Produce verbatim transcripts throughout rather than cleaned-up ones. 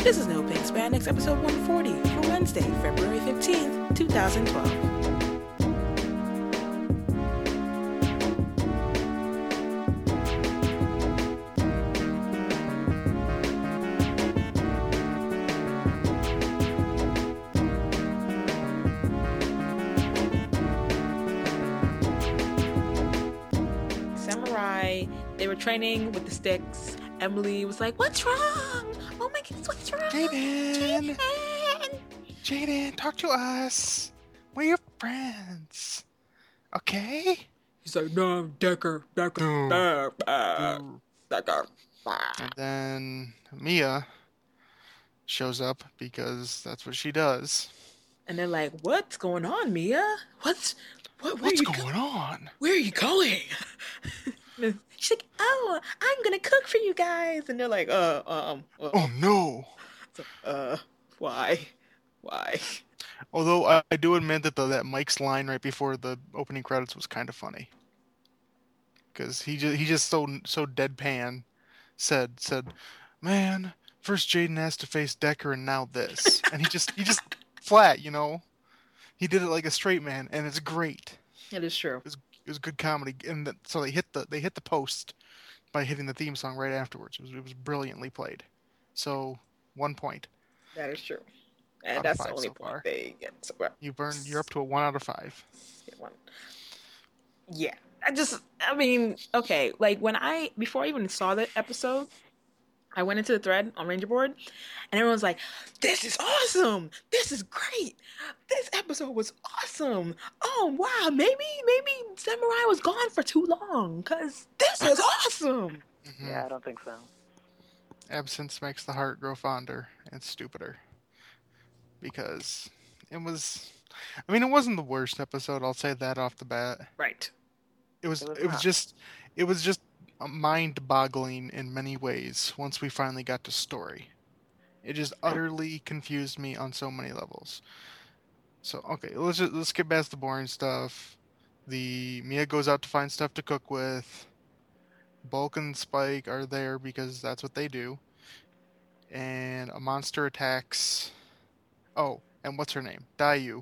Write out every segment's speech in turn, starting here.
This is No Pink Spandex, episode one forty for Wednesday, February fifteenth, twenty twelve. Samurai, they were training with the sticks. Emily was like, "What's wrong? Oh my goodness, what's wrong? Jaden! Jaden!" Jaden, talk to us. We're your friends. Okay? He's like, "No, Decker, Decker, No. Decker, uh, No. Decker." And then Mia shows up because that's what she does. And they're like, "What's going on, Mia? What's what? Where What's you going go- on? Where are you going?" She's like, "Oh, I'm gonna cook for you guys." And they're like, "Uh, um, uh, Oh no. uh why, why?" Although I, I do admit that the, that Mike's line right before the opening credits was kind of funny. Because he just, he just so so deadpan said, said, "Man, first Jaden has to face Decker and now this." And he just, he just flat, you know? He did it like a straight man, and it's great. It is true. It was good comedy, and the, so they hit the they hit the post by hitting the theme song right afterwards. It was it was brilliantly played. So one point. That is true. And Out of that's the five only so point far. they get. So, well, You burned. You're up to a one out of five. get one. Yeah. I just, I mean, okay, like when I, before I even saw the episode, I went into the thread on Ranger Board, and everyone's like, "This is awesome! This is great! This episode was awesome! Oh wow, maybe maybe Samurai was gone for too long, cause this is awesome!" Mm-hmm. Yeah, I don't think so. Absence makes the heart grow fonder and stupider. Because it was, I mean, it wasn't the worst episode. I'll say that off the bat. Right. It was. It was It was not. just. It was just mind-boggling in many ways once we finally got to story. It just utterly confused me on so many levels. So okay, let's just, let's get past the boring stuff. The Mia goes out to find stuff to cook with. Bulk and Spike are there because that's what they do. And a monster attacks. Oh, and what's her name? Dayu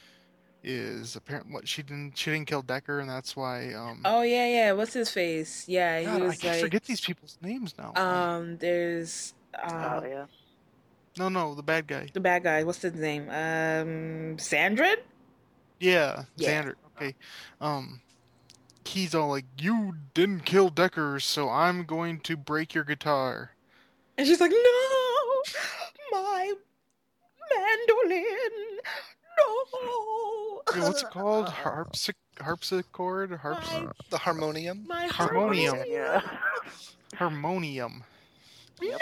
is apparently what she didn't she didn't kill Decker, and that's why. Um, Oh yeah, yeah. What's his face? Yeah, God, he I was can like, forget these people's names now. um, there's Oh, um yeah. no, no, the bad guy. the bad guy. What's his name? Um, Sandrid. Yeah, Yeah. Xander. Okay. Um, he's all like, "You didn't kill Decker, so I'm going to break your guitar." And she's like, "No, my mandolin, no." Yeah, what's it called? Harpsic harpsichord? Harps My, The harmonium? my Harmonium. harmonium. Yeah. harmonium. No.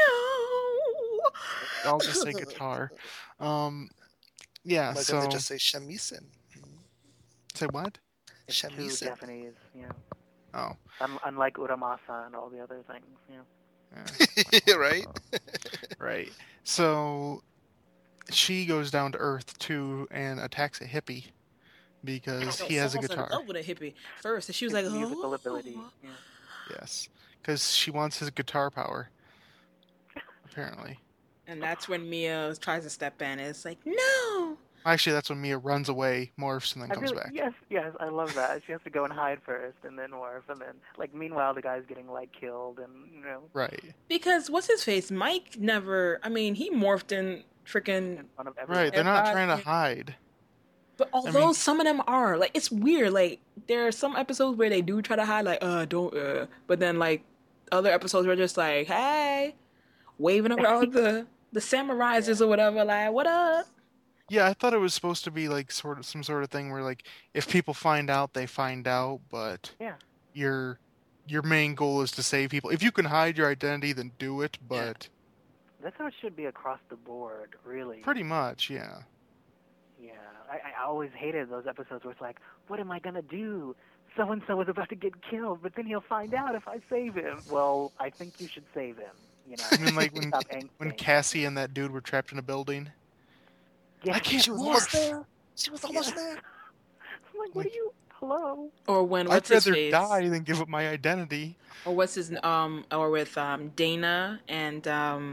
I'll just say guitar. Um, yeah. Why So don't they just say shamisen? say what? It's too Shamisen. Japanese, yeah. Oh, Un- unlike Uramasa and all the other things, yeah. yeah. Right? Right. So she goes down to Earth too and attacks a hippie because he has a Someone's in guitar. love with a hippie first, and she was like, His musical "Oh." ability, yeah. Yes, because she wants his guitar power. Apparently. And that's when Mia tries to step in. And it's like, "No." Actually, that's when Mia runs away, morphs, and then I comes really, back. yes, yes, I love that. She has to go and hide first, and then morph, and then, like, meanwhile, the guy's getting, like, killed, and, you know, Right. Because what's his face? Mike never. I mean, he morphed in freaking. in front of everyone. Right. They're not Everybody- trying to hide. But although mean- some of them are, like, it's weird. Like, there are some episodes where they do try to hide, like, uh, don't, uh. But then, like, other episodes where just like, hey, waving around the the samurais or whatever, like, what up? Yeah, I thought it was supposed to be like sort of some sort of thing where like if people find out, they find out, but Yeah. your your main goal is to save people. If you can hide your identity, then do it. But That's how it should be across the board, really. pretty much, yeah. Yeah, I, I always hated those episodes where it's like, what am I gonna do? So and so is about to get killed, but then he'll find out if I save him. Well, I think you should save him. You know. I mean, like when Stop angsting. when Cassie and that dude were trapped in a building. Yeah, I can't She was almost morph. there. She was almost Yeah. there. I'm like, what Like- are you? Hello. Or when I'd what's his rather face? die than give up my identity. Or what's his um? Or with um Dana and um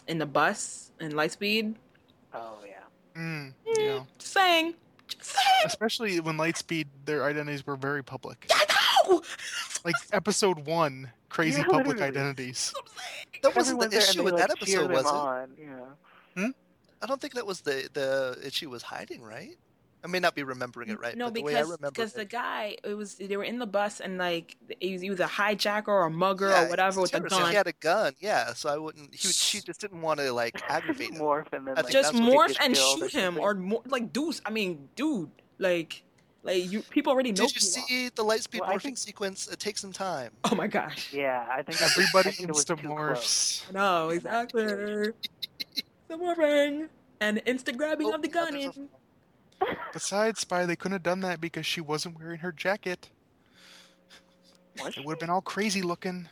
in the bus in Lightspeed. Oh yeah. Mm, Eh, yeah. Just saying. Just saying. Especially when Lightspeed, their identities were very public. I know. Like episode one, crazy Yeah, public literally. identities. That wasn't Everyone's the there and issue they with like that cheer episode, them was it? on. Yeah. I don't think that was the the issue was hiding, right? I may not be remembering it right, No, but the way I because remember because the it, guy, it was they were in the bus and like he was, he was a hijacker or a mugger yeah, or whatever he's with a terrorist, so gun. he had a gun, yeah. So I wouldn't. He, would- she just didn't want to like aggravate him. Morph and then I like think Just that's what morph get and killed or shoot him something. or more like Deuce. I mean, dude, like like you people already know. Did you who are. see the Lightspeed Well, I morphing think- sequence? It takes some time. Oh my gosh. Yeah, I think Everybody I think it was too close. instamorphs. No, in that exactly. situation. The morphing and insta grabbing Oh, of the now gun. there's a- in. Besides, Spy, they couldn't have done that because she wasn't wearing her jacket. Was It would have been all crazy looking.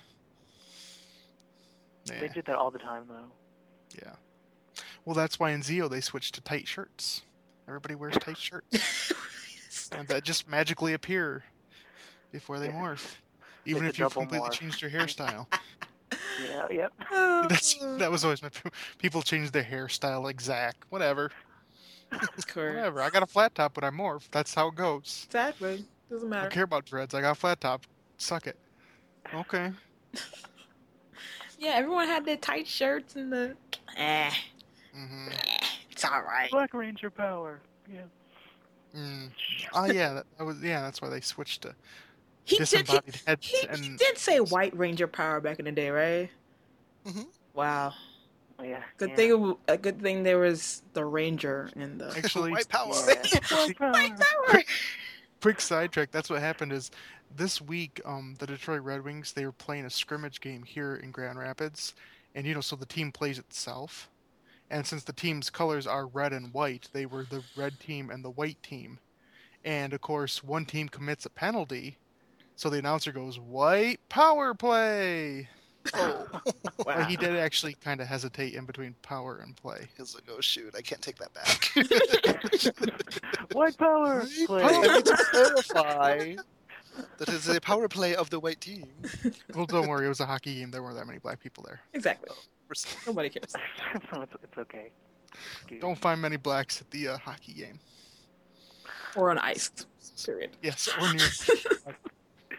They Yeah, did that all the time though. yeah. Well, that's why in Zeo they switched to tight shirts. Everybody wears tight shirts. And that just magically appear before they Yeah. morph. Even Like if the you've double completely morph. changed your hairstyle. Yeah, yep. That's that was always my people change their hairstyle like Zach. Whatever. Correct. Whatever. I got a flat top when I morph. That's how it goes. Exactly. Doesn't I matter. don't care about dreads. I got a flat top. Suck it. Okay. Yeah, everyone had their tight shirts and the. Eh, Mm-hmm. it's all right. Black Ranger power. Yeah. Mm. Oh yeah, that, that was yeah. That's why they switched to He did. He, disembodied heads he, he and did say White Ranger power back in the day, right? Mhm. Wow. Oh, yeah. Good yeah. thing. A good thing there was the Ranger in the. actually White power. Yeah. Black power. power. quick sidetrack. That's what happened is this week, um, the Detroit Red Wings they were playing a scrimmage game here in Grand Rapids, and you know, so the team plays itself, and since the team's colors are red and white, they were the red team and the white team, and of course, one team commits a penalty, so the announcer goes, "White power play." Oh, Wow. Like, he did actually kind of hesitate in between power and play. he's like, oh shoot, I can't take that back. White power. White Play. power. I need to clarify that is a power play of the white team. Well, don't worry, it was a hockey game. There weren't that many black people there. Exactly. We're- Nobody cares. So it's, it's okay. Excuse Don't find many blacks at the uh, hockey game. Or on ice. Period. Yes, or near. me.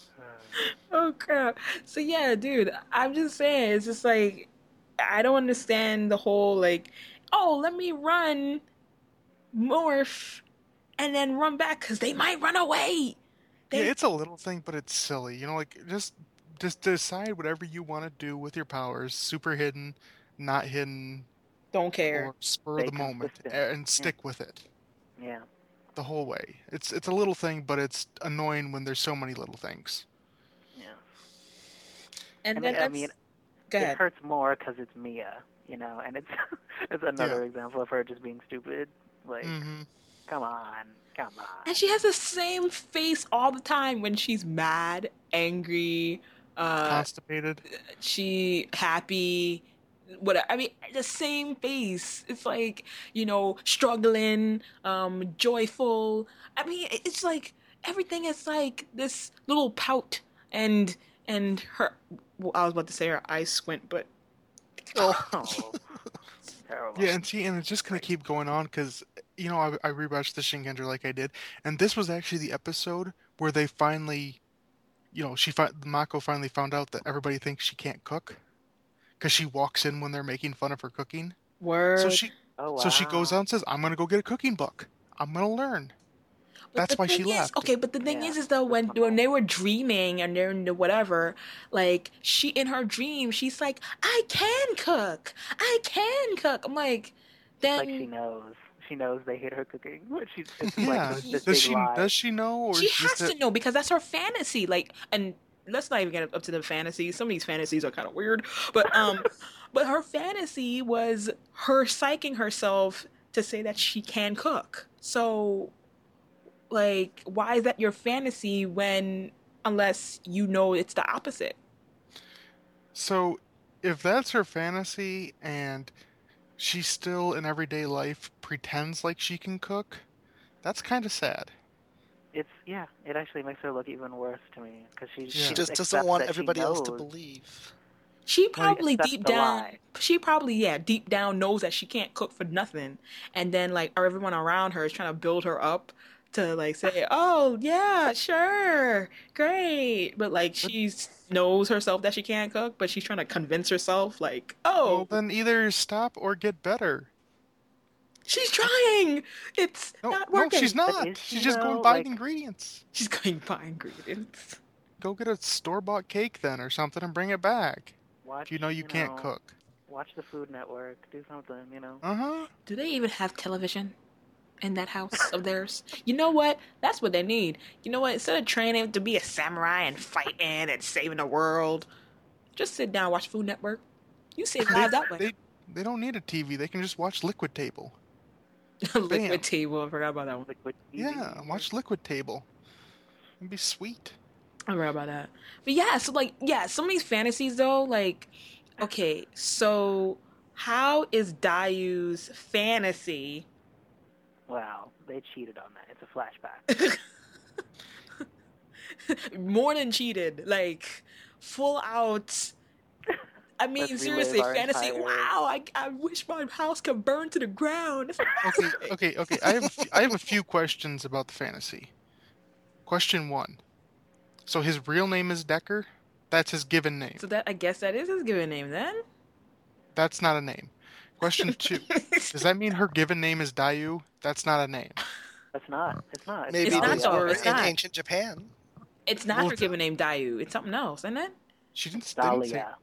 Oh crap. So yeah, dude, I'm just saying, it's just like I don't understand the whole like, oh, let me run morph and then run back because they might run away. They Yeah, it's a little thing, but it's silly. You know, like just just decide whatever you want to do with your powers. Super hidden, not hidden, don't care. or spur Stay of the moment, consistent. a- and stick with it Yeah. the whole way. It's it's a little thing, but it's annoying when there's so many little things. Yeah. And I then mean, I that's, mean, go it ahead. hurts more because it's Mia, you know, and it's it's another example of her just being stupid. Like, hmm come on, come on. And she has the same face all the time when she's mad, angry, uh, Constipated. she happy, whatever. I mean, the same face. It's like, you know, struggling, um, joyful. I mean, it's like everything is like this little pout and and her. Well, I was about to say her eyes squint, but Oh, terrible. Yeah, and see, and it's just gonna keep going on because you know I, I rewatched the Shingendra like I did, and this was actually the episode where they finally, you know, she fi- Mako finally found out that everybody thinks she can't cook, because she walks in when they're making fun of her cooking. word. So she Oh, wow. so she goes out and says, "I'm gonna go get a cooking book. I'm gonna learn." But That's the why she thing is- left. Okay, but the thing Yeah. is, is though when when they were dreaming and they're in the whatever, like she in her dream, she's like, I can cook, I can cook. I'm like, then Like she knows. She knows they hate her cooking. But she's it's Yeah, like this does big she lie. does she know or she is has just to know because that's her fantasy. Like, and let's not even get up to the fantasies. Some of these fantasies are kind of weird, but um, but her fantasy was her psyching herself to say that she can cook. So, like, why is that your fantasy when unless you know it's the opposite? So, if that's her fantasy and she still in everyday life pretends like she can cook, that's kind of sad. It's yeah. It actually makes her look even worse to me because she Yeah. she She just accepts doesn't want that she everybody else to knows. believe. She probably That's deep the down, lie. she probably, yeah, deep down knows that she can't cook for nothing. And then, like, everyone around her is trying to build her up to, like, say, oh, yeah, sure, great. But, like, But, she knows herself that she can't cook, but she's trying to convince herself, like, well, oh, then either stop or get better. she's trying. It's No, not no, she's working. But not. is She's she just going though? buy Like, ingredients. She's going to buy ingredients. Go get a store-bought cake then or something and bring it back. watch, If you know you, you can't know, cook. watch the Food Network. Do something, you know. Uh-huh. Do they even have television in that house of theirs? You know what? That's what they need. You know what? Instead of training to be a samurai and fighting and saving the world, just sit down, watch Food Network. You save They, lives that way. they, they don't need a T V. They can just watch Liquid Table. Bam. Liquid table. I forgot about that one. Liquid T V. Yeah, watch Liquid Table. It'd be sweet. I forgot about that. But yeah, so like, yeah, some of these fantasies though, like, okay, so how is Dayu's fantasy? Wow, they cheated on that. It's a flashback. More than cheated, like full out. I mean, Let's seriously, relive our fantasy. entire- Wow, I, I wish my house could burn to the ground. It's Okay, amazing. okay, okay. I have a few, I have a few questions about the fantasy. Question one. So his real name is Decker? That's his given name. So that I guess that is his given name then. That's not a name. Question two. Does that mean her given name is Dayu? That's not a name. That's not. It's not. Maybe It's not they though, were it's in not. ancient Japan. It's not Well, her given name Dayu. It's something else, isn't it? She didn't, they didn't say. Dahlia.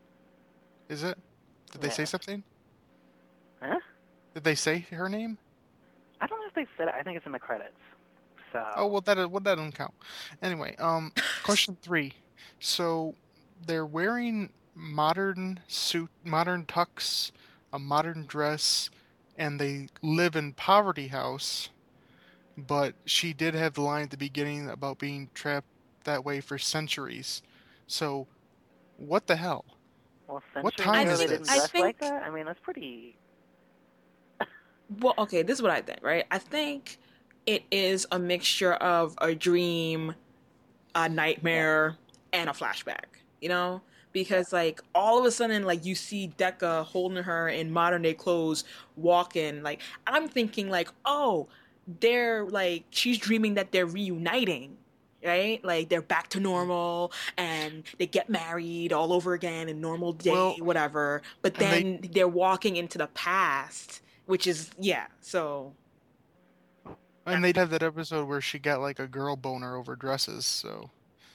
Is it? Did they say Yeah. something? Huh? Did they say her name? I don't know if they said it. I think it's in the credits. So. Oh well, that well that doesn't count. Anyway, um, question three. So they're wearing modern suit, modern tux, a modern dress, and they live in Poverty House. But she did have the line at the beginning about being trapped that way for centuries. So, what the hell? Well, What centuries time ago is they this? didn't I dress like think- that. I mean, that's pretty. Well, okay, this is what I think, right? I think it is a mixture of a dream, a nightmare, and a flashback, you know? Because, like, all of a sudden, like, you see Decca holding her in modern day clothes, walking. Like, I'm thinking, like, oh, they're, like, she's dreaming that they're reuniting, right? Like, they're back to normal, and they get married all over again in normal day, Well, whatever. But and they- then they're walking into the past, which is, yeah, so. And they'd have that episode where she got like a girl boner over dresses, so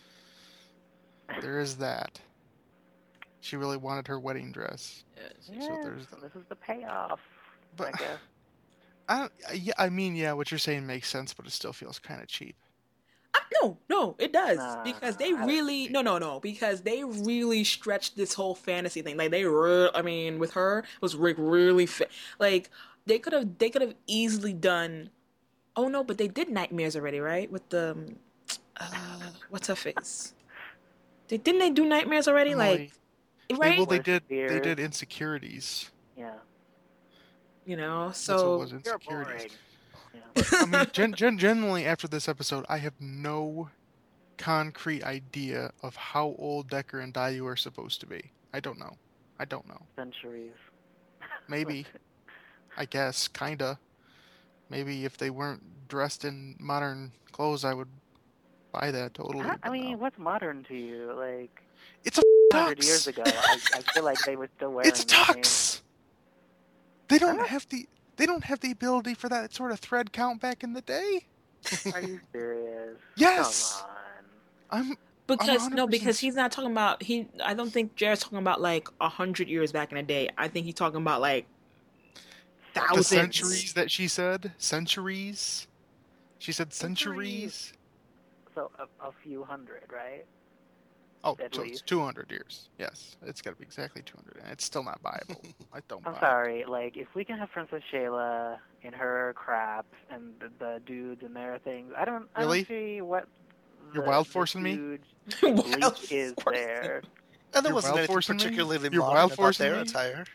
there is that. She really wanted her wedding dress. Yeah, there's so this is the payoff. But- I guess. I don't, yeah, I mean, yeah, what you're saying makes sense, but it still feels kind of cheap. Uh, No, no, it does Nah, because I they don't really think- no, no, no because they really stretched this whole fantasy thing. Like they, re- I mean, with her it was Rick really fa- like they could have they could have easily done. Oh no, but they did nightmares already, right? With the um, uh, what's her face? They didn't they do nightmares already? Like They- right? well, they Worst did. They fears. did insecurities. Yeah. You know, That's what so was You're insecurities. boring. Yeah. I mean, gen- gen- generally after this episode, I have no concrete idea of how old Decker and Dayu are supposed to be. I don't know. I don't know. Centuries. Maybe. I guess, kinda. Maybe if they weren't dressed in modern clothes, I would buy that totally. I, I but mean, no. what's modern to you? Like, It's a one hundred tux. years ago, I, I feel like they were still wearing It's a the same- tux. They don't Huh? have the. They don't have the ability for that sort of thread count back in the day. Are you serious? Yes. Come on. I'm. because no, 100% because he's not talking about he. I don't think Jared's talking about like a hundred years back in the day. I think he's talking about like The thousands. centuries that she said. Centuries. She said centuries. So a, a few hundred, right? Oh, At so it's least. two hundred years. Yes, it's got to be exactly two hundred, and it's still not viable. I don't I'm buy sorry. Like, if we can have Princess Shayla in her crap and the, the dudes in their things, I don't. I Really? don't see what. You're the- wild the forcing me? huge Wild leap is forcing. there. And there You're wasn't wild anything forcing me? particularly You're modern wild about forcing their me? attire.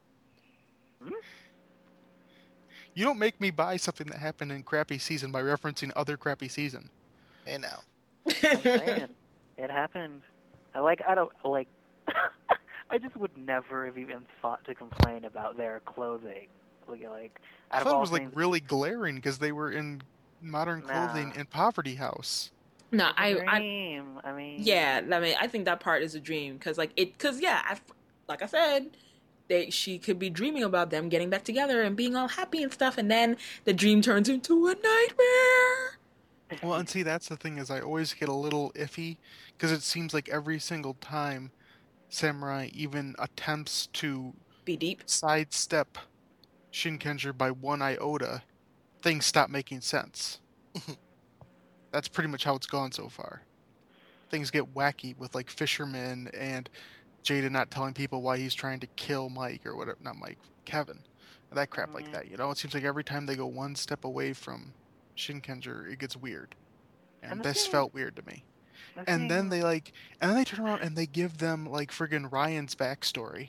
You don't make me buy something that happened in crappy season by referencing other crappy season. Hey now. I'm saying it happened. I like. I don't like. I just would never have even thought to complain about their clothing. Like, like I out of thought it all was like things, really glaring because they were in modern clothing nah, in Poverty House. No, it's a I, I, dream. I mean, yeah, I mean, I think that part is a dream because, like, it, because yeah, I, like I said, they she could be dreaming about them getting back together and being all happy and stuff, and then the dream turns into a nightmare. Well, and see, that's the thing is I always get a little iffy because it seems like every single time Samurai even attempts to Be deep. sidestep Shinkenger by one iota, things stop making sense. That's pretty much how it's gone so far. Things get wacky with like fishermen and Jada not telling people why he's trying to kill Mike or whatever, not Mike, Kevin, that crap like mm, that. You know, it seems like every time they go one step away from Shinkenger, it gets weird, and and the this thing, felt weird to me. the And then thing, they like, and then they turn around and they give them like friggin' Ryan's backstory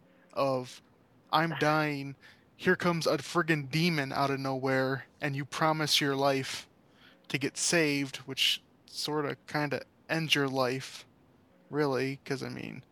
of, I'm dying, here comes a friggin' demon out of nowhere, and you promise your life to get saved, which sort of kind of ends your life, really, because I mean,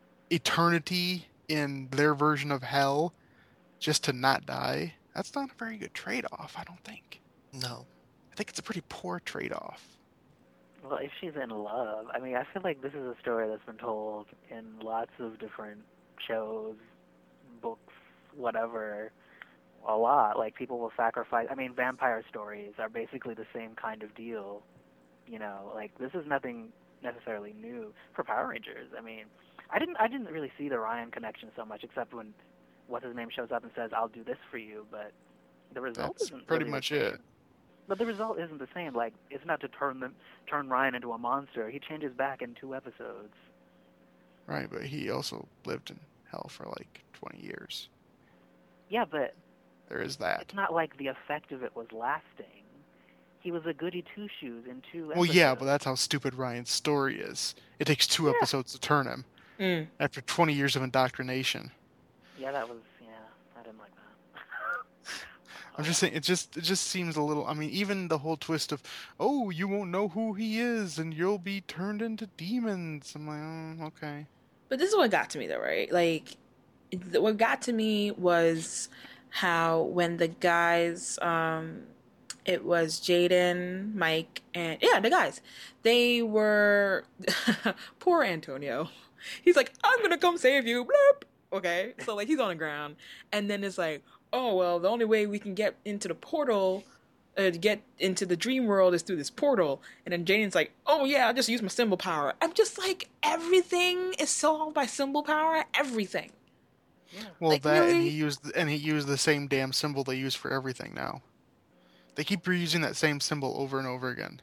eternity in their version of hell just to not die. That's not a very good trade-off, I don't think. No. I think it's a pretty poor trade-off. well, if she's in love, I mean, I feel like this is a story that's been told in lots of different shows, books, whatever, a lot. Like people will sacrifice. I mean, vampire stories are basically the same kind of deal. You know, like this is nothing necessarily new for Power Rangers. I mean, I didn't I didn't really see the Ryan connection so much, except when what's his name shows up and says, "I'll do this for you," but the result That's isn't pretty really much the same. it. But the result isn't the same. Like it's not to turn them turn Ryan into a monster. He changes back in two episodes. Right, but he also lived in hell for like twenty years. Yeah, but There is that. it's not like the effect of it was lasting. He was a goody two shoes in two Well, episodes. yeah, but that's how stupid Ryan's story is. It takes two Yeah. episodes to turn him Mm. after twenty years of indoctrination. Yeah, that was yeah. I didn't like that. I'm just saying, it just it just seems a little. I mean, even the whole twist of, oh, you won't know who he is, and you'll be turned into demons. I'm like, oh, okay. But this is what got to me though, right? Like, th- what got to me was how when the guys, um, it was Jaden, Mike, and yeah, the guys, they were poor Antonio. He's like, I'm gonna come save you. Bloop. Okay, so like he's on the ground, and then it's like, oh well, the only way we can get into the portal, uh, to get into the dream world is through this portal. And then Jaden's like, oh yeah, I'll just use my symbol power. I'm just like, everything is solved by symbol power. Everything. Yeah. Well, Like, that and really? he used and he used the same damn symbol they use for everything now. They keep reusing that same symbol over and over again.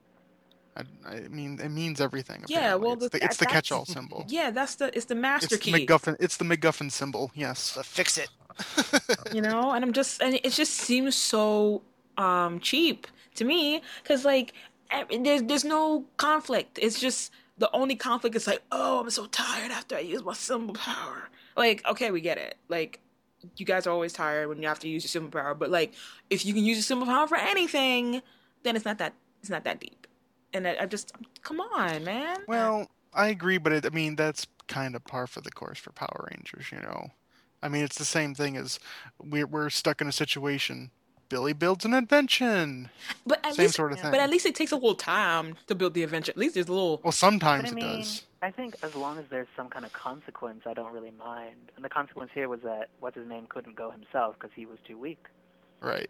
I, I mean, it means everything. Yeah, Apparently, well, it's the, the, it's the that's catch-all symbol. yeah, that's the it's the master It's the key. MacGuffin. It's the MacGuffin symbol. Yes. So fix it. You know, and I'm just and it just seems so um cheap to me because like e- there's there's no conflict. It's just the only conflict is like, oh, I'm so tired after I use my symbol power. Like, okay, we get it. Like, you guys are always tired when you have to use your symbol power, but like, if you can use your symbol power for anything, then it's not that it's not that deep. And I, I just come on, man. Well, I agree, but it, I mean that's kind of par for the course for Power Rangers. You know, I mean it's the same thing as we're we're stuck in a situation. Billy builds an invention. But at Same least, sort of yeah. thing. but at least it takes a little time to build the adventure. At least there's a little. Well, But sometimes I it mean, does. I think as long as there's some kind of consequence, I don't really mind. And the consequence here was that what's his name couldn't go himself because he was too weak. Right.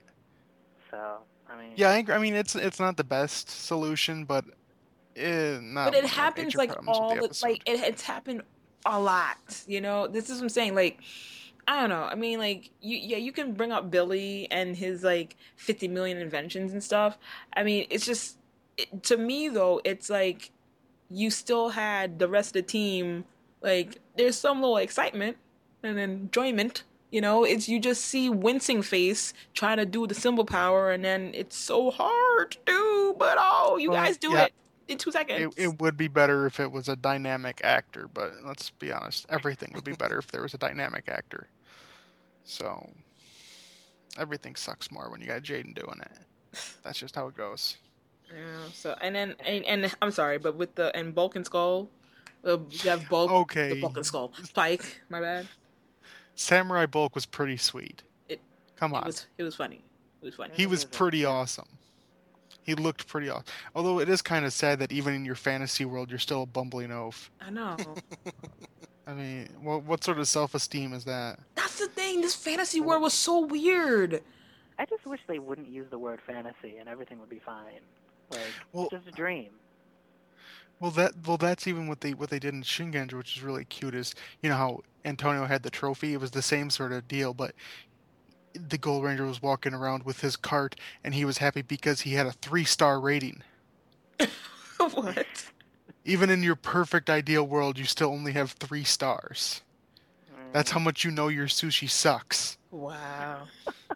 So I mean, Yeah, I, agree. I mean it's it's not the best solution, but eh, not But it one of my happens major like problems with all the the episode. like it, it's happened a lot. You know, this is what I'm saying. Like, I don't know. I mean, like you, yeah, you can bring up Billy and his like fifty million inventions and stuff. I mean, it's just it, to me though, it's like you still had the rest of the team. Like, there's some little excitement and enjoyment. You know, it's you just see wincing face trying to do the symbol power, and then it's so hard to do. But oh, you Well, guys do yeah, it in two seconds. it, it would be better if it was a dynamic actor, but let's be honest, everything would be better if there was a dynamic actor. So everything sucks more when you got Jaden doing it. That's just how it goes. Yeah. So and then and, and I'm sorry, but with the and Bulk and Skull, Uh, you have Bulk, the Okay, Bulk and Skull. Spike, my bad. Samurai Bulk was pretty sweet. It Come it on, was it was funny. It was funny. he was He was pretty yeah. awesome. He looked pretty awesome. Although it is kind of sad that even in your fantasy world, you're still a bumbling oaf. I know. I mean, what what sort of self-esteem is that? That's the thing. This fantasy world was so weird. I just wish they wouldn't use the word fantasy and everything would be fine. Like, Well- it's just a dream. Well, that well, that's even what they what they did in Shingenja, which is really cute. Is you know how Antonio had the trophy? It was the same sort of deal, but the Gold Ranger was walking around with his cart, and he was happy because he had a three-star rating. What? Even in your perfect ideal world, you still only have three stars. That's how much you know your sushi sucks. Wow.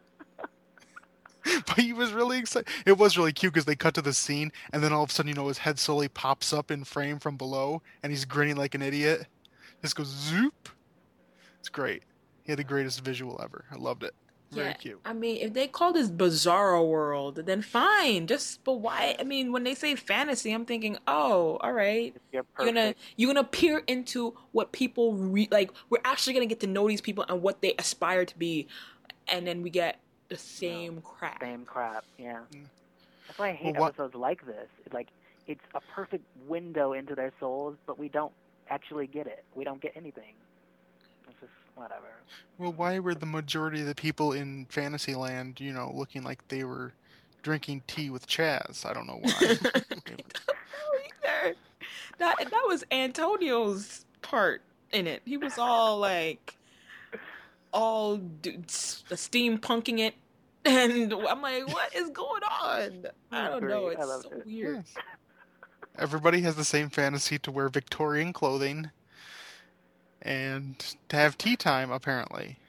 But he was really excited. It was really cute because they cut to the scene, and then all of a sudden, you know, his head slowly pops up in frame from below, and he's grinning like an idiot. Just goes zoop. It's great. He had the greatest visual ever. I loved it. Very Yeah, cute. I mean, if they call this Bizarro World, then fine. Just, but why? I mean, when they say fantasy, I'm thinking, oh, all right. It's your You're gonna perfect. you're gonna peer into what people re- like. We're actually gonna get to know these people and what they aspire to be, and then we get the same crap. Same crap, yeah. Mm. That's why I hate Well, what- episodes like this. It's like, it's a perfect window into their souls, but we don't actually get it. We don't get anything. It's just whatever. Well, why were the majority of the people in Fantasyland, you know, looking like they were drinking tea with Chaz? I don't know why. Either. That that was Antonio's part in it. He was all like, all d- s- steampunking it, and I'm like, what is going on? I don't know. Great. I It's loved so it. weird. Yes. Everybody has the same fantasy to wear Victorian clothing and to have tea time, apparently.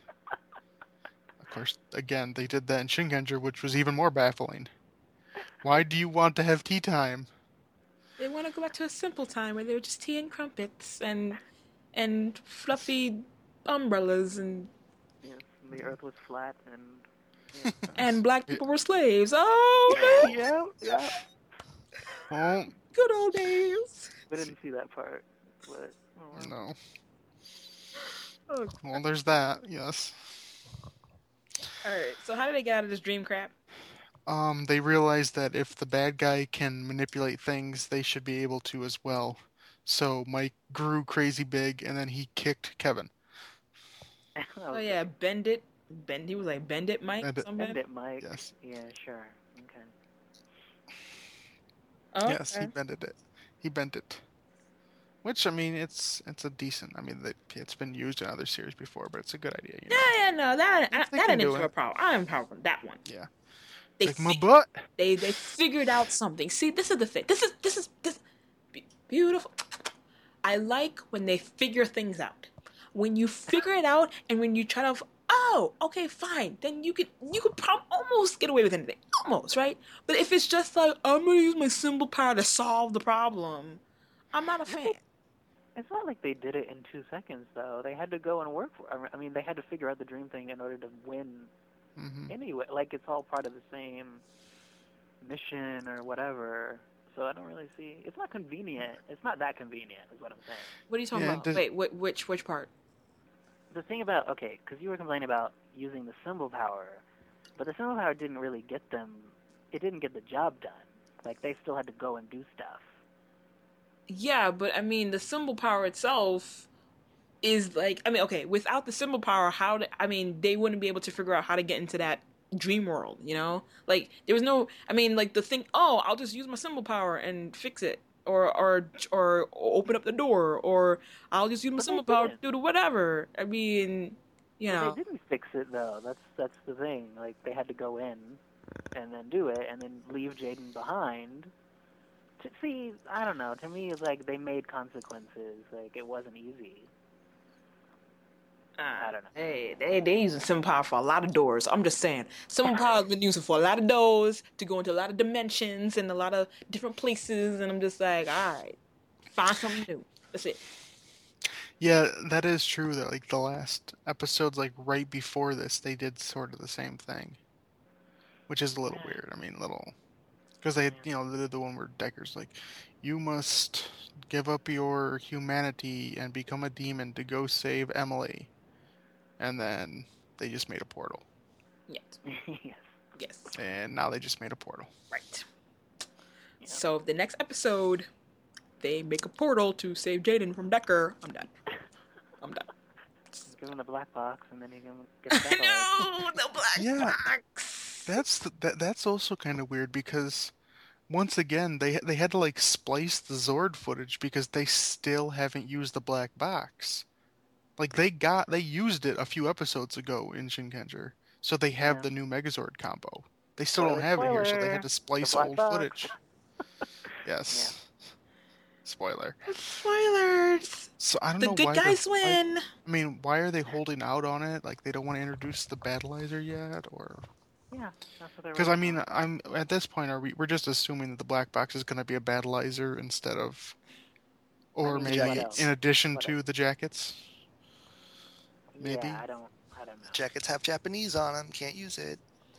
Of course, again, they did that in Shingenja, which was even more baffling. Why do you want to have tea time? They want to go back to a simple time where they were just tea and crumpets and and fluffy umbrellas and Yes, the earth was flat and... Yeah. and black people were slaves. Oh, no. yeah, yeah. Well, Good old days. We didn't see that part, but... Oh, well. no. Oh. Well, there's that, yes. All right. So how did they get out of this dream crap? Um, they realized that if the bad guy can manipulate things, they should be able to as well. So Mike grew crazy big, and then he kicked Kevin. That Oh was yeah, bend it. Bend. He was like, bend it, Mike. Bend it. Something. End it, Mike. Yes. Yeah, sure. Okay. Oh, Yes, he okay. bended it. He bent it. Which I mean, it's it's a decent. I mean, they, it's been used in other series before, but it's a good idea. You know? Yeah, yeah, no, that I, If they that can didn't do have a it. problem. I have a problem with that one. Yeah. They Like my fi- butt. they they figured out something. See, this is the thing. This is this is this be- beautiful. I like when they figure things out. When you figure it out, and when you try to, oh, okay, fine, then you could you could prob- almost get away with anything, almost, right? But if it's just like I'm gonna use my symbol power to solve the problem, I'm not a fan. It's not like they did it in two seconds, though. They had to go and work for I mean, they had to figure out the dream thing in order to win hmm anyway. Like, it's all part of the same mission or whatever. So I don't really see... It's not convenient. It's not that convenient, is what I'm saying. What are you talking Yeah, about? does- Wait, wh- which which part? The thing about... Okay, because you were complaining about using the symbol power, but the symbol power didn't really get them... It didn't get the job done. Like, they still had to go and do stuff. Yeah, but I mean, the symbol power itself is like, I mean, okay, without the symbol power, how do, I mean, they wouldn't be able to figure out how to get into that dream world, you know? Like, there was no, I mean, like, the thing, oh, I'll just use my symbol power and fix it. Or, or, or open up the door, or I'll just use my But they symbol power to didn't. do the whatever. I mean, you But know. they didn't fix it, though. That's that's the thing. Like, they had to go in and then do it and then leave Jaden behind. To see, I don't know. To me, it's like they made consequences. Like, it wasn't easy. I don't know. Hey, they they using symbol power for a lot of doors. I'm just saying, symbol power has been used for a lot of doors to go into a lot of dimensions and a lot of different places. And I'm just like, all right, find something new. That's it. Yeah, that is true. That like the last episodes, like right before this, they did sort of the same thing, which is a little weird. I mean, little. Because they, you know, they did the one where Decker's like, you must give up your humanity and become a demon to go save Emily. And then they just made a portal. Yes. yes. Yes. And now they just made a portal. Right. Yeah. So the next episode, they make a portal to save Jaden from Decker. I'm done. I'm done. Give him the black box, and then he can get that. No, the black Yeah. box. That's the, that. That's also kind of weird because once again they they had to like splice the Zord footage because they still haven't used the black box. Like they got they used it a few episodes ago in Shinkenger, so they have Yeah. the new Megazord combo. They still Spoiler, don't have it here, so they spoiler. had to splice The black old box. footage. Yes. Spoiler. Spoilers. So I don't The know good why guys they're- why- win. I mean, why are they holding out on it? Like they don't want to introduce the Battleizer yet, or Yeah, that's what they're. because I working mean, on. I'm at this point, are we? We're just assuming that the black box is going to be a Battleizer instead of, or mean, maybe jackets. in addition What to the jackets. maybe. Yeah, I don't. I don't know. Jackets have Japanese on them. Can't use it.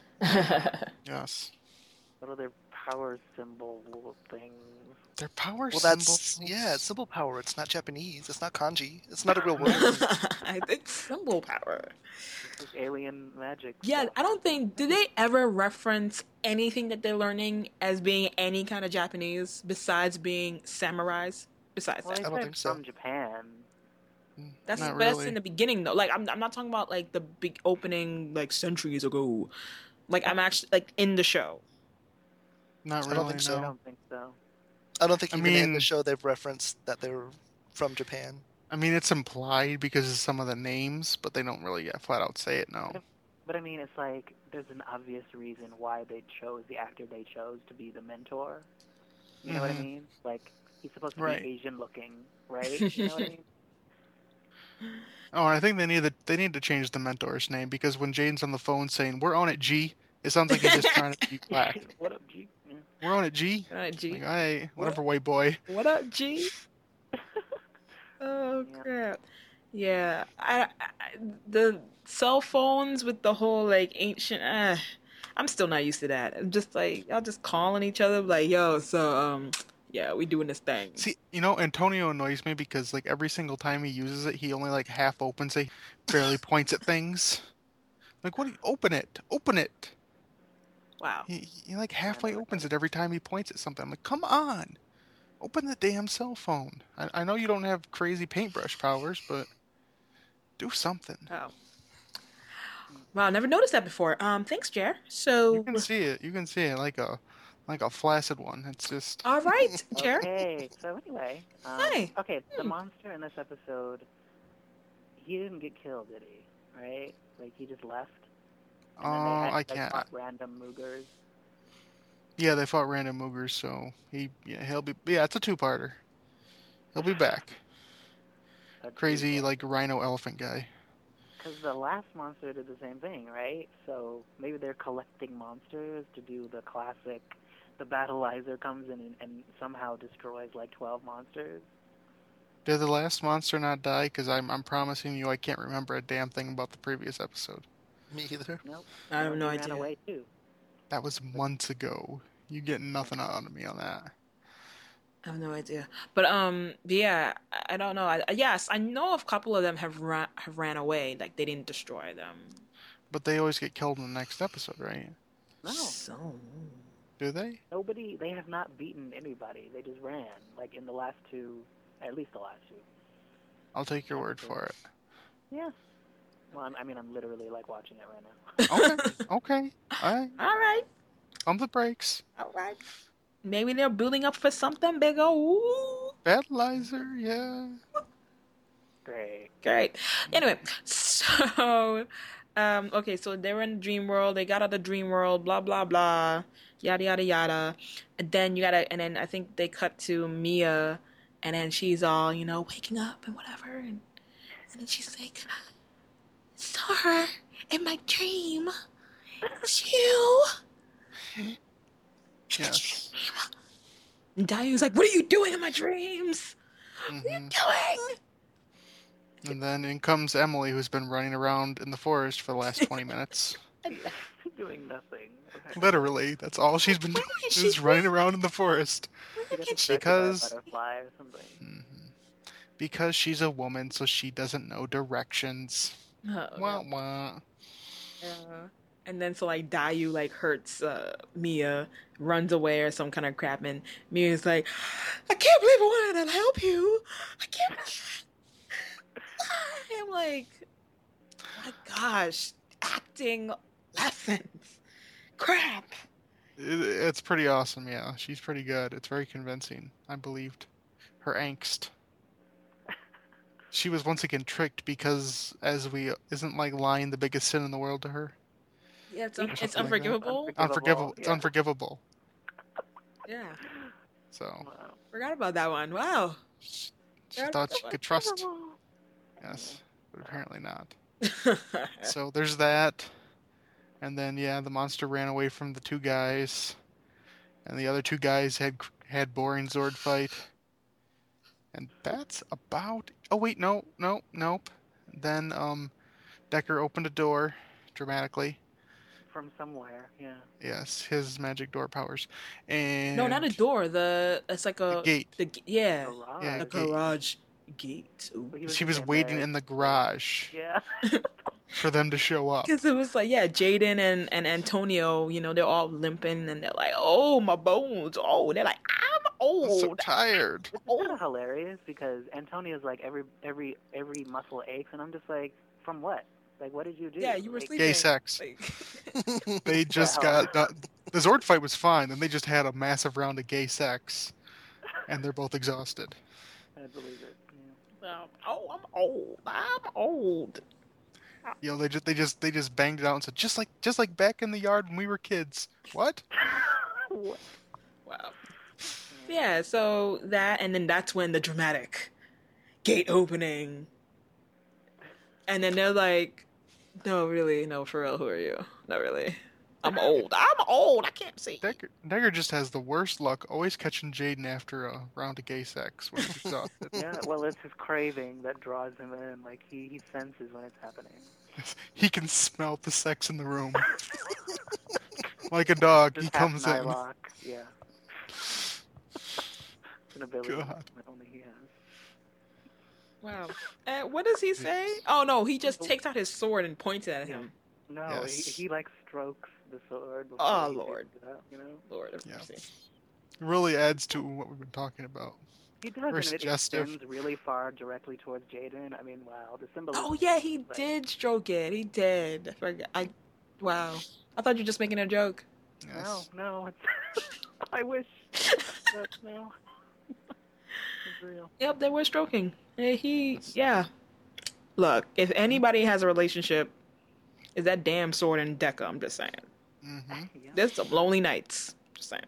Yes, What are their power symbol things? their power Well, that's symbols. yeah, it's symbol power. It's not Japanese. It's not kanji. It's not a real word. I think symbol power. It's like alien magic. Yeah, stuff. I don't think. Do they ever reference anything that they're learning as being any kind of Japanese besides being samurais? Besides Well, that, they I don't said think so. from Japan. Mm, that's not but that's really. in the beginning though. Like I'm, I'm not talking about like the big opening like centuries ago. Like I'm actually like in the show. Not I don't really. think so. I No. don't think so. I don't think I even in mean- the show they've referenced that they were from Japan. I mean, it's implied because of some of the names, but they don't really yeah, flat out say it. No. But I mean, it's like there's an obvious reason why they chose the actor they chose to be the mentor. You know what I Mhm. mean? Like he's supposed to Right. be Asian looking, right? You know what I mean? Oh, and I think they need to they need to change the mentor's name because when Jaden's on the phone saying "We're on it, G," it sounds like he's just trying to be black. What up, G? Yeah. We're on it, G. All right, G. Like, hey, whatever, white boy. What up, G? Oh Yeah. crap! Yeah, I, I the cell phones with the whole like ancient. Uh, I'm still not used to that. I'm just like y'all just calling each other like, yo, so um, yeah, we doing this thing. See, you know, Antonio annoys me because like every single time he uses it, he only like half opens it, barely points at things. Like, what? Do you, open it, open it. Wow. He, he like halfway never opens it every time he points at something. I'm like, come on, open the damn cell phone. I, I know you don't have crazy paintbrush powers, but do something. Oh. Wow, never noticed that before. Um, thanks, Jer. So, You can see it. You can see it like a like a flaccid one. It's just all right, Jer. Okay, so anyway. Um, Hi. Okay, the Hmm. monster in this episode, he didn't get killed, did he? Right? Like he just left. And oh, then they had, I like, can't. fought random Moogers. Yeah, they fought random Moogers, so he yeah he'll be yeah it's a two parter. He'll be back. Crazy like rhino elephant guy. Because the last monster did the same thing, right? So maybe they're collecting monsters to do the classic. The battleizer comes in and, and somehow destroys like twelve monsters. Did the last monster not die? Because I'm I'm promising you I can't remember a damn thing about the previous episode. Me either. Nope. I have He no ran idea. away too. That was months ago. You get nothing out of me on that. I have no idea. But um, yeah, I I don't know. I, yes, I know a couple of them have ran have ran away. Like they didn't destroy them. But they always get killed in the next episode, right? No, So. Do they? nobody. They have not beaten anybody. They just ran. Like in the last two, at least the last two. I'll take your word for it. Yeah. Well, I'm, I mean, I'm literally like watching it right now. Okay. Okay. All right. All right. Pump the brakes. All right. Maybe they're building up for something bigger. Ooh. Battleizer, yeah. Great. Great. Anyway, so um okay, so they were in the dream world, they got out of the dream world, blah blah blah, yada yada yada. And then you gotta and then I think they cut to Mia and then she's all, you know, waking up and whatever and, and then she's like, saw her in my dream. It's you. Yes. And Dayu's like, what are you doing in my dreams? What are you hmm doing? And then in comes Emily, who's been running around in the forest for the last twenty minutes. Doing nothing. apparently. Literally, that's all she's been doing. at Is she's running around in the forest. She Look gets at she. infected by a Because- butterfly or something. Mhm. Because she's a woman, so she doesn't know directions. Oh, Wah wah. yeah. And then so like Dayu like hurts uh, Mia, runs away or some kind of crap, and Mia's like, I can't believe I wanted to help you. I can't. I'm like, my gosh, acting lessons. Crap. It, it's pretty awesome, yeah. She's pretty good. It's very convincing. I believed her angst. She was once again tricked because, as we, isn't like lying the biggest sin in the world to her? Yeah, it's, un- Or it's something like that. unforgivable. Unforgivable, Unforgivable. It's yeah. unforgivable. Yeah, So Wow. forgot about that one. Wow. she, she Forgot thought about she that could trust. Yes, but apparently not. one. So there's that, and then yeah, the monster ran away from the two guys, and the other two guys had had boring Zord fight, and that's about. Oh wait, no, no, nope. Then um, Decker opened a door, dramatically. From somewhere, yeah. Yes, his magic door powers, and No, not a door. The it's like the a gate. the g- yeah, Garage. Yeah, the gate. garage gate. Ooh. He She just was in waiting there. in the garage Yeah. for them to show up. Because it was like, yeah, Jaden and, and Antonio, you know, they're all limping and they're like, oh, my bones. Oh, they're like, I'm I'm so old. tired. It's Oh. kind of hilarious because Antonio's like every every every muscle aches, and I'm just like, from what? Like, what did you do? Yeah, you were Like, sleeping. Gay sex. Like, They just hell? got done. The Zord fight was fine, and they just had a massive round of gay sex, and they're both exhausted. I believe it. um, oh, I'm old. I'm old. You know, they just they just they just banged it out and said, just like just like back in the yard when we were kids. What? Yeah. What? Wow. Yeah, so that, and then that's when the dramatic gate opening. And then they're like, no, really, no, for real, who are you? Not really. I'm old. I'm old. I can't see. Decker, Decker just has the worst luck, always catching Jaden after a round of gay sex when he's exhausted. Yeah, well, it's his craving that draws him in. Like, he, he senses when it's happening. He can smell the sex in the room. Like a dog, Just he half comes in. Nylock, yeah. It's an ability God. that only he has. Wow. And what does he say? Oh, no, he just takes out his sword and points it at him. No, Yes. he, he like strokes the sword. before Oh, he Lord. picks it up, you know? Lord of Yeah. mercy. Really adds to what we've been talking about. He does, Very and it suggestive. extends really far directly towards Jaden. I mean, wow, the symbolism. Oh, yeah, he like- did stroke it. He did. I forgot. I, wow. I thought you were just making a joke. Yes. No, no, it's. I wish. But no. It's real. Yep, they were stroking. Yeah, he, yeah. Look, if anybody has a relationship, is that damn sword and Deca. I'm just saying. Mm-hmm. Yeah. There's some lonely nights. Just saying.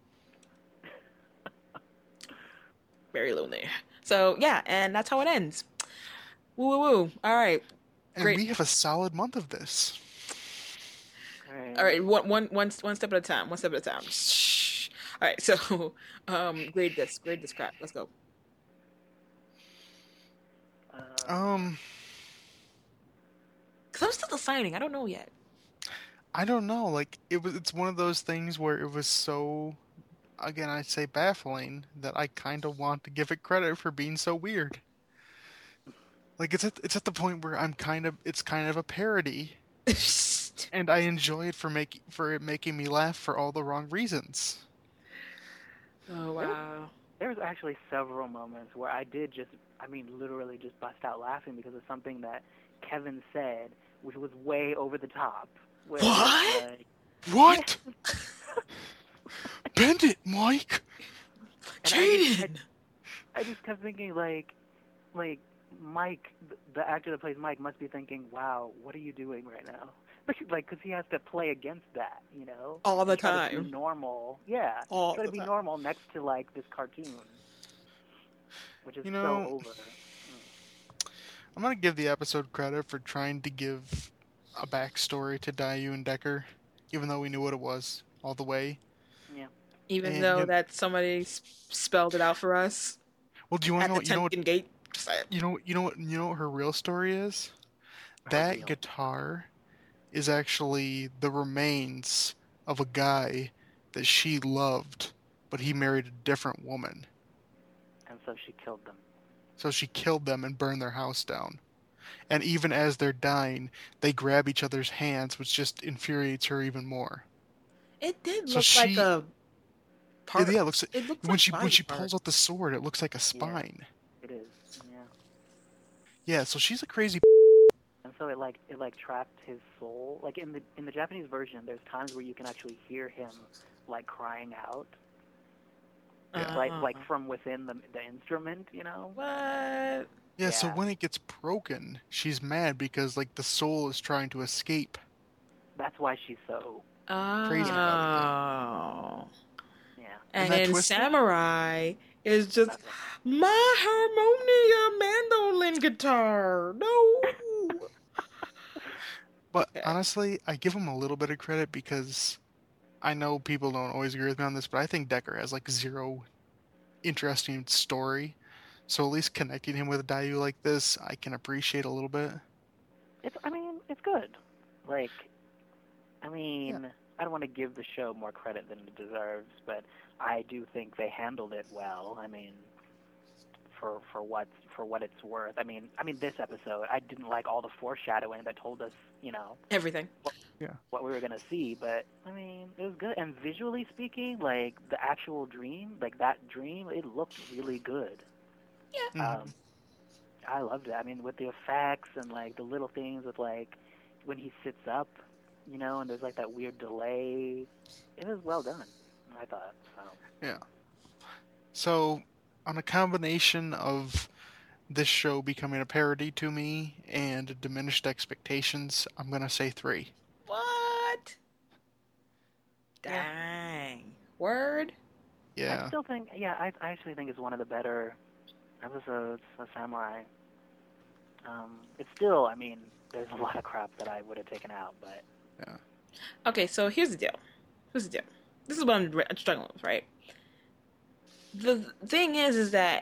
Very lonely. So yeah, and that's how it ends. Woo woo woo. All right, And Great. we have a solid month of this. Alright. all right. One one one one step at a time. One step at a time. Shh. All right. So, um, grade this. Grade this crap. Let's go. Uh, Um, Cause I'm still deciding. I don't know yet. I don't know. Like it was. It's one of those things where it was so, again, I'd say baffling that I kind of want to give it credit for being so weird. Like it's at it's at the point where I'm kind of it's kind of a parody, and I enjoy it for making for it making me laugh for all the wrong reasons. Oh wow. there was actually several moments where I did just, I mean, literally just bust out laughing because of something that Kevin said, which was way over the top. Where it was What? like- What? Bend it, Mike. And I just- Jaden. I just kept thinking, like, like Mike, th- the actor that plays Mike, must be thinking, "Wow, what are you doing right now?" Like, because he has to play against that, you know, All the And try to be time. normal, yeah, All try to the be time. normal next to like this cartoon, which is You so know- over. I'm gonna give the episode credit for trying to give a backstory to Dayu and Decker, even though we knew what it was all the way. Even And though you- that somebody s- spelled it out for us Well, do you want at to know? the What, you know what? Tenkin Gate. Just saying. You know. You know what? You know what her real story is? Her That real- guitar is actually the remains of a guy that she loved, but he married a different woman. And so she killed them. So she killed them and burned their house down. And even as they're dying, they grab each other's hands, which just infuriates her even more. It did So look like she- a part. Yeah, yeah, it looks It looks when like she when body she part. pulls out the sword, it looks like a spine. It is. Yeah. Yeah, so she's a crazy. And so it like it like trapped his soul. Like in the in the Japanese version, there's times where you can actually hear him like crying out, Yeah. like Uh, like from within the the instrument. You know. what? Yeah, so Yeah. when it gets broken, she's mad because like the soul is trying to escape. That's why she's so. Crazy about Oh. Yeah. And And that then twisted- Samurai is just Nothing. my harmonia mandolin guitar. No. But Okay. honestly, I give him a little bit of credit because I know people don't always agree with me on this, but I think Decker has like zero interesting story. So at least connecting him with Dayu like this, I can appreciate a little bit. It's. I mean, it's good. Like, I mean, I don't want to give the show more credit than it deserves, but I do think they handled it well. I mean, for for what for what it's worth. I mean, I mean, this episode, I didn't like all the foreshadowing that told us, you know, Everything. what we were gonna see. But I mean, it was good. And visually speaking, like the actual dream, like that dream, it looked really good. Mhm. Um, I loved it. I mean, with the effects and like the little things with like when he sits up, you know, and there's like that weird delay. It was well done, I thought. So So, on a combination of this show becoming a parody to me and diminished expectations, I'm gonna say three. What? Yeah. Dang. Word? I Yeah. still think, yeah, I, I actually think it's one of the better episodes of Samurai. Um, it's still, I mean, there's a lot of crap that I would have taken out, but Okay, so here's the deal. Here's the deal. This is what I'm, I'm struggling with, right? The thing is, is that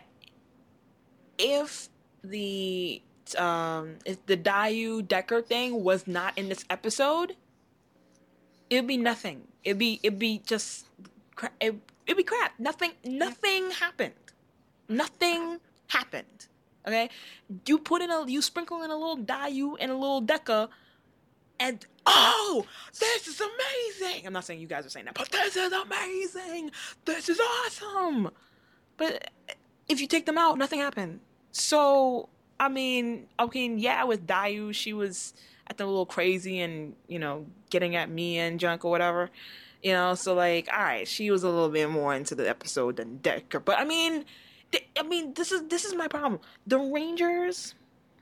if the um if the Dayu Decker thing was not in this episode, it'd be nothing. It'd be it'd be just cra- it, it'd be crap. Nothing nothing happened. Nothing happened. Okay, you put in a you sprinkle in a little Dayu and a little Decker, and oh, this is amazing. I'm not saying you guys are saying that, but this is amazing. This is awesome. But if you take them out, nothing happened. So, I mean, okay, yeah, with Dayu, she was acting a little crazy and, you know, getting at me and junk or whatever. You know, so like, all right, she was a little bit more into the episode than Decker. But I mean, th- I mean, this is this is my problem. The Rangers,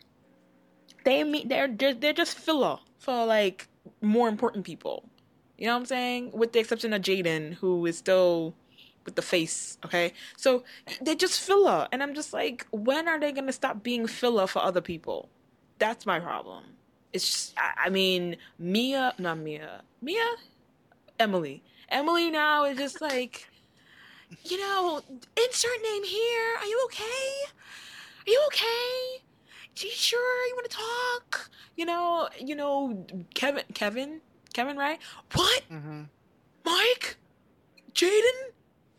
they mean they're they're, they're just filler for like more important people. You know what I'm saying? With the exception of Jaden, who is still with the face, okay? So they're just filler. And I'm just like, when are they going to stop being filler for other people? That's my problem. It's just, I, I mean, Mia, not Mia, Mia? Emily. Emily now is just like, you know, insert name here. Are you okay? Are you okay? Are you sure you want to talk? You know, you know, Kevin, Kevin, Kevin, right? What? Mm-hmm. Mike? Jaden?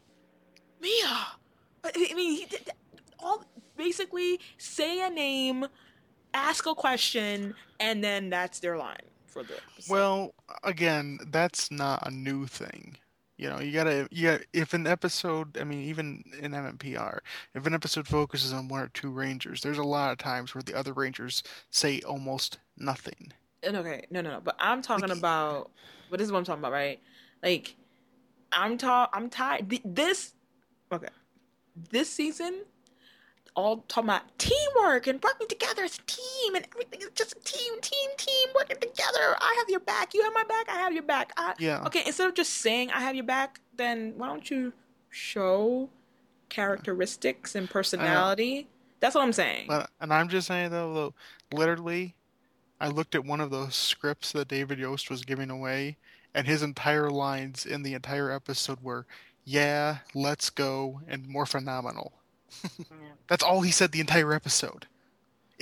Mia. I mean, he did all basically say a name, ask a question, and then that's their line for the episode. Well, again, that's not a new thing. You know, you gotta, you got if an episode, I mean, even in M M P R, if an episode focuses on one or two Rangers, there's a lot of times where the other Rangers say almost nothing. And okay, no, no, no. But I'm talking Like- about. But this is what I'm talking about, right? Like, I'm ta- I'm tired. th- This, okay, this season, all talking about teamwork and working together as a team and everything is just a team, team, team working together. I have your back. You have my back. I have your back. I, Yeah. Okay, instead of just saying I have your back, then why don't you show characteristics and personality? That's what I'm saying. But, and I'm just saying though, though, literally, I looked at one of those scripts that David Yost was giving away, and his entire lines in the entire episode were, "Yeah, let's go," and "more phenomenal." yeah. That's all he said the entire episode.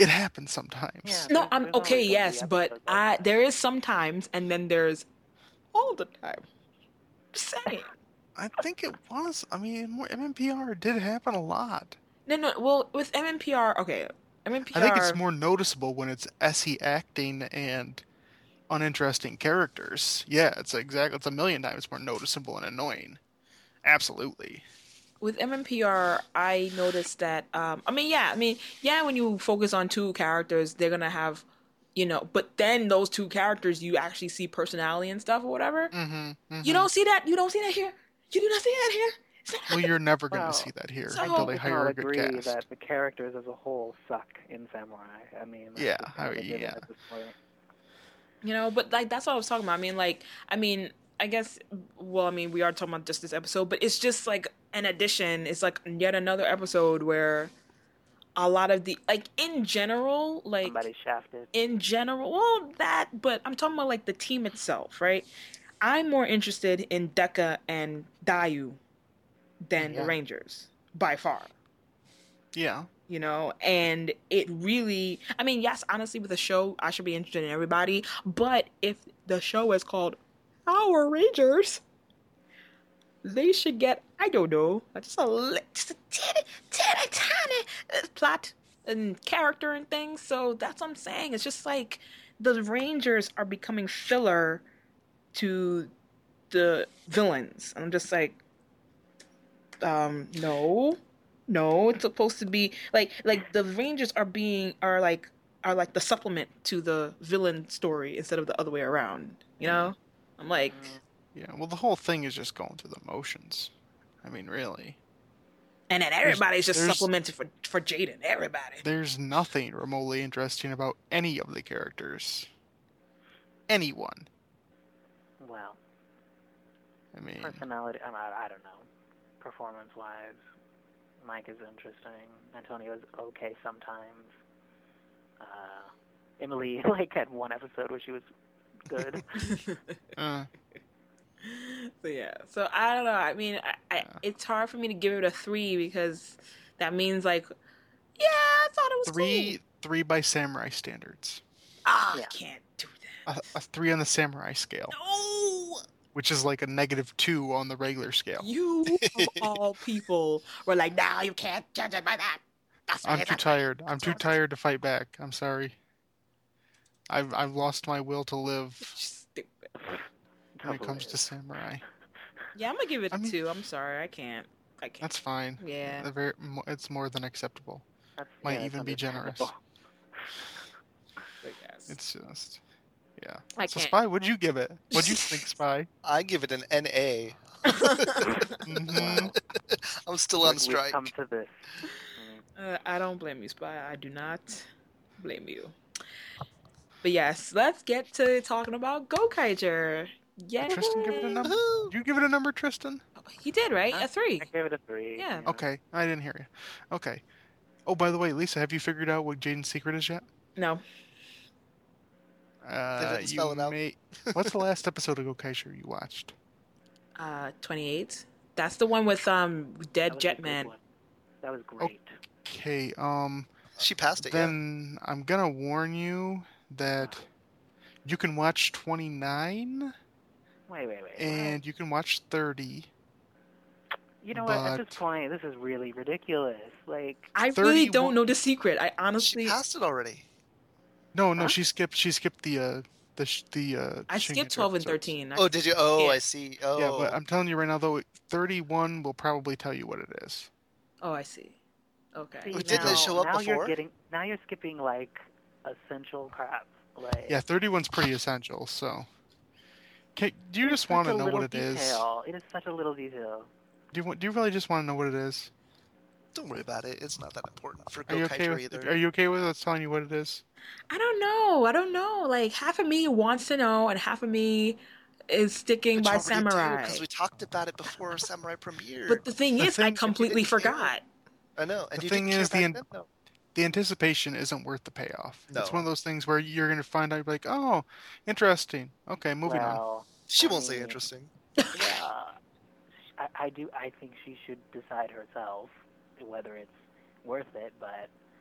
It happens sometimes. Yeah. No, There's- I'm there's okay, always gonna be yes, but episodes like I that. there is sometimes, and then there's all the time. Just saying. I think it was. I mean, more M M P R did happen a lot. No, no. Well, with M M P R, okay, M M P R. I think it's more noticeable when it's S E acting and uninteresting characters. Yeah, it's exactly. It's a million times more noticeable and annoying. Absolutely. With M M P R, I noticed that. Um, I mean, yeah, I mean, yeah. When you focus on two characters, they're gonna have, you know. But then those two characters, you actually see personality and stuff or whatever. Mm-hmm, mm-hmm. You don't see that. You don't see that here. You do not see that here. It's not Well, you're never going to Well, see that here so- until they I hire a cannot good agree cast. that the characters as a whole suck in Samurai. I mean, that's Yeah, just kind of I- a given yeah. at this point. You know, but like that's what I was talking about. I mean, like, I mean, I guess. Well, I mean, we are talking about just this episode, but it's just like an addition. It's like yet another episode where a lot of the like in general, like Somebody shafted. in general, well, that. But I'm talking about like the team itself, right? I'm more interested in Deka and Dayu than Yeah. the Rangers by far. Yeah. You know, and it really, I mean, yes, honestly, with a show, I should be interested in everybody, but if the show is called Power Rangers, they should get, I don't know, just a, li- just a teeny, teeny, tiny uh, plot and character and things, so that's what I'm saying. It's just like the Rangers are becoming filler to the villains. I'm just like, um, no. No, it's supposed to be like like the Rangers are being are like are like the supplement to the villain story instead of the other way around. You know? I'm like, Mm, Yeah. Well, the whole thing is just going through the motions. I mean, really. and then everybody's just there's- supplemented for for Jaden. Everybody. There's nothing remotely interesting about any of the characters. Anyone. well, I mean, personality. I'm not, I don't know. Performance-wise, Mike is interesting. Antonio's okay sometimes. Uh, Emily like had one episode where she was good. uh, So yeah. So I don't know. I mean, I, I, Yeah. it's hard for me to give it a three because that means like, yeah, I thought it was three, cool. three by samurai standards. Ah, I Yeah. can't do that. A, a three on the samurai scale, No. which is like a negative two on the regular scale. You of all people were like, "No, you can't judge it by that." That's I'm right, too that's right." tired. I'm too tired to fight back. I'm sorry. I've I've lost my will to live Stupid. when it comes Hilarious. to samurai. Yeah, I'm gonna give it a I mean- two. I'm sorry, I can't. I can't. That's fine. Yeah. The very, mo- it's more than acceptable. That's, Might yeah, even it's be generous. understandable. But yes. It's just, yeah. I So can't. Spy, what'd you give it? What'd you think, Spy? I give it an N A. hmm I'm still on We've strike. come to this. Mm. uh, I don't blame you, Spy. I do not blame you. But yes, let's get to talking about Gokaiger. Yeah. Tristan, give it a number. Woohoo! Did you give it a number, Tristan? He did, right? Huh? A three. I gave it a three. Yeah. Okay, I didn't hear you. Okay. Oh, by the way, Lisa, have you figured out what Jaden's secret is yet? No. Uh, didn't spell you it out. may. What's the last episode of Gokaiger you watched? Uh, twenty-eight. That's the one with um That Dead was a good Jetman. one. That was great. Okay. Um. She passed it. Yeah. Then I'm gonna warn you that you can watch twenty-nine Wait, wait, wait. and you can watch thirty. You know what? At but- this point, this is really ridiculous. Like, I really thirty-one don't know the secret. I She honestly, passed it already. No, no, Huh? she skipped. She skipped the uh the sh- the uh. I Shingeki skipped twelve and episodes. thirteen. I- Oh, did you? Oh, Yeah. I see. Oh, Yeah, but I'm telling you right now, though, thirty-one will probably tell you what it is. Oh, I see. Okay. see, Wait, didn't they now, show up now before? You're getting, now you're skipping like essential crap. Like, Yeah, thirty-one's pretty essential. So, okay, do you it's just want such to a know little what it is? detail. It is such a little detail. Do you want? Do you really just want to know what it is? don't worry about it. It's not that important for Are you okay Gokaiger with? either. Are you okay with us telling you what it is? I don't know. I don't know. Like half of me wants to know, and half of me is sticking by Samurai. Because we talked about it before Samurai premiered. But the thing The is, I thing- completely You didn't care. forgot. I know. And the you thing didn't care is, the back en- then? No. The anticipation isn't worth the payoff. It's No. one of those things where you're going to find out, like, oh, interesting. Okay, moving on. well, She I won't say mean, interesting. Yeah, I, I do. I think she should decide herself whether it's worth it. But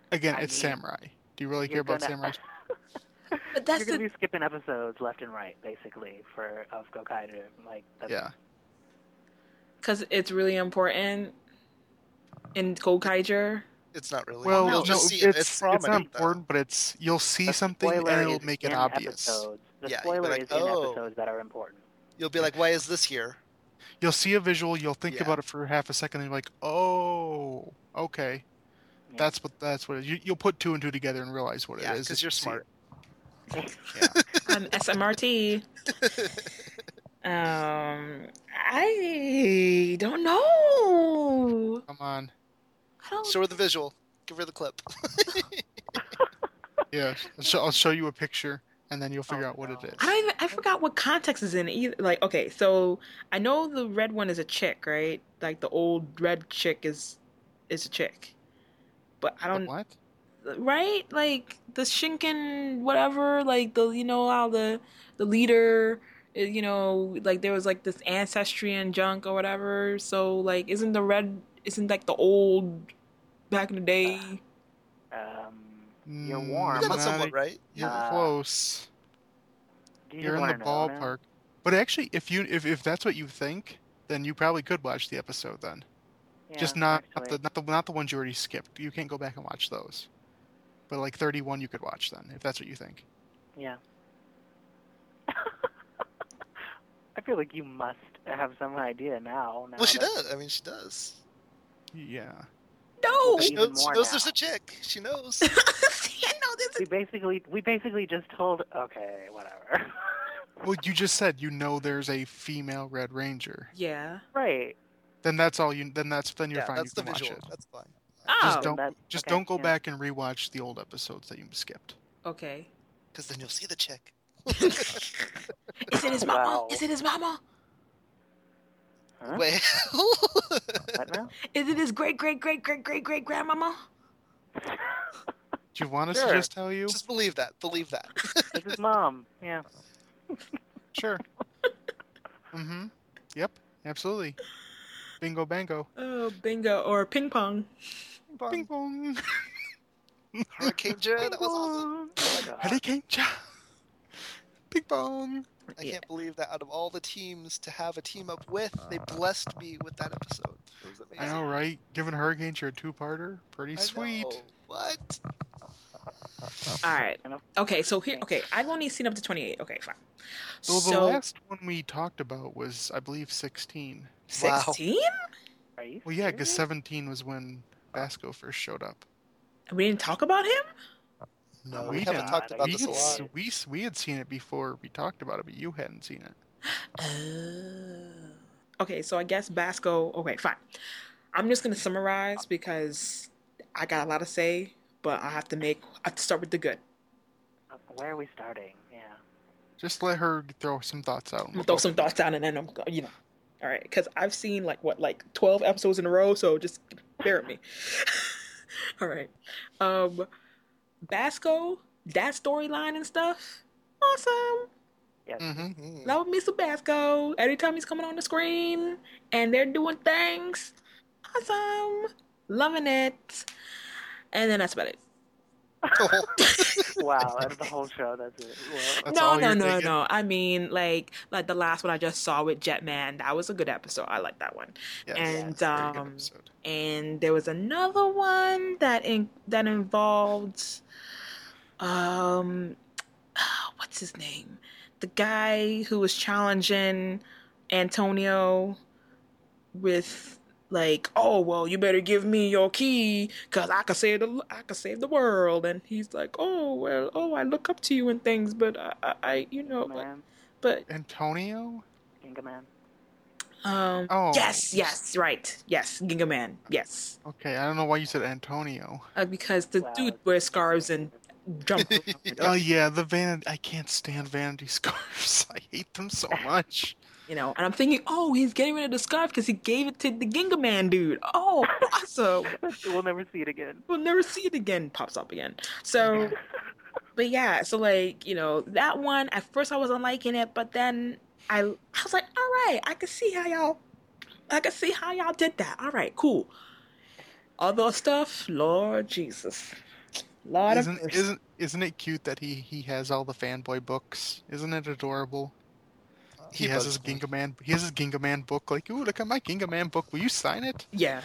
Again, I it's mean, samurai. Do you really care You're about gonna, samurai? But that's you're gonna the be skipping episodes left and right, basically, for of Gokaiger. Like, that's, Yeah. because it's really important in Gokaiger. It's not really. Well, You'll no, just see it. it's It's it's prominent, not though. important, but it's you'll see the something and spoiler it'll is make it in obvious. episodes. The Yeah, you'll be spoiler like, is in "Oh." episodes that are important. You'll be like, why is this here? You'll see a visual, you'll think Yeah. about it for half a second, and you're like, oh, okay, Yeah. that's what that's what it is. You, you'll put two and two together and realize what Yeah, it is. because if you're you see smart. it. Yeah. I'm S M R T. Um, I don't know. Come on. I don't. Show her the visual. Give her the clip. Yeah, I'll show, I'll show you a picture, and then you'll figure Oh, out what no. it is. I don't even. I forgot what context is in it either. Like, okay, so I know the red one is a chick, right? Like the old red chick is is a chick, but I The don't. what? Right? Like the Shinken whatever, like the you know how the the leader uh, you know, like there was like this ancestry and junk or whatever. So like isn't the red isn't like the old back in the day? Um, you're Mm, warm. You got it not somewhat e- right. You're Uh, close. Do you You're just in the wanna know now? ballpark. But actually, if you if, if that's what you think, then you probably could watch the episode then. Yeah, Just not, not actually. the not the not the ones you already skipped. You can't go back and watch those. But like thirty-one, you could watch then, if that's what you think. Yeah. I feel like you must have some idea now. now Well, she that- does. I mean, she does. Yeah. No. She even knows, she more knows now. there's a chick. She knows. I know this We is basically we basically just told. Okay, whatever. Well, you just said you know there's a female Red Ranger. yeah. Right. Then that's all you. Then that's then you're yeah, fine. that's you the can watch visual. it. That's fine. Oh. Just Then don't that- just okay, don't go yeah. back and rewatch the old episodes that you skipped. Okay. Because then you'll see the chick. Is it his mama? Wow. Is it his mama? Huh? Wait. What now? Is it his great great great great great great grandmama? Do you want us Sure. to just tell you? Just believe that. Believe that. It's his mom. Yeah. Sure. Mm-hmm. Yep. Absolutely. Bingo bango. Oh, bingo or ping pong. Bing bong. Hurricane Jet. That was awesome. Oh my god. Hurricane ja. Bing bong. I Yeah. can't believe that out of all the teams to have a team up with, they blessed me with that episode. It was I amazing. know, right? Giving Hurricanes your two-parter, pretty I sweet. know. What? All right. Enough. Okay, so here. Okay, I've only seen up to twenty-eight. Okay, fine. Well, the So last one we talked about was, I believe, sixteen. Wow. sixteen? Are you Well, yeah, because serious? seventeen was when Basco first showed up. We didn't talk about him. No, we we, haven't didn't. talked about we, this a had, lot. s- we, s- we had seen it before we talked about it, but you hadn't seen it. Oh. Okay, so I guess Basco. Okay, fine. I'm just gonna summarize because I got a lot to say, but I have to make. I have to start with the good. Where are we starting? Yeah. Just let her throw some thoughts out. I'm gonna throw some thoughts down and then I'm, go- you know, all right. Because I've seen like what, like twelve episodes in a row, so just bear with me. All right. Um, Basco, that storyline and stuff, awesome. Yes. Mm-hmm. Mm. Love me some Basco. Anytime he's coming on the screen and they're doing things, awesome. Loving it. And then that's about it. Wow, that's the whole show. That's it. Well, That's no, all no, you're no, thinking? no. I mean, like, like the last one I just saw with Jetman. That was a good episode. I like that one. Yes, And, very good um, episode. And there was another one that in that involved, um, what's his name? The guy who was challenging Antonio with like, oh well, you better give me your key because I could save the I could save the world. And he's like, oh well, oh I look up to you and things, but I, I, I you know, but, Man, but Antonio? Ginga Man. um, Oh. yes, yes, right, yes, Ginga Man, yes, Okay, I don't know why you said Antonio. uh, because the Wow. dude wears scarves and jump. Oh yeah, the vanity. I can't stand vanity scarves. I hate them so much. You know, and I'm thinking, oh, he's getting rid of the scarf because he gave it to the Ginga Man dude. Oh, awesome. We'll never see it again. We'll never see it again. Pops up again. So, but yeah, so like, you know, that one, at first I wasn't liking it, but then I, I was like, all right, I can see how y'all, I can see how y'all did that. All right, cool. Other stuff, Lord Jesus. Lot of Isn't verse. isn't isn't it cute that he he has all the fanboy books? Isn't it adorable? He, He has his bugs me. Ginga Man. He has his Ginga Man book. Like, ooh, look at my Ginga Man book. Will you sign it? Yeah.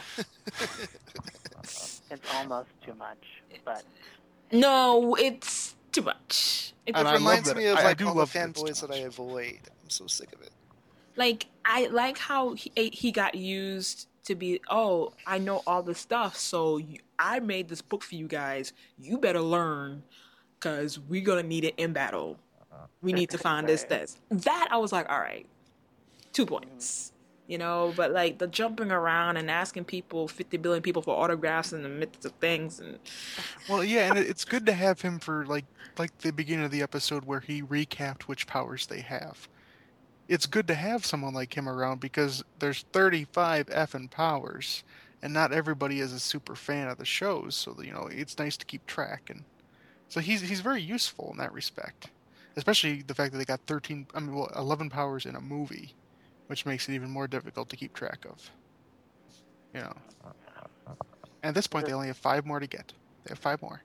It's almost too much, but No, it's too much. It's And It I love reminds that- me of I- I like do all the love that it's fanboys too that I much. avoid. I'm so sick of it. like I like how he he got used to be. Oh, I know all this stuff, so you, I made this book for you guys. You better learn, cause we're gonna need it in battle. We need to find this Right. this that. I was like, all right, two points. You know, but like the jumping around and asking people, fifty billion people for autographs in the midst of things, and Well, yeah, and it- it's good to have him for like like the beginning of the episode where he recapped which powers they have. It's good to have someone like him around because there's thirty-five effing powers, and not everybody is a super fan of the shows. So you know, it's nice to keep track, and so he's he's very useful in that respect. Especially the fact that they got thirteen, I mean, well, eleven powers in a movie, which makes it even more difficult to keep track of. You know, and at this point they only have five more to get. They have five more.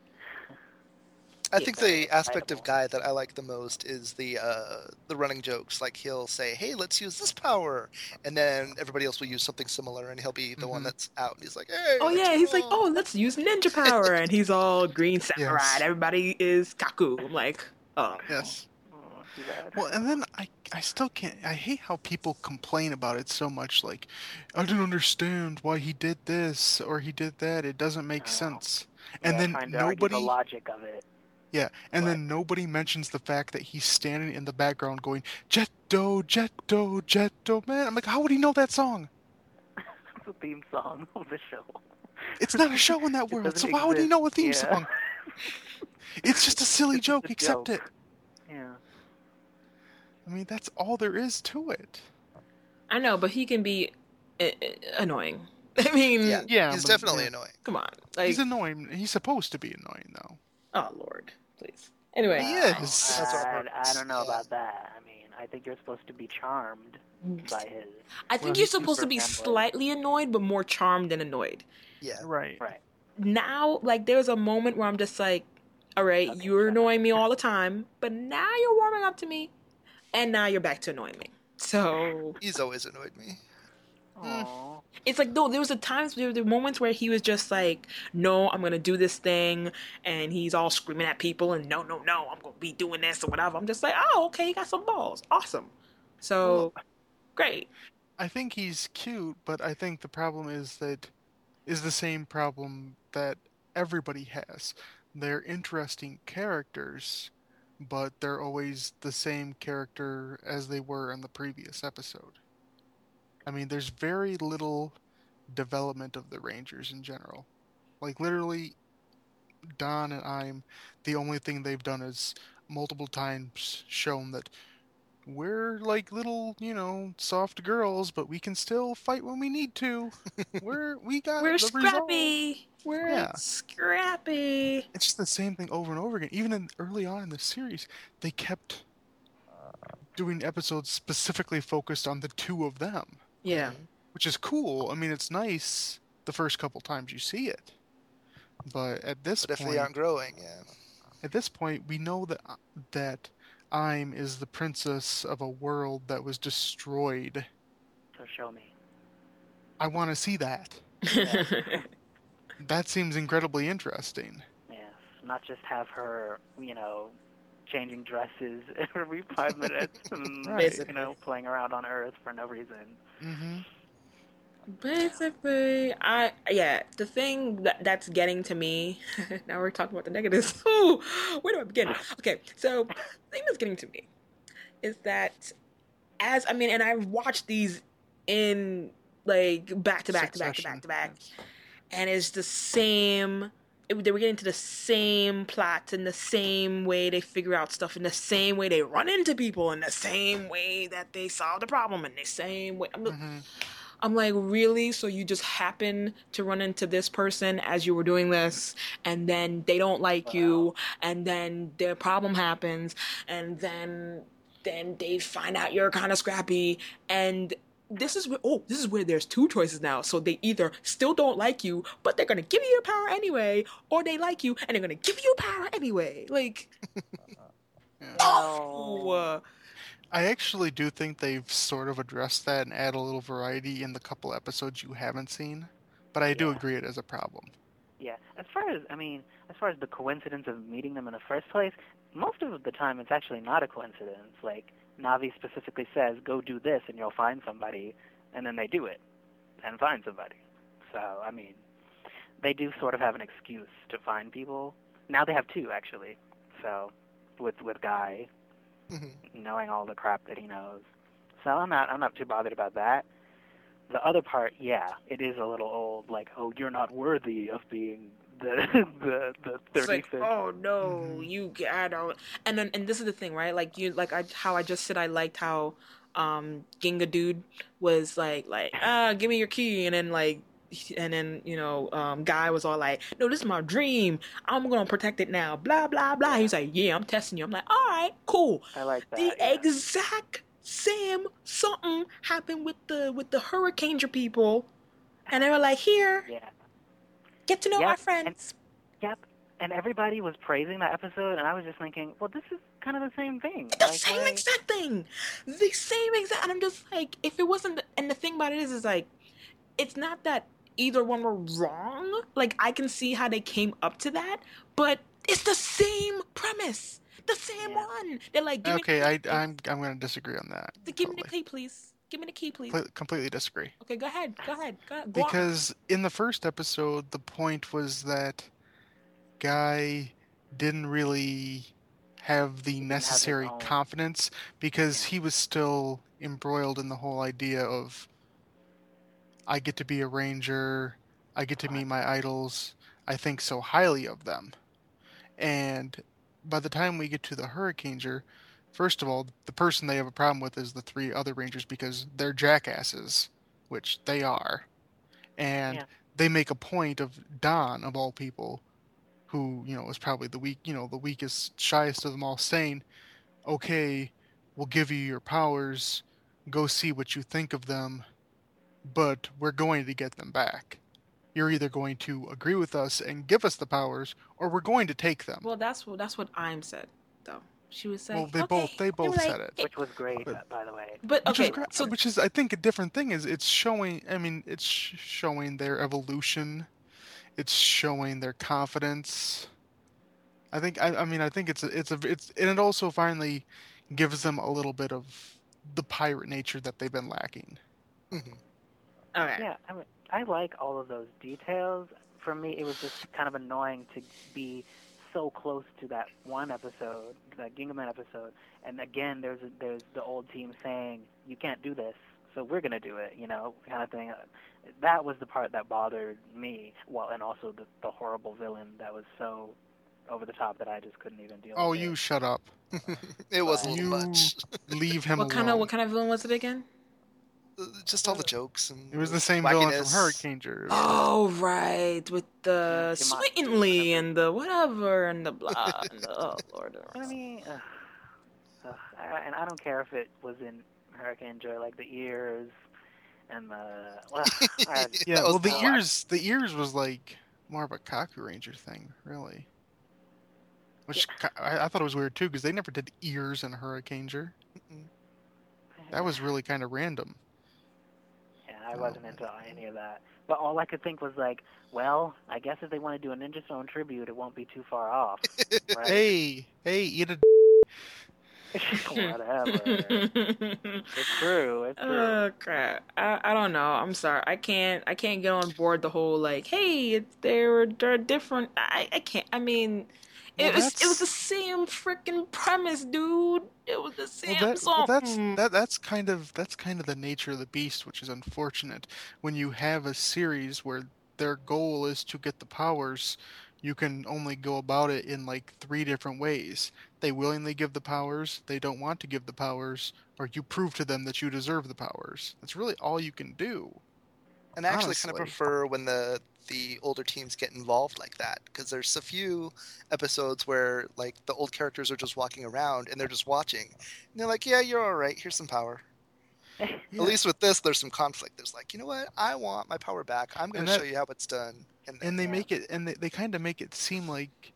I Yeah. think the aspect of Excitable. Guy that I like the most is the uh, the running jokes. Like he'll say, "Hey, let's use this power," and then everybody else will use something similar, and he'll be the one Mhm. that's out. And he's like, "Hey, oh let's yeah, he's like, go." oh, let's use ninja power, and he's all green samurai. Yes. And everybody is Kaku. I'm like, oh, Yes. oh, too bad. Well, and then I, I still can't. I hate how people complain about it so much. Like, I didn't understand why he did this or he did that. It doesn't make I know. sense. And Yeah, then trying to argue the nobody, logic of it. yeah, and Right. then nobody mentions the fact that he's standing in the background going Jetto, Jetto, Jetto, man. I'm like, how would he know that song? It's the theme song of the show. It's not a show in that It world, so doesn't why would he exist. know a theme Yeah. song? It's just a silly It's just joke. a Accept joke. it. Yeah. I mean, that's all there is to it. I know, but he can be uh, uh, annoying. I mean, Yeah, Yeah, he's but- definitely yeah. annoying. come on, like, He's annoying. He's supposed to be annoying, though. oh Lord, please. Anyway, He Wow. is. That's what I, hurts. I don't know Yeah. about that. I mean, I think you're supposed to be charmed by his. I think Well, you're he's supposed to be super fanboy. slightly annoyed, but more charmed than annoyed. Yeah, Right. Right. Now, like, there's a moment where I'm just like, all right, Okay, you're shut up. annoying me all the time, but now you're warming up to me, and now you're back to annoying me. So he's always annoyed me. Aww. it's like, no, there was a times, there were the moments where he was just like, no, I'm gonna do this thing, and he's all screaming at people, and no, no, no, I'm gonna be doing this or whatever. I'm just like, oh, okay, you got some balls, awesome. So great. I think he's cute, but I think the problem is that is the same problem that everybody has. They're interesting characters, but they're always the same character as they were in the previous episode. I mean, there's very little development of the Rangers in general. Like, literally, Don and I'm, the only thing they've done is multiple times shown that we're like little, you know, soft girls, but we can still fight when we need to. We're we got We're the resolve. scrappy. We're Yeah. scrappy. It's just the same thing over and over again. Even in, early on in the series, they kept doing episodes specifically focused on the two of them, Yeah. which is cool. I mean, it's nice the first couple times you see it, but at this But if point, they aren't growing, yeah. at this point, we know that that I'm is the princess of a world that was destroyed. So show me. I want to see that. That seems incredibly interesting. Yes. Not just have her, you know, changing dresses every five minutes and, Right. you know, playing around on Earth for no reason. Mm-hmm. Basically, I yeah, the thing that that's getting to me. Now we're talking about the negatives. Ooh, where do I begin? Okay, so the thing that's getting to me is that as I mean, and I've watched these in like back to back to back to back to back, and it's the same. It, they were getting to the same plot in the same way they figure out stuff in the same way they run into people in the same way that they solve the problem in the same way. I'm, Mm-hmm. I'm like, really? So you just happen to run into this person as you were doing this, and then they don't like you, and then their problem happens, and then then they find out you're kind of scrappy, and this is where oh this is where there's two choices now. So they either still don't like you, but they're gonna give you your power anyway, or they like you and they're gonna give you power anyway. Like, Yeah. oh, I actually do think they've sort of addressed that and add a little variety in the couple episodes you haven't seen, but I do Yeah. agree it is a problem. Yeah, as far as I mean, as far as the coincidence of meeting them in the first place, most of the time it's actually not a coincidence. Like Navi specifically says, "Go do this, and you'll find somebody," and then they do it and find somebody. So I mean, they do sort of have an excuse to find people. Now they have two actually. So with with Guy Mhm. knowing all the crap that he knows, so I'm not I'm not too bothered about that. The other part, yeah, it is a little old. Like, oh, you're not worthy of being the the the it's like, thirty-fifth. oh no, Mhm. you I don't. And then and this is the thing, right? Like you, like I how I just said I liked how um Ginga dude was like like ah give me your key, and then like and then you know um Guy was all like, no, this is my dream, I'm gonna protect it now, blah blah blah. Yeah. He's like, yeah, I'm testing you. I'm like, all right, cool. I like that. The yeah. exact same something happened with the with the Hurricaneer people, and they were like, here, Yeah. get to know Yep, our friends. Yep. And everybody was praising that episode, and I was just thinking, well, this is kind of the same thing. The Like, same why- exact thing. The same exact. And I'm just like, if it wasn't, and the thing about it is, is like, it's not that either one were wrong. Like, I can see how they came up to that, but it's the same premise. The same Yeah. one. They're like, give Okay, me I, the, I'm I'm going to disagree on that. give me the totally. key, please. Give me the key, please. Cle- completely disagree. Okay, go ahead. Go ahead. Go, go on. Because in the first episode, the point was that Guy didn't really have the have his necessary own- confidence because he was still embroiled in the whole idea of I get to be a ranger, I get to meet my idols, I think so highly of them. And by the time we get to the Hurricaneer, first of all, the person they have a problem with is the three other rangers because they're jackasses, which they are. And Yeah. they make a point of Don, of all people, who, you know, is probably the weak, you know, the weakest, shyest of them all, saying, okay, we'll give you your powers, go see what you think of them, but we're going to get them back. You're either going to agree with us and give us the powers, or we're going to take them. Well, that's what that's what I'm said, though. She was like, Well, they okay. both they They both were like, said it. Which was great, But- by the way. But Which okay, is great, so which is I think a different thing is it's showing. I mean, it's sh- showing their evolution. It's showing their confidence. I think. I, I mean, I think it's a, it's a it's and it also finally gives them a little bit of the pirate nature that they've been lacking. Mhm. okay. Yeah, I mean, I like all of those details. For me, it was just kind of annoying to be so close to that one episode, that Gingaman episode, and again, there's a, there's the old team saying you can't do this, so we're gonna do it, you know, kind of thing. That was the part that bothered me. Well, and also the the horrible villain that was so over the top that I just couldn't even deal Oh, with you it. shut up! It was a But- little You- much. Leave him What alone. kind of what kind of villain was it again? Just all the jokes and It was the same villain from wackiness. Hurricaneer. Oh right, with the Yeah, Jumanji, sweetly whatever. and the whatever and the blah. And the, oh lord. I mean, ugh, ugh, I, and I don't care if it was in Hurricane Joy, like the ears and the. Well, I, Yeah, That was well, the the- ears, the ears was like more of a Kaku Ranger thing, really. Which ki- I, I thought it was weird too, because they never did ears in Hurricaneer. That was really kind of random. Yeah, I Oh, wasn't into any of that. But all I could think was like, well, I guess if they want to do a Ninja Stone tribute, it won't be too far off, right? Hey, hey, eat a. Whatever. It's true. It's true. Oh crap! I, I don't know. I'm sorry. I can't I can't get on board the whole like, hey, it's they're they're different. I I can't. I mean, it Well, was it that's- was the same freaking premise, dude. It was the same Well, that, well, song. that's that. That's kind of that's kind of the nature of the beast, which is unfortunate. When you have a series where their goal is to get the powers, you can only go about it in like three different ways. They willingly give the powers, they don't want to give the powers, or you prove to them that you deserve the powers. That's really all you can do. And I actually kind of Honestly. prefer when the the older teams get involved like that, because there's a few episodes where like the old characters are just walking around and they're just watching, and they're like, "Yeah, you're all right. Here's some power." Yeah. At least with this, there's some conflict. There's like, you know what? I want my power back. I'm going And to that- show you how it's done. And, and they Yeah. make it, and they, they kind of make it seem like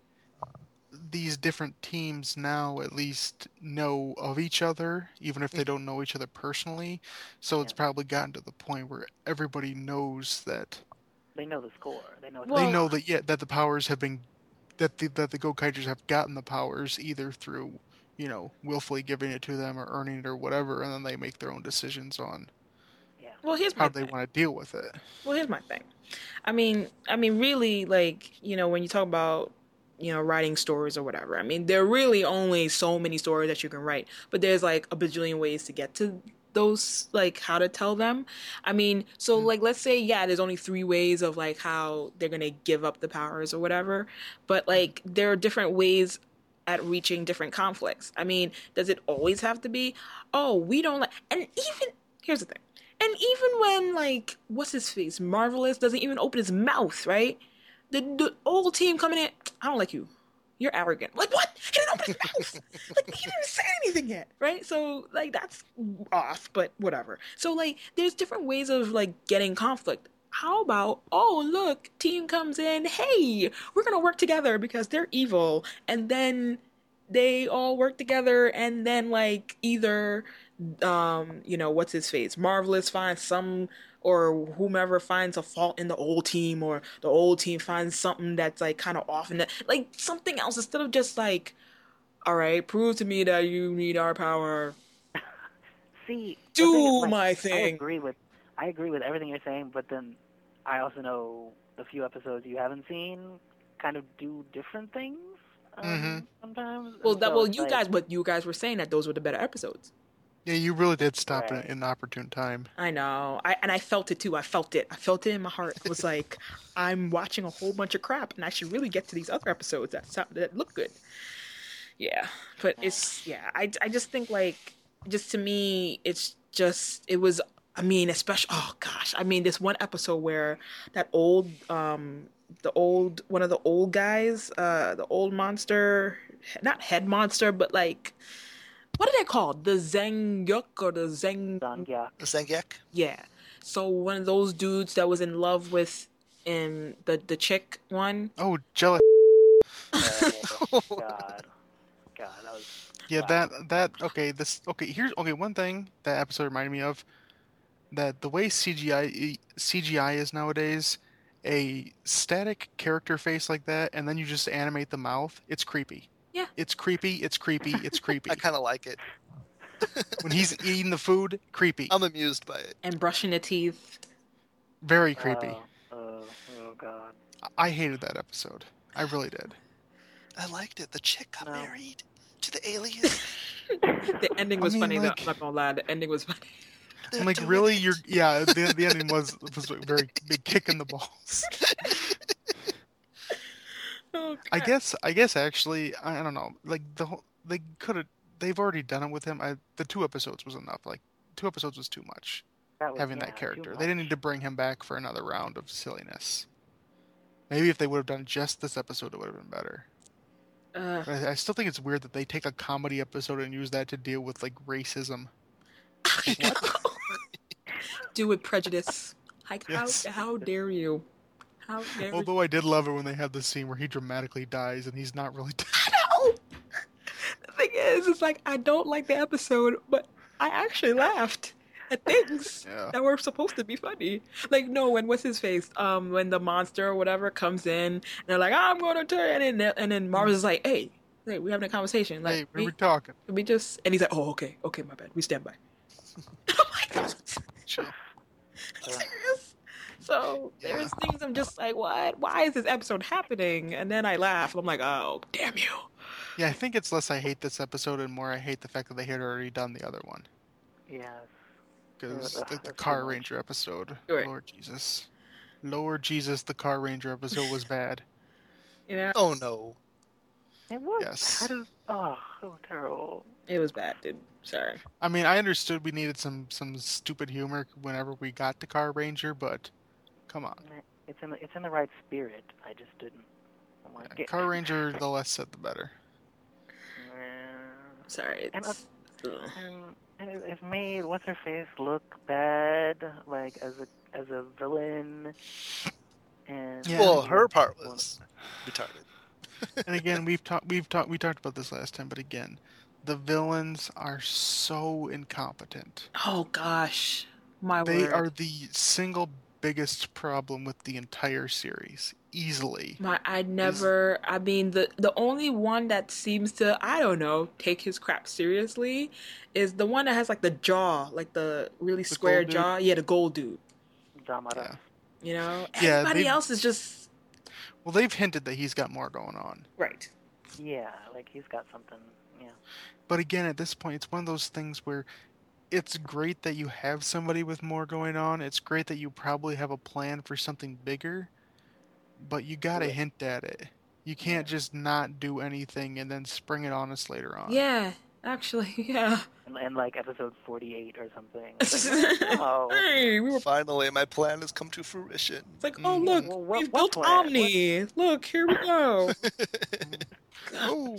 these different teams now at least know of each other, even if they don't know each other personally. So it's Yeah. probably gotten to the point where everybody knows that They know the score. They know. What's Well- they going know on. that yeah that the powers have been that the that the Gokaijers have gotten the powers either through you know willfully giving it to them or earning it or whatever, and then they make their own decisions on Yeah. Well, here's my how they thing. want to deal with it. Well, here's my thing. I mean, I mean, really, like, you know, when you talk about, you know, writing stories or whatever, I mean, there are really only so many stories that you can write, but there's like a bajillion ways to get to those, like, how to tell them. I mean, so, Mm. like, let's say, yeah, there's only three ways of, like, how they're gonna give up the powers or whatever, but, like, there are different ways at reaching different conflicts. I mean, does it always have to be, oh, we don't like, and even, here's the thing. And even when, like, what's his face? Marvelous doesn't even open his mouth, right? The, the old team coming in, I don't like you. You're arrogant. Like, what? He didn't open his mouth. Like, he didn't even say anything yet, right? So, like, that's off, but whatever. So, like, there's different ways of, like, getting conflict. How about, oh, look, team comes in, hey, we're going to work together because they're evil. And then they all work together, and then, like, either um, you know, what's his face? Marvelous finds some or whomever finds a fault in the old team, or the old team finds something that's like kind of off in it, like something else instead of just like, all right, prove to me that you need our power. See, the Do thing is, like, my I thing. agree with I agree with everything you're saying, but then I also know the few episodes you haven't seen kind of do different things um, Mhm. sometimes. Well, and that so well, it's you like, guys, but you guys were saying that those were the better episodes. Yeah, you really did stop Right. in an opportune time. I know. I and I felt it too. I felt it. I felt it in my heart. It was like I'm watching a whole bunch of crap, and I should really get to these other episodes that sound, that look good. Yeah, but it's yeah. I I just think like just to me, it's just it was. I mean, especially oh gosh, I mean this one episode where that old um the old one of the old guys, uh the old monster, not head monster, but like what are they called? The Zengyuk or the Zeng Zangiak. The Zangief? yeah. So one of those dudes that was in love with in the the chick one. Oh, jealous. Oh, God, God, that was Yeah, wow. that that okay. This okay. Here's okay. One thing that episode reminded me of that the way C G I C G I is nowadays, a static character face like that, and then you just animate the mouth. It's creepy. Yeah. It's creepy. It's creepy. It's creepy. I kind of like it. When he's eating the food, creepy. I'm amused by it. And brushing the teeth. Very creepy. Oh, oh, oh, God. I hated that episode. I really did. I liked it. The chick got No. married to the alien. The ending I was mean, funny though. like- I'm not gonna lie. The ending was funny. They're I'm like, doing really? it. You're yeah. The, the ending was was a very big kick in the balls. Oh, I God. guess I guess actually I, I don't know. Like the whole they could have they've already done it with him. I, the two episodes was enough. Like two episodes was too much. That was, Having yeah, that too character, they didn't much. need to bring him back for another round of silliness. Maybe if they would have done just this episode, it would have been better. Uh, But I, I still think it's weird that they take a comedy episode and use that to deal with like racism. do with prejudice. Like Yes. how how dare you? How dare you? Although I did love it when they had the scene where he dramatically dies and he's not really dead. No! The thing is, it's like I don't like the episode, but I actually laughed at things Yeah. that were supposed to be funny. Like no, when what's his face? Um, when the monster or whatever comes in, and they're like, "I'm gonna turn," and then and then Marvel's is like, "Hey, hey, we're having a conversation. Like, Hey, what are we, we talking? we just," and he's like, "Oh, okay, okay, my bad. We stand by." I'm like, Chill. serious? So there's things I'm just like, what? Why is this episode happening? And then I laugh. I'm like, oh, damn you. Yeah, I think it's less I hate this episode and more I hate the fact that they had already done the other one. Yes. Because Ugh, the, the that's too Car much. Ranger episode, Right. Lord Jesus. Lord Jesus, the Car Ranger episode was bad. You know, Oh no. It was. Yes. How does? Oh, it was terrible. it was bad, dude. Sorry. I mean, I understood we needed some, some stupid humor whenever we got to Car Ranger, but come on. It's in the it's in the right spirit. I just didn't like Yeah, it. Car Ranger, the less said, the better. Uh, Sorry. And, It's, ugh. and, and it, it made what's her face look bad, like as a as a villain. And Yeah. Well, her part was retarded. And again, we've talked we've talked we talked about this last time, but again, the villains are so incompetent. Oh gosh, my They word. are the single biggest problem with the entire series, easily. My, I never. I mean, the the only one that seems to, I don't know, take his crap seriously, is the one that has like the jaw, like the really The square gold dude? jaw. Yeah, the gold dude. Zamara. Yeah. You know, Yeah, everybody they- else is just Well, they've hinted that he's got more going on. right. Yeah, like he's got something. Yeah. But again, at this point, it's one of those things where it's great that you have somebody with more going on. It's great that you probably have a plan for something bigger, but you gotta Right. hint at it. You can't just not do anything and then spring it on us later on. Yeah, actually, yeah. And, and like episode forty-eight or something. It's like, oh, Hey, we were. Finally, my plan has come to fruition. It's like, oh Mm. look, Well, what- we've what built plan? Omni. Look, here we go. Oh,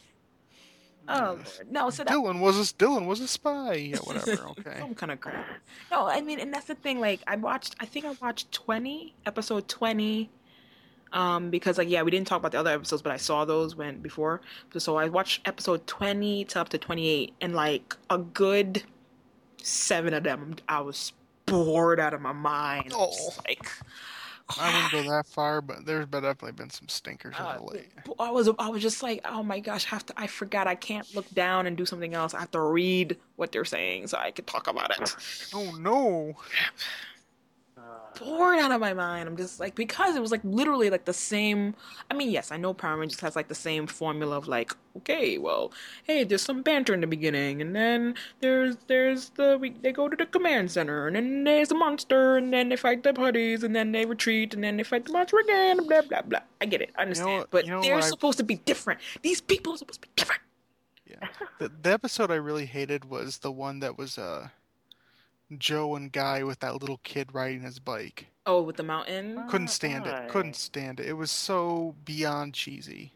Oh Lord. No, so that Dylan was a Dylan was a spy. Yeah, whatever. Okay. some kind of crap. No, I mean, and that's the thing. Like, I watched. I think I watched twenty, episode twenty. Um, because like, yeah, we didn't talk about the other episodes, but I saw those when before. So I watched episode twenty to up to twenty-eight, and like a good seven of them, I was bored out of my mind. I was just Oh. like. I wouldn't go that far, but there's been definitely been some stinkers as Uh, of late. I was I was just like, oh my gosh, I have to I forgot I can't look down and do something else. I have to read what they're saying so I can talk about it. Oh no! uh, Bored out of my mind. I'm just like, because it was like literally like the same. I mean, yes, I know Power Rangers has like the same formula of like, okay, well, hey, there's some banter in the beginning, and then there's there's the we, they go to the command center, and then there's a monster, and then they fight the putties, and then they retreat, and then they fight the monster again, blah blah blah. I get it, I understand, what- but you know they're what I- supposed to be different. These people are supposed to be different. Yeah, the, the episode I really hated was the one that was uh, Joe and Guy with that little kid riding his bike. Oh, with the mountain. Couldn't stand it. why? Couldn't stand it. It was so beyond cheesy.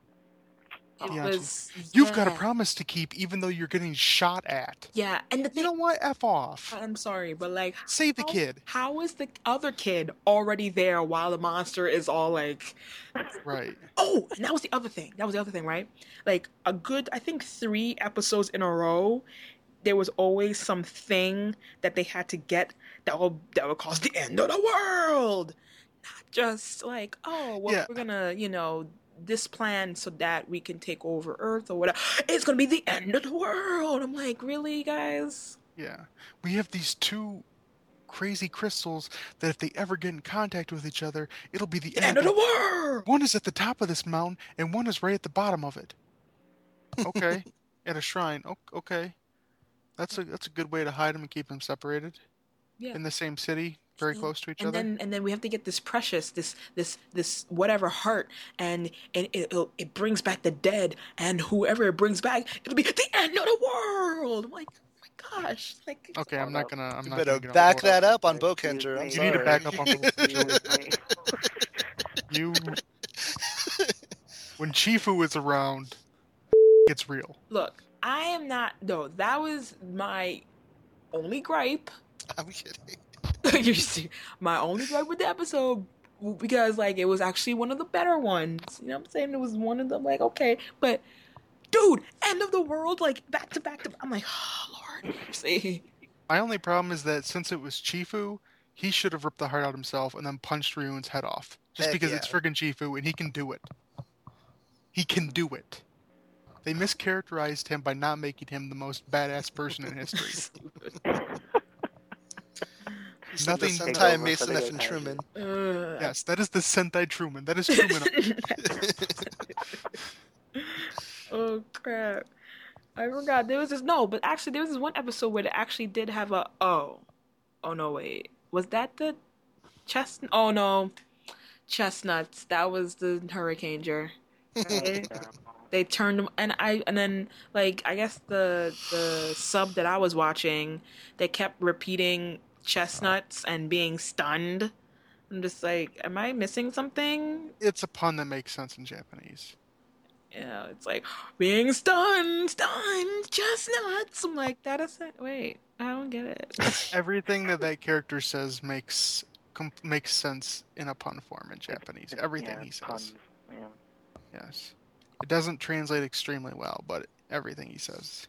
It Yeah, was. You've got a yeah. promise to keep, even though you're getting shot at. Yeah, and the You thing. know what? F off. I'm sorry, but like, Save the how- kid. How is the other kid already there while the monster is all like? Right. Oh, and that was the other thing. That was the other thing, right? Like a good, I think, three episodes in a row, there was always something that they had to get that will that would cause the end of the world. Not just like, oh, well, Yeah. we're gonna, you know, this plan so that we can take over Earth or whatever. It's gonna be the end of the world. I'm like, really, guys? Yeah. We have these two crazy crystals that if they ever get in contact with each other, it'll be the The end end of the world. One is at the top of this mountain, and one is right at the bottom of it. Okay. At a shrine. O- okay. That's a that's a good way to hide them and keep them separated. Yeah. In the same city, very And- close to each and other. then and then we have to get this precious, this this this whatever heart, and and it it'll, it brings back the dead, and whoever it brings back, it'll be the end of the world. I'm like, oh my gosh, like Okay, I'm not gonna. I'm You not better gonna get on back board. that up on Excuse Bokenter. I'm me. You need to sorry. back up on Excuse me. You. When Chifu is around, it's real. look, I am not. No, that was my only gripe. I'm kidding. You see, my only gripe with the episode, because like it was actually one of the better ones. You know what I'm saying? It was one of them. Like, okay, but dude, end of the world, like back to back to. I'm like, oh Lord, mercy. My only problem is that since it was Chifu, he should have ripped the heart out himself and then punched Ryu's head off. Just Heck because yeah. it's friggin' Chifu and he can do it. He can do it. They mischaracterized him by not making him the most badass person in history. Stupid. The Nothing. Take Sentai over Mason for the F. and Gokaiger. Truman. Uh, Yes, that is the Sentai Truman. That is Truman. oh crap! I forgot there was this. No, but actually there was this one episode where they actually did have a. Oh, oh no! Wait, was that the chestnut? Oh no, chestnuts. That was the Hurricaneger. Right? They turned them, and I and then like I guess the the sub that I was watching, they kept repeating chestnuts and being stunned. I'm just like, am I missing something? It's a pun that makes sense in Japanese. You know, it's like being stunned, stunned, just nuts. I'm like, that is it. Wait, I don't get it. Everything that that character says makes com- makes sense in a pun form in Japanese. It- Everything yeah, he says. puns. Yeah. Yes. It doesn't translate extremely well, but everything he says.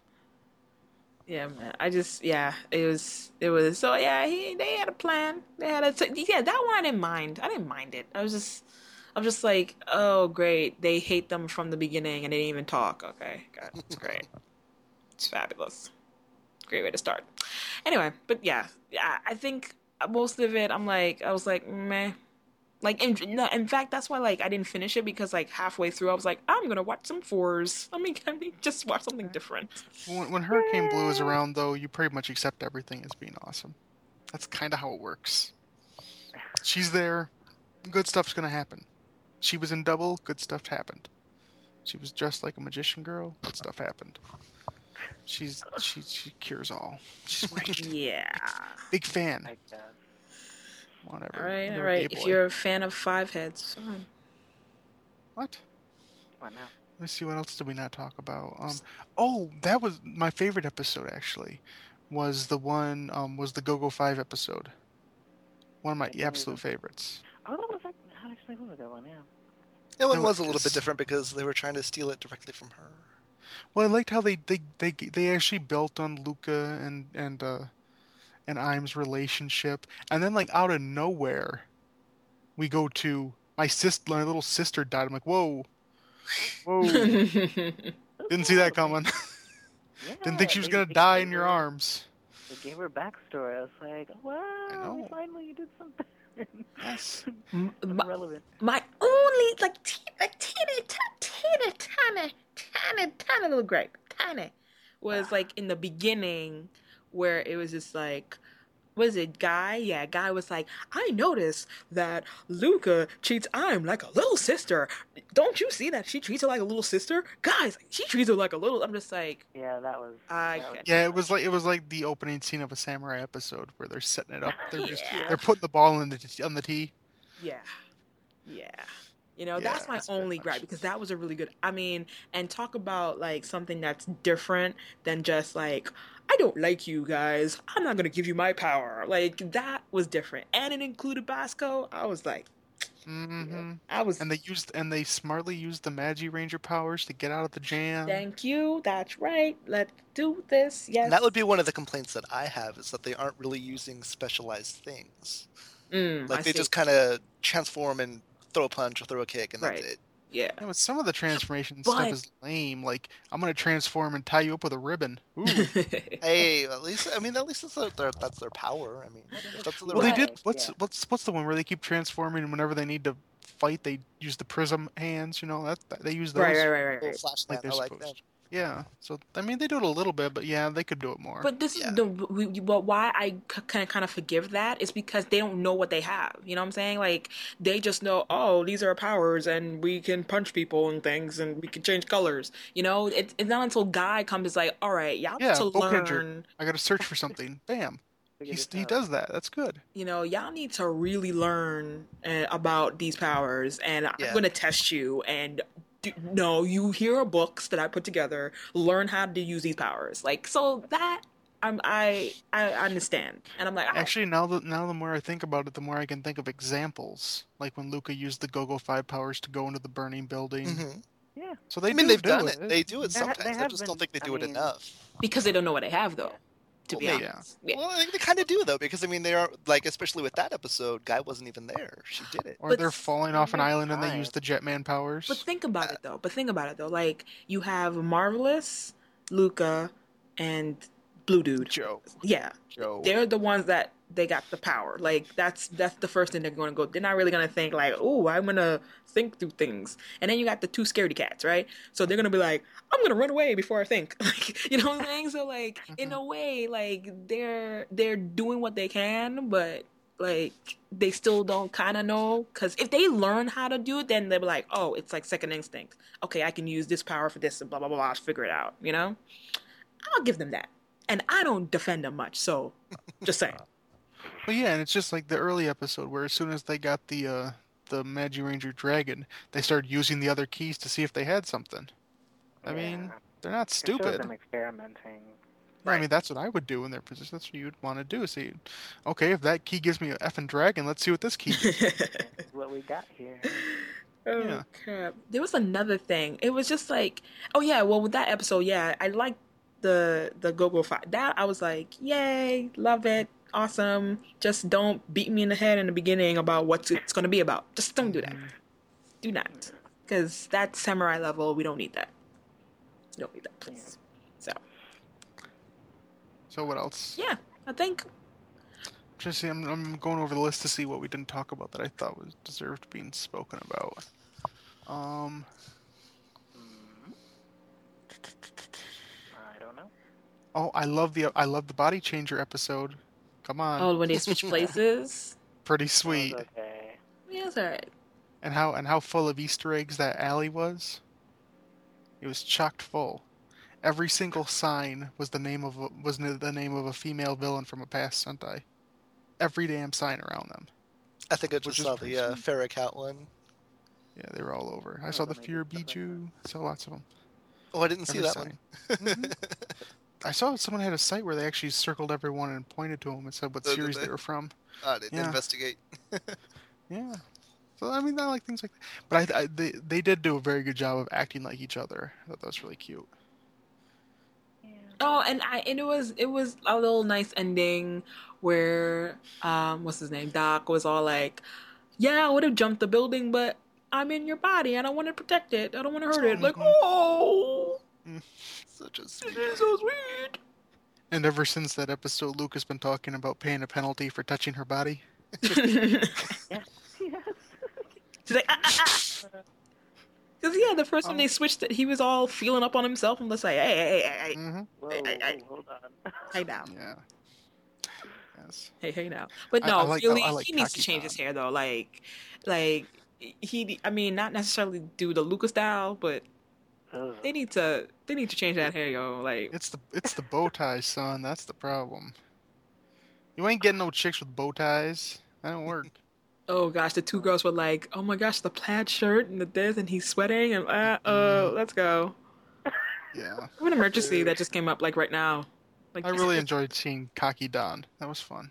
Yeah, man. I just, yeah, it was, it was. So yeah, he, they had a plan. They had a, t- yeah, that one I didn't mind. I didn't mind it. I was just, I'm just like, oh great, they hate them from the beginning and they didn't even talk. Okay, God, it's great. It's fabulous. Great way to start. Anyway, but yeah, yeah, I think most of it, I'm like, I was like, meh. Like, in, no, in fact, that's why, like, I didn't finish it because, like, halfway through, I was like, I'm gonna watch some fours. I mean, can we just watch something different? When, when Hurricane Blue is around, though, you pretty much accept everything as being awesome. That's kind of how it works. She's there, good stuff's gonna happen. She was in Double, good stuff happened. She was dressed like a magician girl, good stuff happened. She's she she cures all. She's great. Yeah. Big fan. I guess. Whatever. All right, all You're a right. gay If boy. you're a fan of Five Heads, fine. What? What now? Let me see, what else did we not talk about? Um, oh, that was my favorite episode actually. Was the one um was the Go-Go Five episode. One of my Amazing. absolute favorites. Oh, that was like, that actually was a good one, yeah. That one No, was a little it's- bit different because they were trying to steal it directly from her. Well, I liked how they they they, they actually built on Luca and and uh and Im's relationship, and then like out of nowhere, we go to my sister, my little sister died. I'm like, whoa, whoa, didn't see that coming. Yeah, Didn't think she was they- gonna they die gave in your her- arms. They gave her backstory. I was like, wow, know. finally you did something. Yes. M- my, Relevant. my only like te- like teeny t- teeny tiny tiny tiny little gripe tiny was like in the beginning where it was just like, was it Guy? Yeah, Guy was like, I noticed that Luca treats Im like a little sister. Don't you see that she treats her like a little sister? Guys, she treats her like a little. I'm just like, Yeah, that was. I that was get- Yeah, it was like it was like the opening scene of a samurai episode where they're setting it up. They're just Yeah. they're putting the ball in the on the tee. yeah, yeah. You know, Yeah, that's my that's pretty only much. gripe because that was a really good. I mean, and talk about like something that's different than just like, I don't like you guys. I'm not gonna give you my power. Like that was different, and it included Basco. I was like, Mm-hmm. I was. And they used and they smartly used the Magi Ranger powers to get out of the jam. Thank you. That's right. Let's do this. Yes. And that would be one of the complaints that I have is that they aren't really using specialized things. Mm, Like I they see. just kind of transform and throw a punch or throw a kick and Right. that's it. Yeah. Yeah, but some of the transformation But- stuff is lame. Like, I'm gonna transform and tie you up with a ribbon. Ooh. Hey, at least I mean at least that's their that's their power. I mean that's what Well, they Right. did. What's Yeah. what's what's the one where they keep transforming and whenever they need to fight, they use the prism hands. You know that, that they use those. right, right, right, right, little right. flash Like band. they're I like supposed that. Yeah. So I mean, they do it a little bit, but yeah, they could do it more. But this Yeah. is the we, we- well, why I kind kind of forgive that is because they don't know what they have. You know what I'm saying? Like they just know, oh, these are our powers, and we can punch people and things, and we can change colors. You know, it, it's not until Guy comes, it's like, all right, y'all Yeah, need to Bowcanger. learn. I gotta search for something. Bam. Figured He's, it he out. does that. That's good. You know, y'all need to really learn uh, about these powers, and I'm Yeah. going to test you. And do, no, you here are books that I put together. Learn how to use these powers. Like so that I'm I I understand, and I'm like, oh, Actually, now the now the more I think about it, the more I can think of examples. Like when Luca used the Go-Go Five powers to go into the burning building. hmm Yeah. So they I mean do they've do done it. it. They do it They ha- sometimes. they I have just don't been- think they I do it mean- enough. because they don't know what they have, though. To be Well, maybe. honest, yeah. Well, I think they kind of do though, because I mean they are like, especially with that episode, Guy wasn't even there. She did it. Or But they're s- falling off an Every island and they time. use the Jetman powers. But think about it though. But think about it though. Like you have Marvelous, Luca, and Blue Dude. Joe. Yeah, Joe. they're the ones that they got the power. Like that's that's the first thing they're going to go. They're not really going to think like, oh, I'm going to think through things. And then you got the two scaredy cats, right? So they're going to be like, I'm going to run away before I think. Like, you know what I'm saying? So like in a way, like they're they're doing what they can, but like they still don't kind of know, because if they learn how to do it, then they'll be like, oh, it's like second instinct. Okay, I can use this power for this and blah blah blah blah. I'll figure it out. You know, I'll give them that. And I don't defend them much, so just saying. But yeah, and it's just like the early episode where as soon as they got the uh the Magi Ranger Dragon, they started using the other keys to see if they had something. I Yeah. mean, they're not It shows stupid. them experimenting. I mean, that's what I would do in their position. That's what you'd want to do. See, okay, if that key gives me an effing dragon, let's see what this key gives. This is what we got here. Oh Yeah. crap! There was another thing. It was just like, oh yeah, well with that episode, yeah, I liked the the go go fight. That I was like, yay, love it, awesome. Just don't beat me in the head in the beginning about what it's gonna be about. Just don't do that. Mhm. Do not, because that's samurai level. We don't need that. We don't need that, please. So So what else? yeah, I think Just see, I'm, I'm going over the list to see what we didn't talk about that I thought was deserved being spoken about. Um, Hmm. I don't know. oh, I love the I love the body changer episode. Come on, oh when they switch places, pretty That was sweet. okay. yeah, it's alright. And how and how full of Easter eggs that alley was. It was chocked full. Every single sign was the name of a, was the name of a female villain from a past Sentai. Every damn sign around them. I think I Which just is saw pretty the uh, sweet. Feral Cat one. Yeah, they were all over. I Oh, saw the that made Fear it stuff like Bijou. I saw lots of them. Oh, I didn't see Every that sign. one. Mhm. I saw someone had a site where they actually circled everyone and pointed to them and said what Oh, did series they? they were from. I didn't Yeah. investigate. Yeah. So I mean, I like things like that. But I, I they they did do a very good job of acting like each other. I thought that was really cute. Yeah. Oh, and I and it was it was a little nice ending where um what's his name Doc was all like, yeah, I would have jumped the building, but I'm in your body and I want to protect it. I don't want to hurt it. Like, Mhm. oh, Such a this sweet. is so sweet. And ever since that episode, Luke has been talking about paying a penalty for touching her body. She's Yes. like, ah, ah, ah. Because yeah, the first time Oh. they switched it, he was all feeling up on himself and was like, hey, hey, hey, hey, Mm-hmm. Whoa, I- I- whoa, hold on. hey now, Yeah. Yes. hey, hey now. But I- no, I like- really, I like he needs to Taki change his Don. hair though. Like, like he, I mean, not necessarily do the Lucas style, but Ugh. they need to, they need to change that hair, yo. Like, It's the it's the bow ties, son. That's the problem. You ain't getting no chicks with bow ties. That don't work. oh gosh, the two girls were like, oh my gosh, the plaid shirt and the this, and he's sweating, and uh, uh Mm-hmm. let's go. Yeah. I have an emergency that just came up like right now. Like, I really enjoyed seeing Kaki Don. That was fun.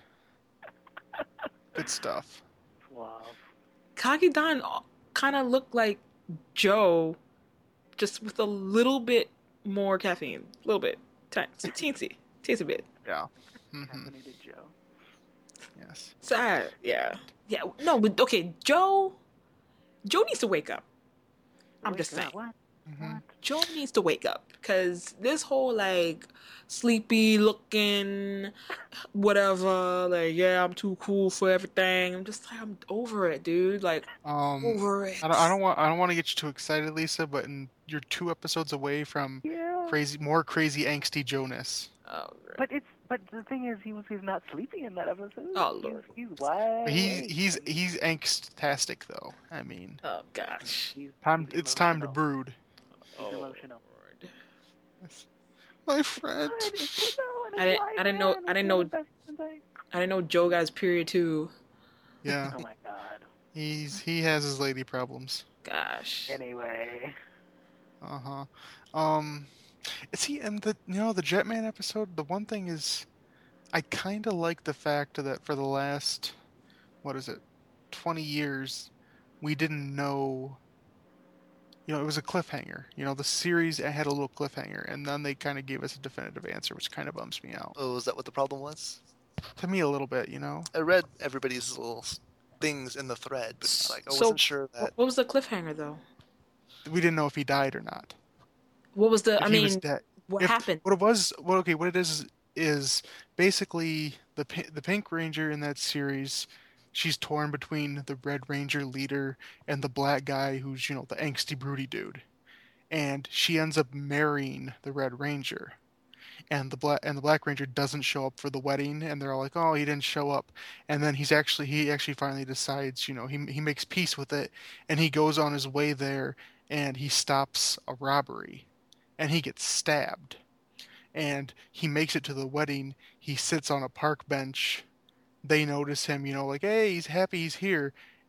Good stuff. Wow. Kagi Don kind of looked like Joe, just with a little bit more caffeine, a little bit, Tiny, teensy, teensy bit. Yeah. hmm Caffeinated Joe. Yes. Sad, yeah, yeah. No, but okay, Joe, Joe needs to wake up. I'm Wait, just uh, saying. What? hmm What? Joe needs to wake up because this whole like sleepy looking, whatever, like yeah, I'm too cool for everything. I'm just like I'm over it, dude. Like Um, over it. I don't, I don't want I don't want to get you too excited, Lisa, but in, you're two episodes away from Yeah. crazy, more crazy angsty Jonas. Oh, But it's but the thing is, he was he's not sleeping in that episode. Oh, He's- Lord. He's, wide. He awake. he's he's angstastic though. I mean, oh gosh. He's, time he's it's time to emotional. brood. He's Oh, emotional. Lord. My friend. I didn't- I didn't know- I didn't know- I didn't know Joe got his period too. Yeah, Oh my god. he's he has his lady problems. Gosh. Anyway. Uh huh. Um, see, and the you know the Jetman episode. The one thing is, I kind of like the fact that for the last, what is it, twenty years, we didn't know. You know, it was a cliffhanger. You know, the series had a little cliffhanger, and then they kind of gave us a definitive answer, which kind of bums me out. Oh, is that what the problem was? To me, a little bit. You know. I read everybody's little s- things in the thread, but it's like I So- wasn't sure that. What was the cliffhanger though? We didn't know if he died or not. What was the? If I he was mean, dead. what if- happened? What it was, well, okay, what it is is basically the pi- the Pink Ranger in that series. She's torn between the Red Ranger leader and the black guy who's, you know, the angsty, broody dude, and she ends up marrying the Red Ranger, and the black and the Black Ranger doesn't show up for the wedding, and they're all like, "Oh, he didn't show up," and then he's actually he actually finally decides, you know, he he makes peace with it, and he goes on his way there, and he stops a robbery, and he gets stabbed. And he makes it to the wedding. He sits on a park bench. They notice him, you know, like, hey, he's happy he's here.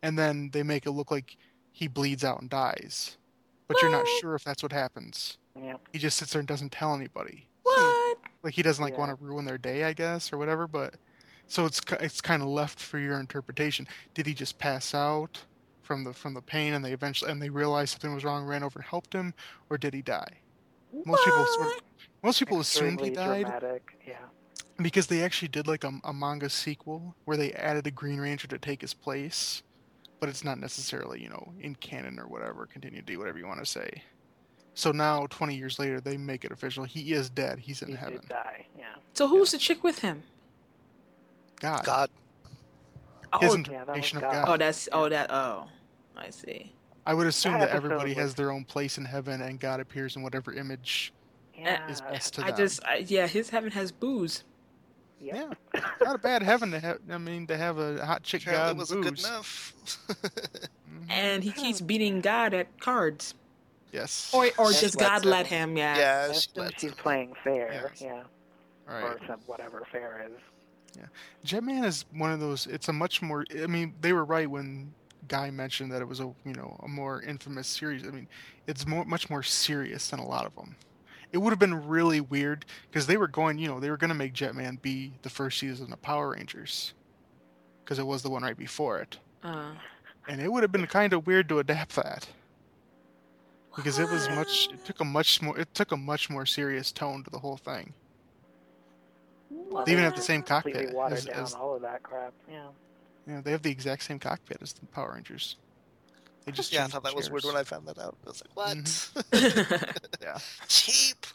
and then they make it look like he bleeds out and dies. But you're not What? sure if that's what happens. Yeah. He just sits there and doesn't tell anybody. What? Like he doesn't like Yeah. want to ruin their day, I guess, or whatever. But so it's ki- it's kind of left for your interpretation. Did he just pass out from the from the pain, and they eventually and they realized something was wrong, ran over and helped him, or did he die? Most people sort of, What? most people assumed he Extremely died dramatic. Yeah. because they actually did like a, a manga sequel where they added a Green Ranger to take his place, but it's not necessarily, you know, in canon or whatever, continuity, whatever you want to say. So now, twenty years later, they make it official. He is dead. He's in He heaven. did die. Yeah. So who's the chick with him? God. God. His Oh, interpretation Yeah, of that was God. oh, that's oh that oh, I see. I would assume That that episode everybody was- has their own place in heaven, and God appears in whatever image Yeah. is best to I them. just I, yeah, his heaven has booze. Yeah. Yeah, not a bad heaven to have. I mean, to have a hot chick Apparently God it and wasn't good booze. enough. Mhm. And he keeps beating God at cards. Yes. Or or Yes, just lets God him. let him, yeah. yeah, I she assume lets she's him. playing fair. Yes. Yeah. All right. Or some whatever fair is. Jetman is one of those. It's a much more. I mean, they were right when Guy mentioned that it was a you know a more infamous series. I mean, it's more much more serious than a lot of them. It would have been really weird because they were going, you know, they were going to make Jetman be the first season of Power Rangers because it was the one right before it, Uh, and it would have been kind of weird to adapt that because it was much. It took a much more. It took a much more serious tone to the whole thing. What? They even have the same cockpit Completely watered as, down as all of that crap. Yeah. you know, they have the exact same cockpit as the Power Rangers. They just Yeah, I changed thought the that was weird chairs. when I found that out. I was like, what? Mm-hmm. Yeah. Cheap.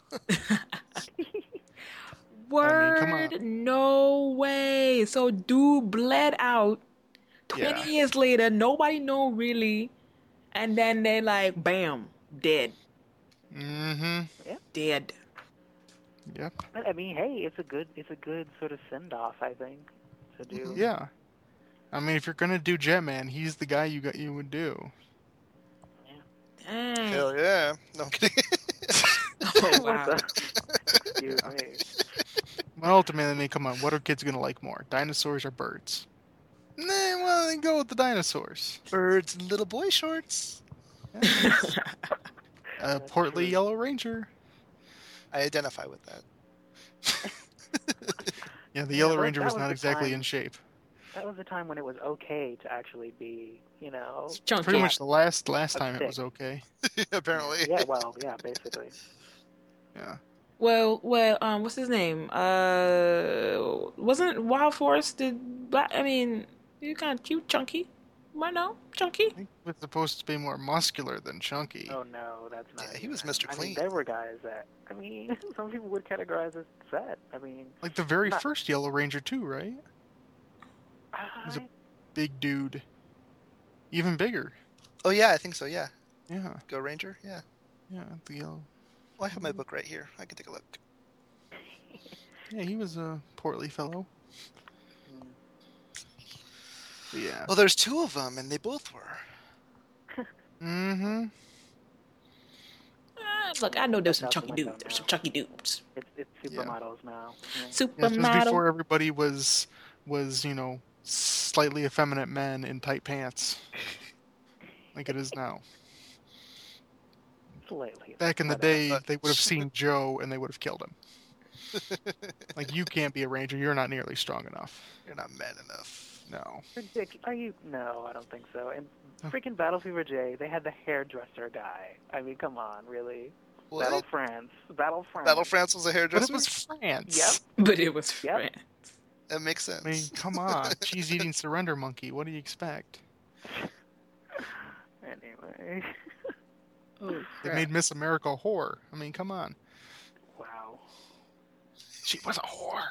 Word, come on. no way. So dude bled out. Twenty Yeah. years later, nobody know really, and then they like, bam, dead, Mm-hmm. dead. Yep. But, I mean, hey, it's a good, it's a good sort of send off, I think, to do. Yeah. I mean, if you're gonna do Jetman, he's the guy you got you would do. Dang. Hell yeah. No, I'm kidding. Oh What wow. the- Excuse me. But ultimately, I mean, come on, what are kids gonna like more, dinosaurs or birds? Nah, well, then go with the dinosaurs. Birds and little boy shorts. Yeah. A That's portly true. Yellow Ranger. I identify with that. Yeah, the Yeah, Yellow well, Ranger that was was not the exactly time. in shape. That was the time when it was okay to actually be, you know. Chunky. Pretty much the last last A time it stick. was okay. Apparently. Yeah, well, yeah, basically. Yeah. Well, well, um, what's his name? Uh, wasn't Wild Force the black? I mean, you kind of cute, chunky. Why no, chunky? I think it was supposed to be more muscular than chunky. Oh no, that's not. Yeah, he was even- Mister I Clean. mean, there were guys that. I mean, some people would categorize as fat. I mean, Like the very Not- first Yellow Ranger too, right? He's a- I, Big dude. Even bigger. Oh yeah, I think so. Yeah. Yeah. Go Ranger. Yeah. Yeah. The yellow. Well, I have my book right here. I can take a look. Yeah, he was a portly fellow. mm, But yeah. Well, there's two of them, and they both were. Mm-hmm. Uh, look, I know there's some That's out chunky the window dudes. There's some now. chunky dudes. it's it's Yeah. supermodels now. Yeah. Yeah, this was Supermodel. before everybody was was you know slightly effeminate men in tight pants, like it is now. Slightly. Back in the But, uh, day, but- they would have seen Joe and they would have killed him. Like, you can't be a ranger. You're not nearly strong enough. You're not man enough. No. Ridic- Are you? No, I don't think so. And Oh. freaking Battle Fever J, they had the hairdresser guy. I mean, come on, really? What? Battle France. Battle France. Battle France was a But hairdresser. it was France. Yep. But it was Yep. friend. That makes sense. I mean, come on. Cheese eating surrender monkey. What do you expect? Anyway. Oh, They crap. made Miss America a whore. I mean, come on. Wow. She was a whore.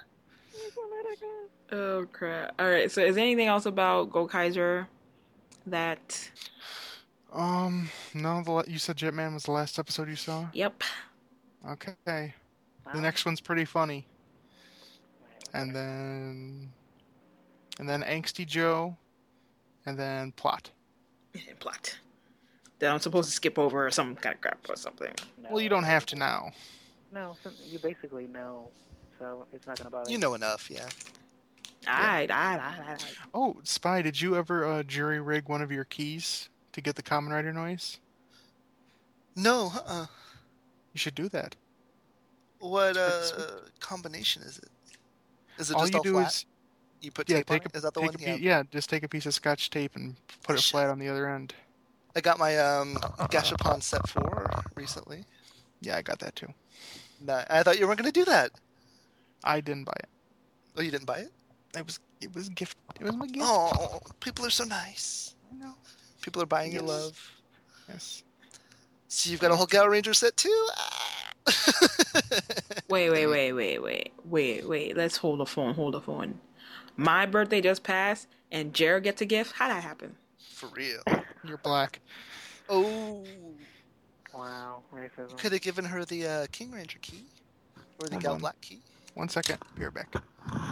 Oh crap! All right. So, is there anything else about Go Kaiser that? Um, no, the la- you said Jetman was the last episode you saw? Yep. Okay. Wow. The next one's pretty funny. And then and then Angsty Joe, and then Plot. Plot. That I'm supposed to skip over or some kind of crap or something. No. Well, you don't have to now. No, so you basically know, so it's not gonna bother You know enough, yeah. Alright, alright, alright, alright. Oh, Spy, did you ever uh, jury rig one of your keys to get the Kamen Rider noise? No, uh-uh. You should do that. What It's pretty uh sweet. combination is it? Is it All just you all do flat? is You put yeah, tape on take it? a Is that the take one? a Yeah. piece, yeah, just take a piece of Scotch tape and put it Shit. flat on the other end. I got my um Gashapon set four recently. Yeah, I got that too. No, I thought you weren't going to do that. I didn't buy it. Oh, you didn't buy it? It was it was a gift. It was my gift. Oh, people are so nice. I know. People are buying your Yes. love. Yes. So you've got a whole Gal Ranger set too? Ah. Wait, wait, wait, wait, wait, wait, wait. Let's hold the phone. Hold the phone. My birthday just passed, and Jared gets a gift. How'd that happen? For real. You're black. Oh, Wow, racism. could have given her the uh, King Ranger key. Or the Hold Gal on. Black key. One second. Be right back.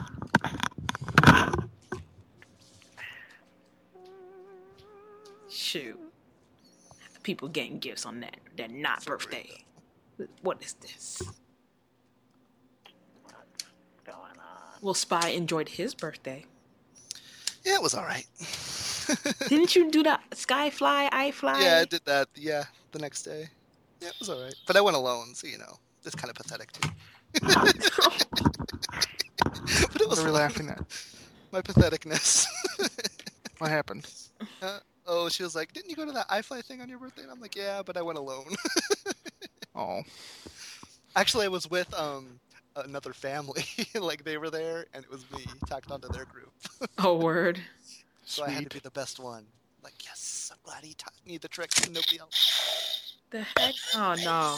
Shoot. People getting gifts on that. They're not For birthday. What is this? Going on. Well, Spy enjoyed his birthday. Yeah, it was alright. Didn't you do the sky fly, I fly? Yeah, I did that, yeah, the next day. Yeah, it was alright. But I went alone, so you know, it's kind of pathetic too. But it What was are we fun. laughing at? My patheticness. What happened? Uh, oh, she was like, didn't you go to that iFly thing on your birthday? And I'm like, yeah, but I went alone. Oh, Actually, I was with um another family. Like, they were there, and it was me tacked onto their group. Oh, word. So I had to be sweet. the best one. Like, yes, I'm glad he taught me the tricks and nobody else. The heck? Oh, no.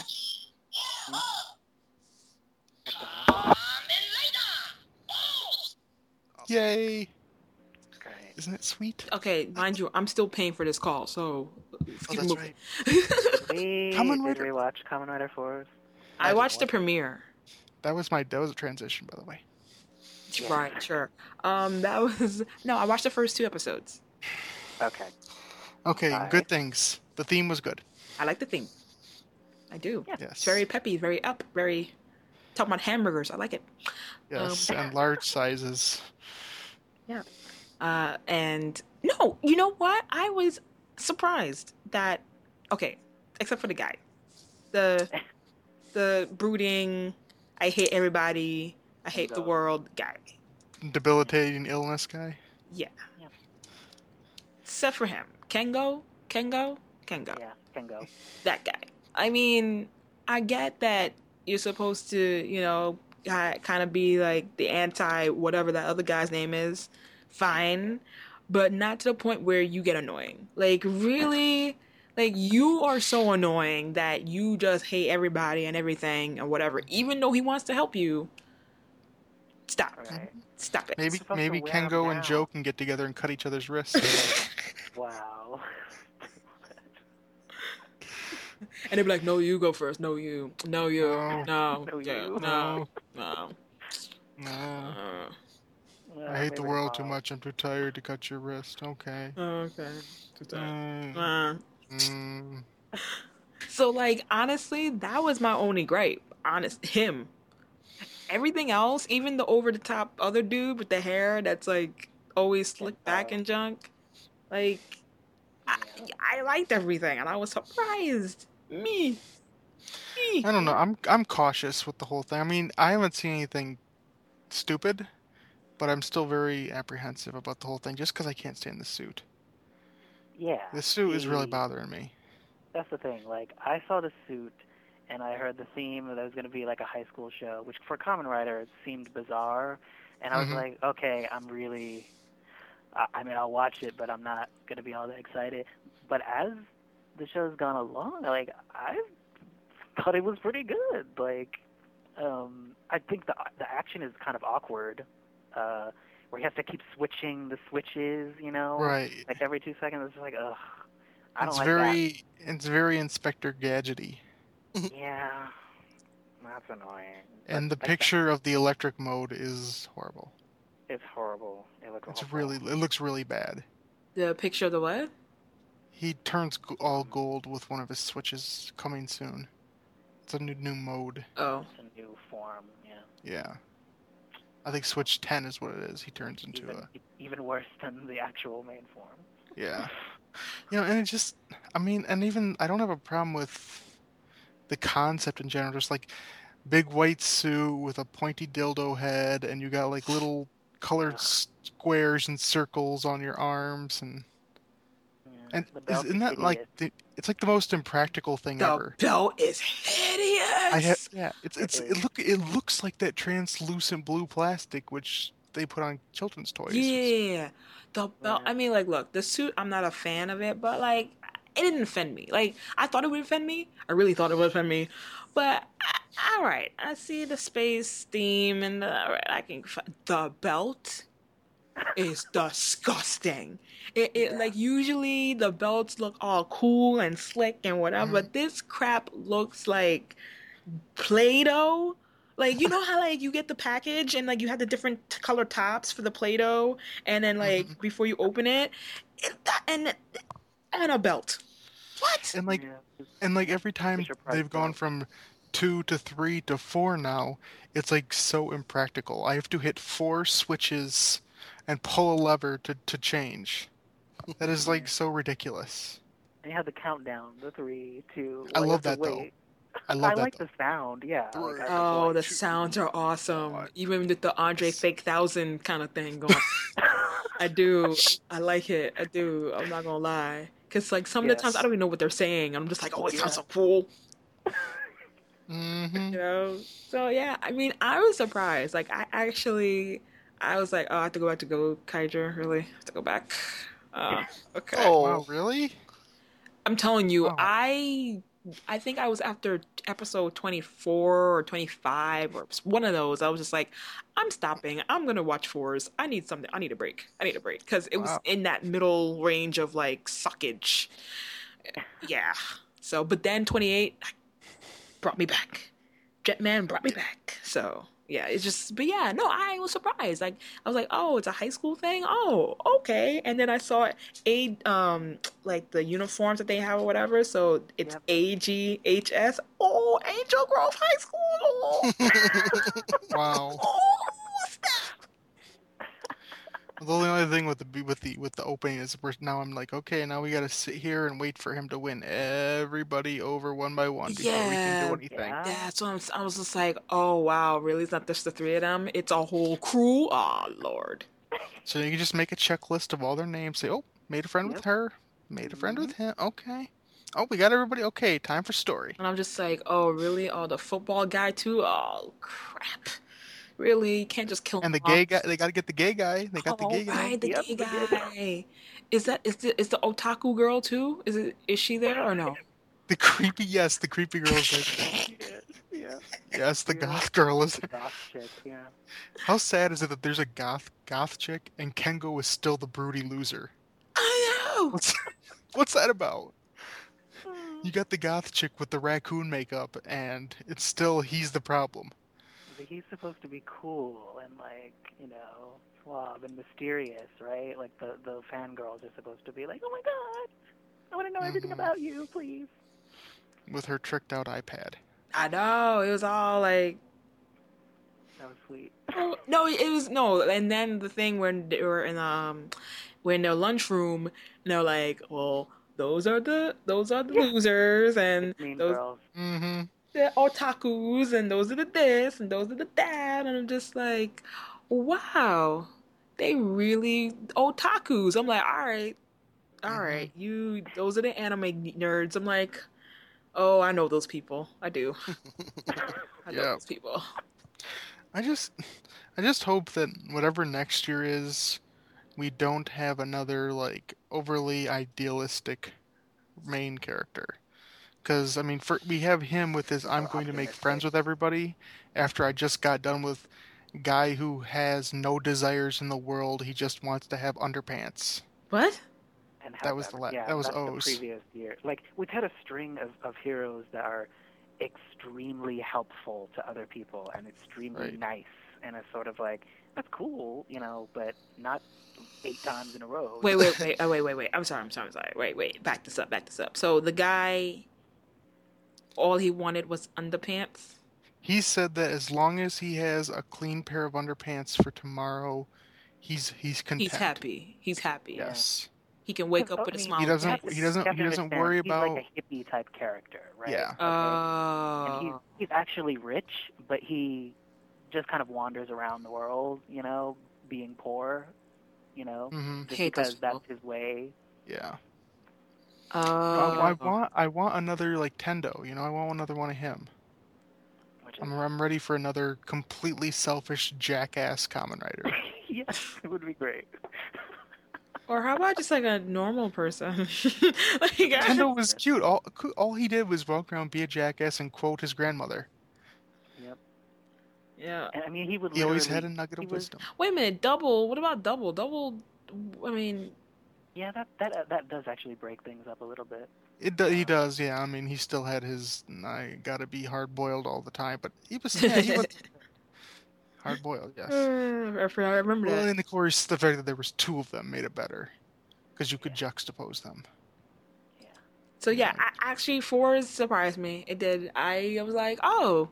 Awesome. Yay! Great. Isn't it sweet? Okay, mind you, I'm still paying for this call, so Oh, keep that's moving. right. We Kamen did Rider. we watch Kamen Rider Force? I I watched the didn't premiere. That was my that was a transition, by the way. Yeah. Right, sure. Um, that was no. I watched the first two episodes. Okay. Okay, Bye. good things. The theme was good. I like the theme. I do. Yeah. Yes. It's very peppy, very up, very talking about hamburgers. I like it. Yes, um, and large sizes. Uh, and no, you know what? I was surprised that okay, except for the guy, the the brooding, I hate everybody, I hate the Bingo. world guy. Debilitating illness guy. Yeah. Yeah. Except for him, Kengo, Kengo, Kengo. Yeah, can go. That guy. I mean, I get that you're supposed to, you know, kind of be like the anti whatever that other guy's name is. Fine, but not to the point where you get annoying. Like, really? Like, you are so annoying that you just hate everybody and everything and whatever, even though he wants to help you. Stop. Right. Stop it. Maybe supposed to maybe wear 'em Kengo and down. Joe can get together and cut each other's wrists. Wow. And they'd be like, no, you go first. No, you. No, you. No. No. No, yeah, you. No. No. No. Uh, Well, I hate the maybe world too tomorrow. much. I'm too tired to cut your wrist. Okay. okay. Too tired. Mm, Uh, mm. So, like, honestly, that was my only gripe. Honest, him. Everything else, even the over the top other dude with the hair that's like always slicked back and junk, like, I, I liked everything, and I was surprised. Me. Me. I don't know. I'm I'm cautious with the whole thing. I mean, I haven't seen anything stupid, but I'm still very apprehensive about the whole thing just because I can't stand the suit. Yeah. The suit is really see, bothering me. That's the thing. Like, I saw the suit, and I heard the theme that it was going to be like a high school show, which for Kamen Rider it seemed bizarre. And I was Mhm. like, okay, I'm really. I, I mean, I'll watch it, but I'm not going to be all that excited. But as the show's gone along, like, I thought it was pretty good. Like, um, I think the the action is kind of awkward, uh, where he has to keep switching the switches, you know, Right. like every two seconds. It's just like, ugh, I don't It's like very it's very Inspector Gadgety. that. Yeah, that's annoying. And the But, like, picture of the electric mode is horrible. it's horrible. It looks It's awful. really it looks really bad. The picture of the what? He turns g- all gold with one of his switches coming soon. It's a new new mode. Oh. It's a new form. Yeah. Yeah. I think Switch ten is what it is. He turns into Even a even worse than the actual main form. yeah. You know, and it just, I mean, and even I don't have a problem with the concept in general. Just like big white suit with a pointy dildo head, and you got like little colored squares and circles on your arms, and Yeah, and the is, belt isn't is that like hideous. the, it's like the most impractical thing The ever. belt is I have hideous. yeah, it's It it's is. it look it looks like that translucent blue plastic which they put on children's toys. Yeah, the belt. Yeah. I mean, like, look, the suit. I'm not a fan of it, but like, it didn't offend me. Like, I thought it would offend me. I really thought it would offend me, but I, all right. I see the space theme and the, all right, I can. f- The belt is disgusting. It, it Yeah. like usually the belts look all cool and slick and whatever, Mhm. but this crap looks like Play-Doh. Like, you know how like you get the package and like you have the different t- color tops for the Play-Doh, and then like Mhm. before you open it, it and and a belt. What? And like Yeah. and like every time Fisher Price they've gone belt. from two to three to four now, it's like so impractical. I have to hit four switches and pull a lever to, to change. That is like Yeah. so ridiculous. And you have the countdown, the three, two. I Well, you love have to that though. wait. I I love that like though. the sound. Yeah. Like, Three. I, Oh, like, the two, sounds are awesome. one. Even with the Andre Yes. Fake Thousand kind of thing going. I do. I like it. I do. I'm not gonna lie. Cause like some of the times I Yes. don't even know what they're saying. I'm just like, oh, it sounds Yeah. so cool. Mm-hmm. You know? So yeah, I mean, I was surprised. Like I actually, I was like, oh, I have to go back to Go Kaiser. Really, I have to go back. Uh, okay. Oh, Wow, really? I'm telling you, Wow. I, I think I was after episode twenty-four or twenty-five or one of those. I was just like, I'm stopping. I'm gonna watch fours. I need something. I need a break. I need a break because it was Wow. in that middle range of like suckage. Yeah. So, but then twenty-eight brought me back. Jetman brought me back. So yeah, it's just, but yeah, no, I was surprised. Like I was like, oh, it's a high school thing. Oh, okay. And then I saw a um like the uniforms that they have or whatever. So it's Yep. A G H S. Oh, Angel Grove High School. Oh, Wow. oh, snap. The only other thing with the with the with the opening is we're, now I'm like, okay, now we gotta sit here and wait for him to win everybody over one by one before we can Yeah. do anything. Yeah. That's what I'm, I was just like, oh wow, really? It's not just the three of them. It's a whole crew. Oh Lord. So you can just make a checklist of all their names. Say, oh, made a friend Yep. with her, made a friend Mhm. with him. Okay. Oh, we got everybody. Okay, time for story. And I'm just like, oh, really? Oh, the football guy too? Oh, crap. Really? You can't just kill And the him gay off. guy, they got to get the gay guy. They got the Oh, gay guy. right, the Yep, gay the gay guy. Is that is the is the otaku girl too? Is it is she there or no? The creepy, yes, the creepy girl is there. Yes. Yeah. Yes, the Yeah. goth girl is there. Goth chick. Yeah. How sad is it that there's a goth goth chick and Kengo is still the broody loser? I know. What's what's that about? You got the goth chick with the raccoon makeup, and it's still he's the problem. But he's supposed to be cool and like, you know, suave and mysterious, right? Like the the fangirls are supposed to be like, oh my god, I want to know everything Mhm. about you, please. With her tricked out iPad. I know. It was all like, That was sweet. oh, no, it was no. And then the thing when they were in um, when their lunchroom, and they're like, well, those are the those are the Yeah. losers, and Mean those Girls. Mm-hmm. the otakus, and those are the this, and those are the that, and I'm just like, wow, they really otakus. I'm like, all right, all Mhm. right, you, those are the anime nerds. I'm like, oh, I know those people. I do. I know Yeah. those people. I just I just hope that whatever next year is, we don't have another like overly idealistic main character. Because I mean, for, we have him with his "I'm Or going to make optimistic. friends with everybody." After I just got done with guy who has no desires in the world, he just wants to have underpants. What? And That was the Hellbender. la- yeah, that was that's O's. the previous year. Like we've had a string of, of heroes that are extremely helpful to other people and extremely Right. nice, and it's sort of like that's cool, you know, but not eight times in a row. Wait, wait, wait, oh, wait, wait, wait. I'm sorry, I'm sorry, I'm sorry. Wait, wait. Back this up, back this up. So the guy, all he wanted was underpants. He he said that as long as he has a clean pair of underpants for tomorrow, he's he's content. He's happy. He's happy. Yes. He can wake 'Cause, up oh, with I a mean, smile. He on his doesn't. face. He doesn't. You have He to doesn't understand, worry he's about. like a hippie type character, right? Yeah. Okay? And he's Oh. he's actually rich, but he just kind of wanders around the world, you know, being poor, you know, hmm just Hate those because people. that's his way. Yeah. Oh. I, I want. I want another like Tendo. You know, I want another one of him. Which is, I'm. I'm ready for another completely selfish jackass Kamen Rider. yes, it would be great. Or how about just like a normal person? Like, I- Tendo was cute. All all he did was walk around, be a jackass, and quote his grandmother. Yep. yeah. And I mean, he would He always literally. had a nugget he of was- wisdom. Wait a minute. Double. What about double? Double. I mean, Yeah, that that uh, that does actually break things up a little bit. It do, he does, yeah. I mean, he still had his. I gotta be hard boiled all the time, but he was. Yeah, he was hard boiled. Yes. I forgot- I remember Well, that. and of course, the fact that there was two of them made it better, because you could juxtapose them. So yeah, I, actually, fours surprised me. It did. I was like, oh,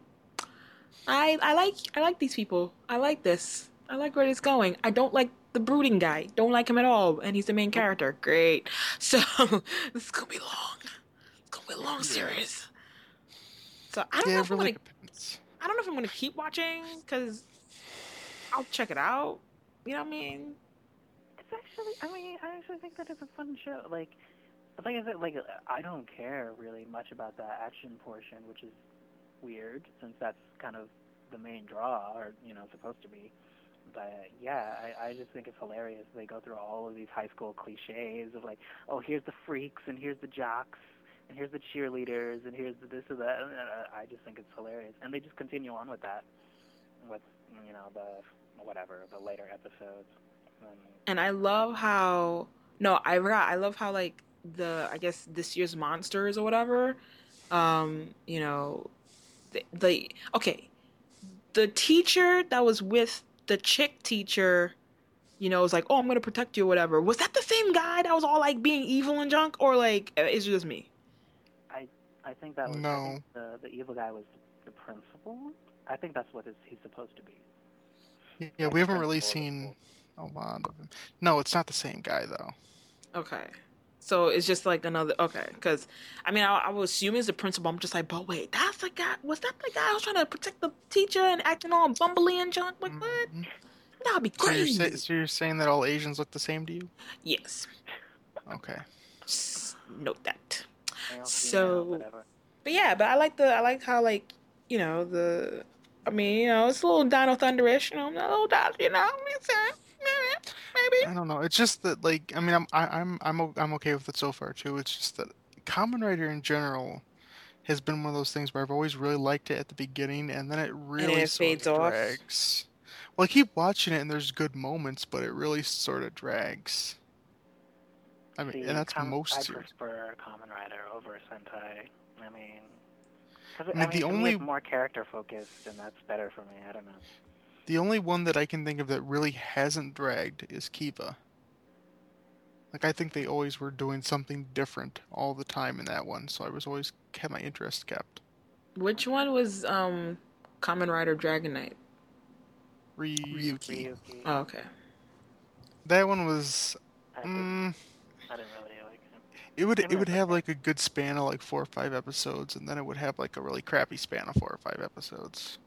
I I like I like these people. I like this. I like where it's going. I don't like the brooding guy. Don't like him at all, and he's the main character. Great. So this is gonna be long. It's gonna be a long series. So I don't Yeah, know it if I'm really gonna. depends. I don't know if I'm gonna keep watching because I'll check it out. You know what I mean? It's actually, I mean, I actually think that it's a fun show. Like, like I said, like I don't care really much about the action portion, which is weird since that's kind of the main draw, or you know, supposed to be. But yeah, I, I just think it's hilarious. They go through all of these high school cliches of like, oh, here's the freaks, and here's the jocks, and here's the cheerleaders, and here's the this or that. And I just think it's hilarious, and they just continue on with that, with you know the whatever the later episodes. Um, And I love how no, I forgot. I love how like the I guess this year's monsters or whatever. Um, you know, the, the okay, the teacher that was with the chick teacher, you know, was like, "Oh, I'm gonna protect you," or whatever. Was that the same guy that was all like being evil and junk, or like it's just me? I think that was I No. think the the evil guy was the principal. I think that's what his, he's supposed to be. Yeah, Like we the haven't really principal of the seen school. a lot of him. No, it's not the same guy though. Okay. So it's just like another okay, because I mean I, I would assume it's the principal. I'm just like, but wait, that's the guy. Was that the guy who was trying to protect the teacher and acting all bumbly and junk? Like what? Mhm. That'd be So you're, crazy. sa- so you're saying that all Asians look the same to you? Yes. Okay. Just note that. Male, So- female, whatever. But yeah, but I like the I like how like you know the I mean you know it's a little Dino Thunderish, you know, a little Dino, you know, it's, uh, maybe. I don't know. It's just that, like, I mean, I'm, I, I'm, I'm, o- I'm okay with it so far too. It's just that Kamen Rider in general has been one of those things where I've always really liked it at the beginning, and then it really it sort fades of off. drags. Well, I keep watching it, and there's good moments, but it really sort of drags. I mean, See, and that's Com- most I series. prefer Kamen Rider over Sentai. I mean, cause, I mean, the to me only- it's more character focused, and that's better for me. I don't know. The only one that I can think of that really hasn't dragged is Kiva. Like, I think they always were doing something different all the time in that one, so I was always kept my interest kept. Which one was um Kamen Rider Dragon Knight? Ryuki. Ryuki. Oh, okay. That one was. I, did, Mm, I didn't really like him. it would Maybe it would that's have okay. like a good span of like four or five episodes, and then it would have like a really crappy span of four or five episodes.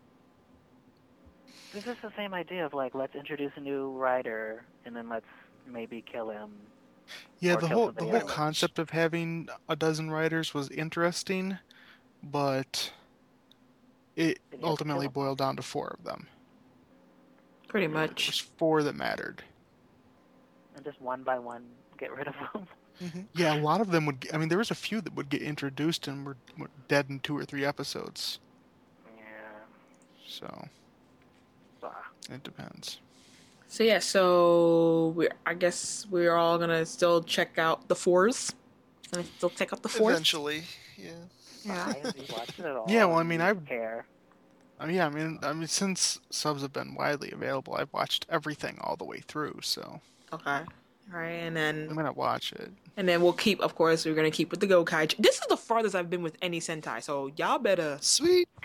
This is the same idea of like, let's introduce a new rider, and then let's maybe kill him. Yeah, Or the kill whole the somebody whole else. concept of having a dozen writers was interesting, but it Then you have to kill ultimately them. boiled down to four of them. Pretty There's much. four that mattered. And just one by one, get rid of them. Yeah, a lot of them would. Get, I mean, there was a few that would get introduced and were, were dead in two or three episodes. Yeah. So Ah. it depends. So yeah, so we I guess we're all gonna still check out the fours. Gonna still check out the fours. Eventually, yeah. Yeah. Why have you watched it at all? Yeah, well, I and mean, you I- care. I mean, yeah, I mean, I mean, since subs have been widely available, I've watched everything all the way through. So Okay. All right, and I'm then gonna watch it. and then we'll keep. Of course, we're gonna keep with the Gokai. This is the farthest I've been with any Sentai, so y'all better Sweet.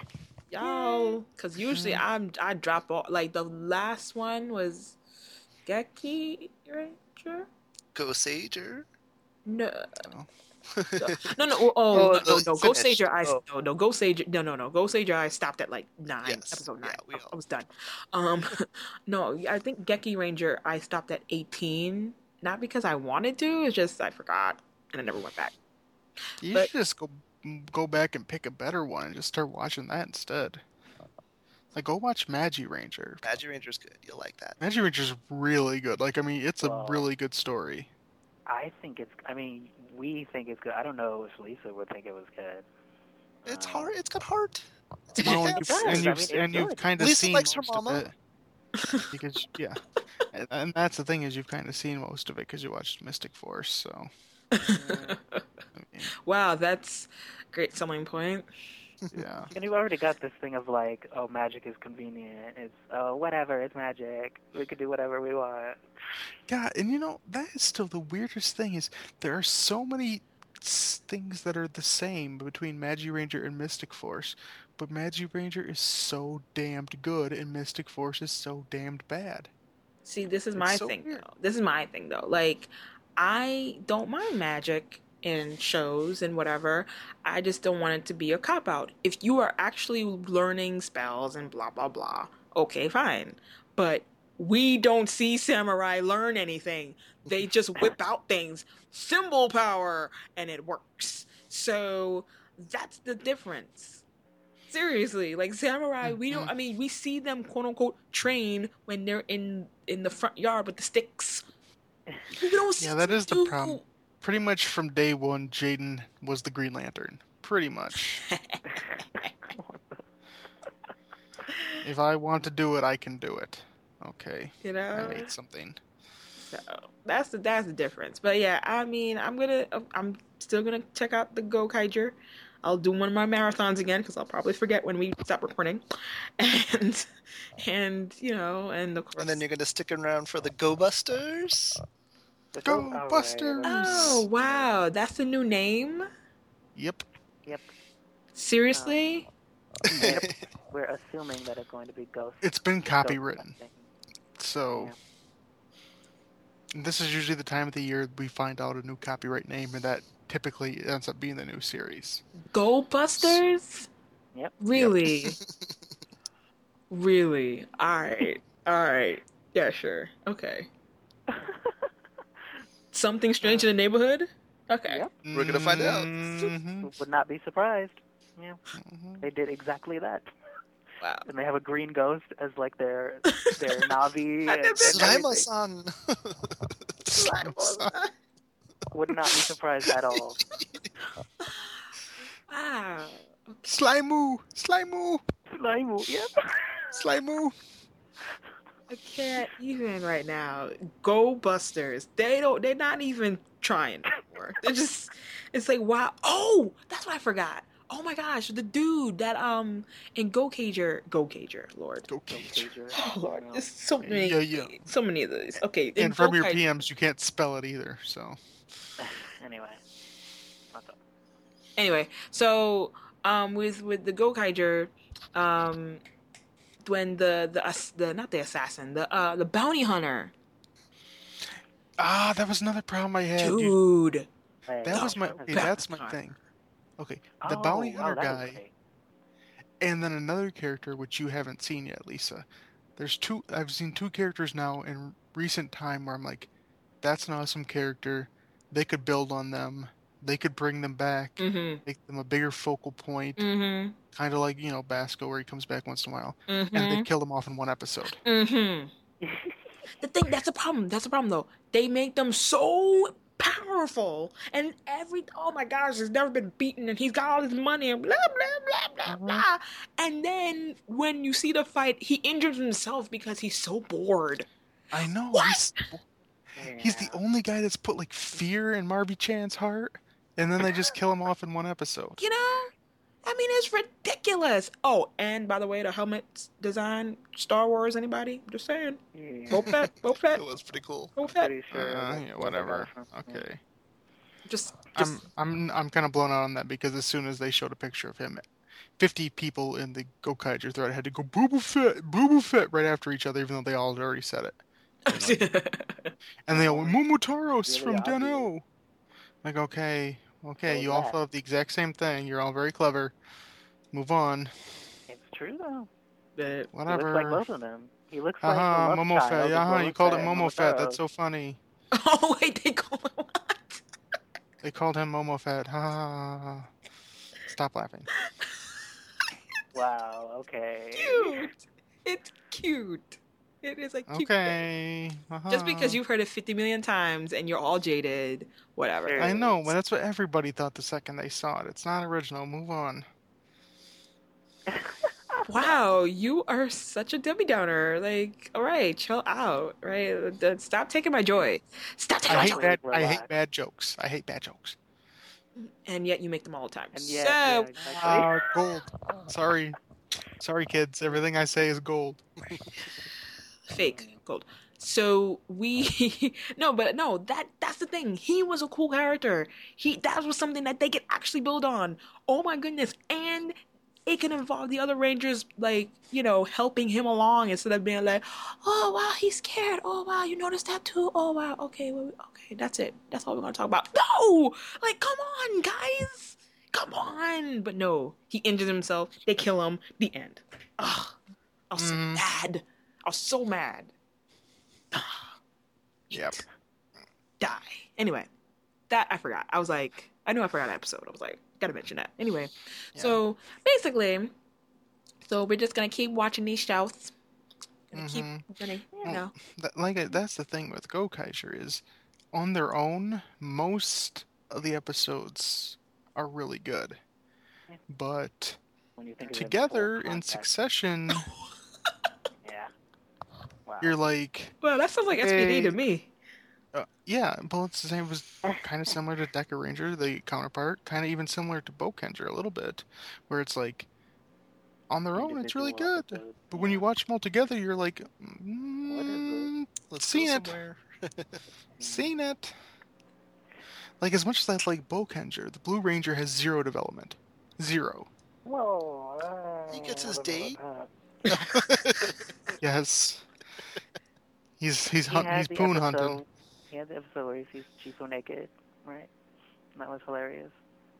y'all, because usually Mm. I'm I drop off. Like the last one was Geki Ranger. Go Sager. No, So, no, no. Oh, Oh, no, no, the no. Go finished. Sager. I Oh. no, no. Go Sager. No, no, no. Go Sager. I stopped at like nine, Yes. episode Yeah, nine. we I, all- I was done. Um, no, I think Geki Ranger. I stopped at eighteen. Not because I wanted to. It's just I forgot and I never went back. you But- should just go go back and pick a better one and just start watching that instead. Like, go watch Magi Ranger. Magi Ranger's good. You'll like that. Magi Ranger's really good. Like, I mean, it's a Well- really good story. I think it's. I mean, we think it's good. I don't know if Lisa would think it was good. It's Um, hard. It's got heart. It's Well, got and it you've, does. and I you've, mean, it's and you've good. kind of Lisa seen likes her most of mama. it. Because, yeah. And, and that's the thing, is you've kind of seen most of it because you watched Mystic Force, so. Mm. I mean, Wow, that's a great selling point. yeah. And you've already got this thing of like, oh, magic is convenient. It's oh, whatever. It's magic. We could do whatever we want. God, and you know, that is still the weirdest thing, is there are so many s- things that are the same between Magi Ranger and Mystic Force, but Magi Ranger is so damned good and Mystic Force is so damned bad. See, this is It's my so thing weird. though. This is my thing though. Like, I don't mind magic in shows and whatever. I just don't want it to be a cop out. If you are actually learning spells and blah blah blah, okay, fine. But we don't see samurai learn anything. They just whip out things, symbol power, and it works. So that's the difference. Seriously, like samurai, we don't. I mean, we see them quote unquote train when they're in in the front yard with the sticks. We don't see Yeah, that them is the do- problem. Pretty much from day one, Jaden was the Green Lantern. Pretty much. If I want to do it, I can do it. Okay. You I know, made something. so that's the that's the difference. But yeah, I mean, I'm gonna I'm still gonna check out the Go Kaiger. I'll do one of my marathons again because I'll probably forget when we stop recording, and and you know, and of course. And then you're gonna stick around for the Go Busters. The Go show's alright. Busters! Oh wow, that's the new name. Yep. Yep. Seriously? Yep. We're assuming that it's going to be Ghost. It's been Ghost copywritten. Busting. So, this is usually the time of the year we find out a new copyright name, and that typically ends up being the new series. Go Busters? Yep. Really? Really? Alright. Alright. Yeah, sure. Okay. Something strange in the neighborhood? Okay. Yep. We're gonna find out. Mhm, Would not be surprised. Yeah. mhm. They did exactly that. Wow. And they have a green ghost as like their their Navi. and, and Slima-san. everything. Would not be surprised at all. Wow. Slimoo! Slimoo! Slime, yep. Slimoo! I can't even right now. Go Busters. They don't they're not even trying anymore. They're just it's like wow. Oh, that's what I forgot. Oh my gosh, the dude that um in Go Cager Go Cager, Lord. Go Cage. Oh Lord, there's so many Yeah, yeah. so many of these. Okay, in And from your Gokaiger- P Ms, you can't spell it either, so. Anyway. What's up? Anyway, so um with with the Gokaiger, um when the the ass- the not the assassin, the uh the bounty hunter, Ah, that was another problem I had. You- dude. Hey, that was my. Bounty Okay, Hunter. that's my thing. Okay, the Oh, bounty wow, hunter that was guy, great. and then another character which you haven't seen yet, Lisa. There's two. I've seen two characters now in recent time where I'm like, that's an awesome character. They could build on them. They could bring them back, Mm-hmm. make them a bigger focal point, Mm-hmm. kind of like you know Basco, where he comes back once in a while, Mm-hmm. and they kill them off in one episode. Mm-hmm. The thing that's a problem. That's a problem though. They make them so powerful, and every oh my gosh, he's never been beaten, and he's got all this money, and blah blah blah blah blah. And then when you see the fight, he injures himself because he's so bored. I know. What? He's, he's the Yeah. only guy that's put like fear in Marby Chan's heart, and then they just kill him off in one episode. You know? I mean, it's ridiculous. Oh, and by the way, the helmet design, Star Wars, anybody? Just saying. Yeah. Boba Fett, Boba Fett, It was pretty cool. Boba Fett. Pretty sure. Uh, that's yeah, where they got whatever. it from. Yeah. Okay. Just, just I'm I'm I'm kind of blown out on that because as soon as they showed a picture of him fifty people in the Gokaiger thread had to go Boba Fett, Boba Fett right after each other, even though they all had already said it. You know? And they all went, Momotaros Really from obvious. Den-O. Like, okay, okay, So you all that- thought the exact same thing. You're all very clever. Move on. It's true though. But He looks Whatever. like both of them. He looks like Uh-huh, the love Momo child Fett. of Uh-huh, Boba you called it Fett and Momo Fett. Momotaro. That's so funny. oh wait, they call him what? They called him Momo Fett. Ha ha ha ha. Stop laughing. Wow. Okay. Cute. It's cute. It is a cute thing. Okay. Uh-huh. Just because you've heard it fifty million times and you're all jaded, whatever. Sure. I know, but that's what everybody thought the second they saw it. It's not original. Move on. Wow, you are such a Debbie Downer. Like, all right, chill out, right? Uh, Stop taking my joy. Stop taking I my hate joy. bad. I Relax. hate bad jokes. I hate bad jokes. And yet you make them all the time. And so, yet, yeah, exactly. Uh, gold. Sorry, sorry, kids. Everything I say is gold. fake gold. So we no, but no, that that's the thing. He was a cool character. He that was something that they could actually build on. Oh my goodness. And it can involve the other Rangers, like, you know, helping him along instead of being like, oh wow, he's scared. Oh wow, you noticed that too. Oh wow, okay, well, okay, that's it. That's all we're gonna talk about. No, like, come on, guys, come on. But no, he injures himself. They kill him. The end. Ugh, I was so Mhm. mad. I was so mad. Yep. Die. Anyway, that I forgot. I was like, I knew I forgot that episode. I was like, gotta mention that. Anyway, Yeah. so basically, so we're just gonna keep watching these shows. Gonna keep, Mhm. gonna, you Well, know. That, like I- that's the thing with Gokaiger is, on their own, most of the episodes are really good, Yeah. but When you think of it together full in context. succession, Yeah. Wow. you're like, Well, that sounds like S P D to Hey. me. uh, yeah. Well, it's the same. It was kind of similar to Deca Ranger, the counterpart. Kind of even similar to Bokenger a little bit, where it's like, on their own, it's really Individual good. episodes. But when you Yeah. watch them all together, you're like, What is mm, Let's Seen go it. somewhere. seen it. Like, as much as I like Bokenger, the Blue Ranger has zero development. Zero. Whoa. uh, He gets his I don't know date. about that. Yes. He's he's He hunt, had he's the poon episode- hunting. He had the episode where he sees Chico naked, right? And that was hilarious.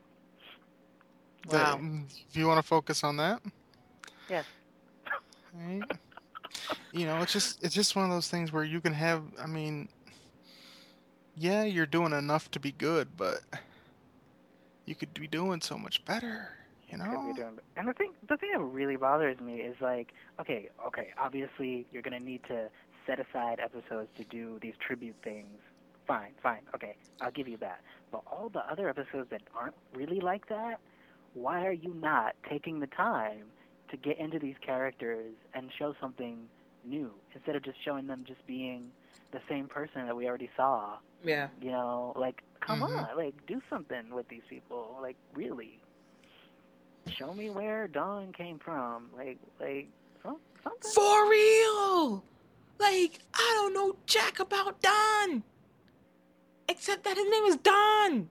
The- Wow. if you want to focus on that, Yes. right? You know, it's just it's just one of those things where you can have. I mean, yeah, you're doing enough to be good, but you could be doing so much better. You Could be know. doing- And the thing, the thing that really bothers me is like, okay, okay, obviously you're gonna need to set aside episodes to do these tribute things. Fine, fine, okay, I'll give you that. But all the other episodes that aren't really like that, why are you not taking the time to get into these characters and show something new instead of just showing them just being the same person that we already saw? Yeah. You know, like, come Mhm. on, like, do something with these people, like, really. Show me where Dawn came from, like, like, some, something. For real. Like, I don't know jack about Don. Except that his name is Don.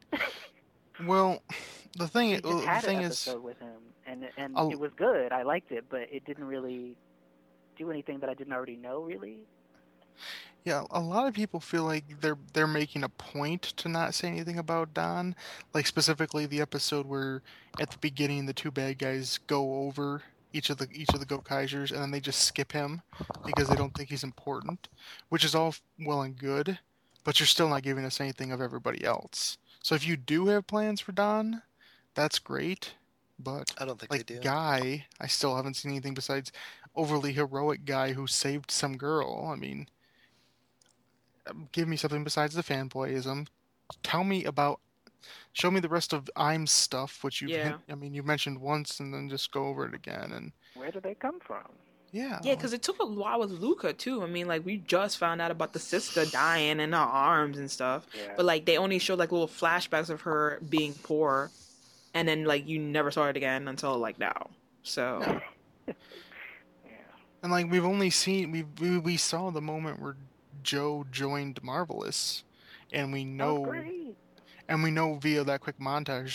Well, the thing We is, just well, the had thing an is, episode with him, and and I'll- it was good. I liked it, but it didn't really do anything that I didn't already know, really. yeah, a lot of people feel like they're they're making a point to not say anything about Don, like specifically the episode where at the beginning the two bad guys go over each of the each of the Gokaisers and then they just skip him because they don't think he's important, which is all well and good, but you're still not giving us anything of everybody else. So if you do have plans for Don, that's great, but I don't think like they do. Guy, I still haven't seen anything besides overly heroic guy who saved some girl. I mean, um, give me something besides the fanboyism. Tell me about, show me the rest of I'm stuff, which you've, Yeah. hint, I mean, you mentioned once, and then just go over it again, and Where did they come from? yeah, Yeah, because it took a while with Luca too. I mean, like, we just found out about the sister dying in her arms and stuff. Yeah. But like, they only showed like little flashbacks of her being poor, and then like you never saw it again until like now. So Yeah. and like we've only seen we we we saw the moment where Joe joined Marvelous, and we That was know great. and we know via that quick montage that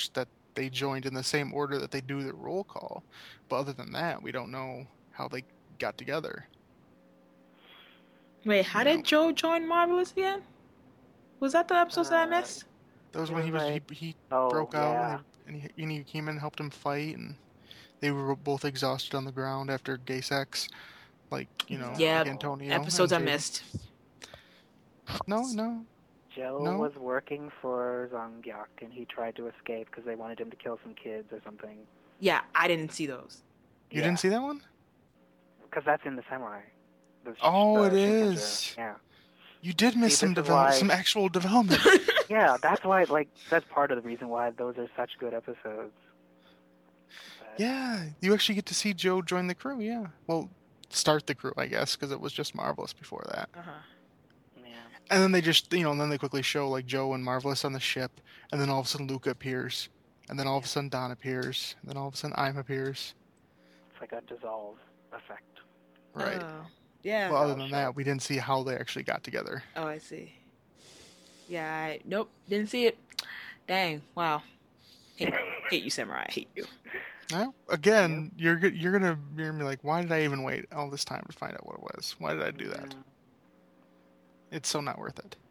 they joined in the same order that they do their roll call. But other than that, we don't know how they got together. Wait, how You did know. Joe join Marvelous again? Was that the episodes that I Uh, missed? That was It when he was was like- he, he Oh, broke yeah. out and he, and he and he came in and helped him fight, and they were both exhausted on the ground after gay sex, like you know, Yeah, like Antonio. Episodes I and Jaden. missed. No, no. Joe No? was working for Zongyak, and he tried to escape because they wanted him to kill some kids or something. Yeah, I didn't see those. You didn't see that one? Because that's in the Samurai. The, Oh, the it Shinkenger. is. Yeah. You did miss See, some this is develop, why- some actual development. Yeah, that's why, like, that's part of the reason why those are such good episodes. But- Yeah, you actually get to see Joe join the crew. Yeah, well, start the crew, I guess, because it was just Marvelous before that. Uh-huh. Yeah. And then they just, you know, and then they quickly show like Joe and Marvelous on the ship, and then all of a sudden Luca appears, and then all of a sudden Don appears, and then all of a sudden I'm appears. It's like a dissolve effect. Right. Oh, yeah. Well, other I'll than show. that, we didn't see how they actually got together. Oh, I see. Yeah, I, nope, didn't see it. Dang, wow. Hate, hate you, Samurai. I hate you. Well, again, you're go- you're gonna you're gonna be like, why did I even wait all this time to find out what it was? Why did I do that? Yeah. It's so not worth it.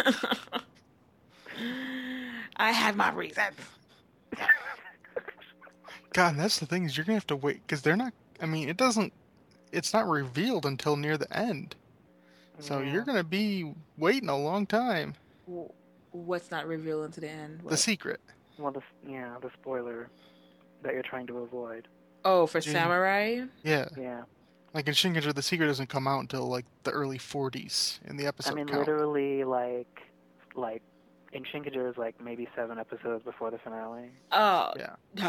I have my reasons. God, and that's the thing is you're gonna have to wait because they're not. I mean, it doesn't. It's not revealed until near the end, so Yeah. you're gonna be waiting a long time. W- What's not revealed into the end? The What? secret. Well, the yeah, the spoiler that you're trying to avoid. Oh, for Gee. Samurai? Yeah, Yeah. like in Shinkenger, the secret doesn't come out until like the early forties in the episode I mean, count. literally, like, like in Shinkenger is like maybe seven episodes before the finale. Oh, Yeah. no.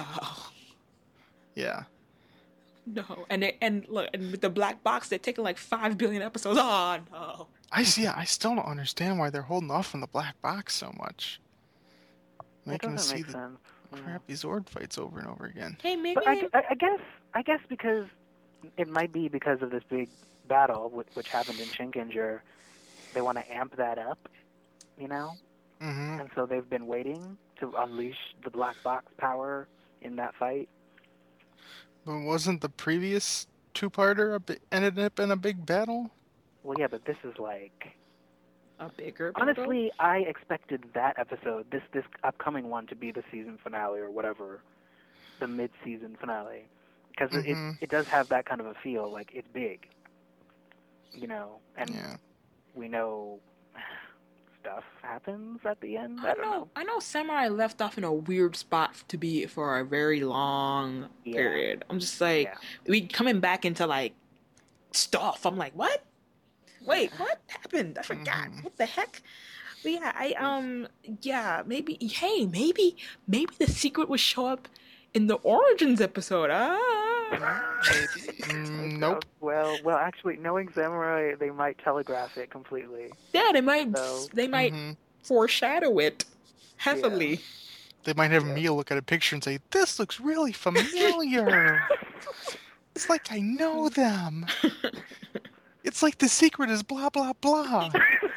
Yeah. No. And they, and look, and with the black box, they're taking like five billion episodes. Oh, no. I see. I still don't understand why they're holding off on the black box so much. It Making us doesn't see make the sense. Yeah. crappy Zord fights over and over again. Hey, maybe. But I, gu- I, I guess I guess because it might be because of this big battle which, which happened in Shinkenger, they want to amp that up, you know, Mm-hmm. and so they've been waiting to unleash the black box power in that fight. But wasn't the previous two-parter a bi- ended up in a big battle? Well, yeah, but this is like a bigger battle? honestly, I expected that episode, this this upcoming one, to be the season finale or whatever, the mid-season finale, because Mhm. it it does have that kind of a feel, like it's big, you know, and Yeah. we know stuff happens at the end. I I don't know, know. I know Samurai left off in a weird spot to be for a very long Yeah. period. I'm just like, Yeah. we coming back into like stuff. I'm like, what? Wait, what happened? I forgot. Mhm. What the heck? But yeah, I um yeah, maybe hey, maybe maybe the secret would show up in the Origins episode. Ah. Maybe. Mm, nope. Well, well, actually, knowing Samurai, they might telegraph it completely. Yeah, they might So- they might Mhm. foreshadow it heavily. They might have Yeah. Mia look at a picture and say, "This looks really familiar. It's like I know them. It's like the secret is blah blah blah."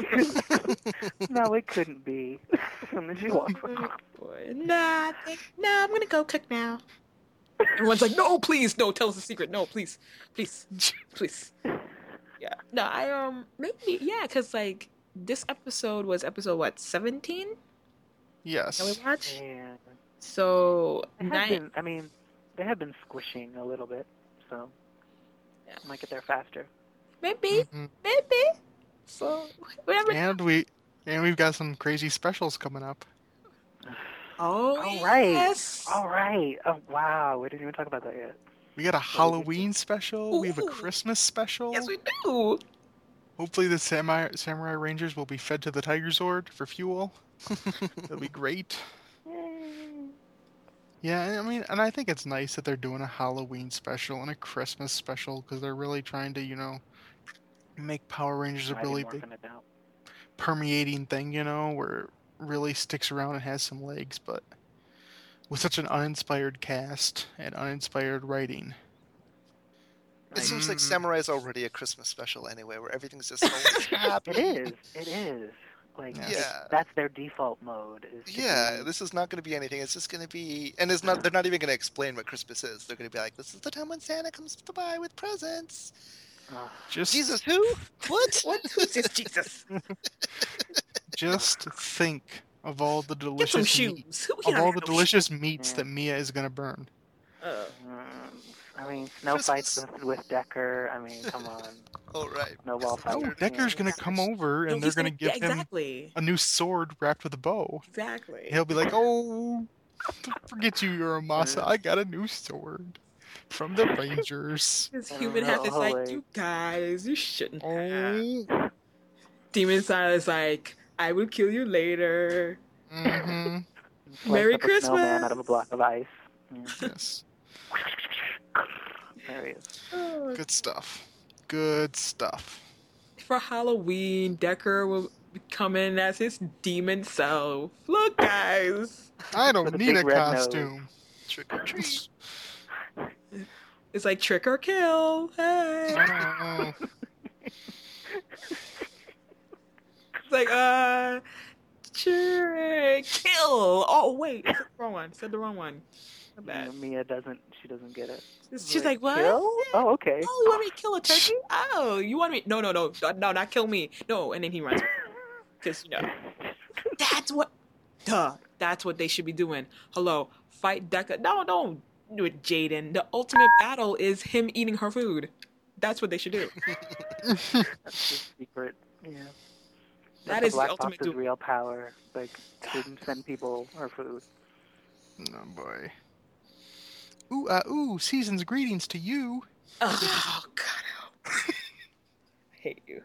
No, it couldn't be. And then she walks Boy, nah, I think, nah, I'm gonna go cook now. Everyone's like, no, please, no, tell us the secret. No, please, please, please. Yeah, no, I um maybe yeah, cause like this episode was episode what seventeen that we Yes. watched. Yeah. So They have nine. been, I mean, they have been squishing a little bit, so Yeah. might get there faster. Maybe, Mhm. maybe. So whatever. And we and we've got some crazy specials coming up. Oh, All right. yes. All right. Oh, wow. We didn't even talk about that yet. We got a we get Halloween special. We have a Ooh. Christmas special. Yes, we do. Hopefully, the samurai, samurai Rangers will be fed to the Tiger Zord for fuel. That'll be great. Yeah, I mean, and I think it's nice that they're doing a Halloween special and a Christmas special because they're really trying to, you know, make Power Rangers a Mighty really Morphin big it out. permeating thing, you know, where it really sticks around and has some legs, but with such an uninspired cast and uninspired writing. It seems like Mm. Samurai is already a Christmas special anyway, where everything's just so happy. It is. It is. Like, Yeah. it's- Yeah. that's their default mode. Is to Yeah, be- this is not going to be anything. It's just going to be, and it's not. They're not even going to explain what Christmas is. They're going to be like, "This is the time when Santa comes to buy with presents." Ugh. Just Jesus, who? What? What? Who's this Jesus? just think of all the Get some delicious meat, shoes. Who of can all have the no delicious meats Yeah. that Mia is gonna burn. shoes? Uh, Mm, I mean, snow fights with, with Decker. I mean, come on. Oh right. Snowball Yes, fight. Oh, Decker- Decker's yeah. gonna come over no, and they're he's gonna give yeah, him exactly. a new sword wrapped with a bow. Exactly. He'll be like, "Oh, don't forget you, Uramasa. I got a new sword from the Rangers." His I human don't half is know, like, like- you guys, you shouldn't have. Oh, Demon side is like, I will kill you later. mm-hmm. Slice Merry up a snowman out of a Christmas! block of ice. Yeah. Yes, There he is. Oh, good stuff. Good stuff. for Halloween, Decker will come in as his demon self. Look, guys. I don't With a need a big red nose. costume. Trick or treat. It's like trick or kill. Hey. Oh, It's like, uh, trick, kill. Oh, wait. I said the wrong one. I said the wrong one. My bad. Yeah, Mia doesn't. She doesn't get it. She's like, what? Kill? Oh, okay. Oh, you want me to kill a turkey? Oh, you want me? No, no, no, no, not kill me. No, and then he runs because you know that's what. Duh, that's what they should be doing. Hello, fight Deca. No, don't do it, Jaden. The ultimate battle is him eating her food. That's what they should do. That's the secret. Yeah. That That's is the Black ultimate Box's do- real power. Like, didn't send people her food. oh boy. Ooh, uh, ooh, season's greetings to you. Oh God, I hate you.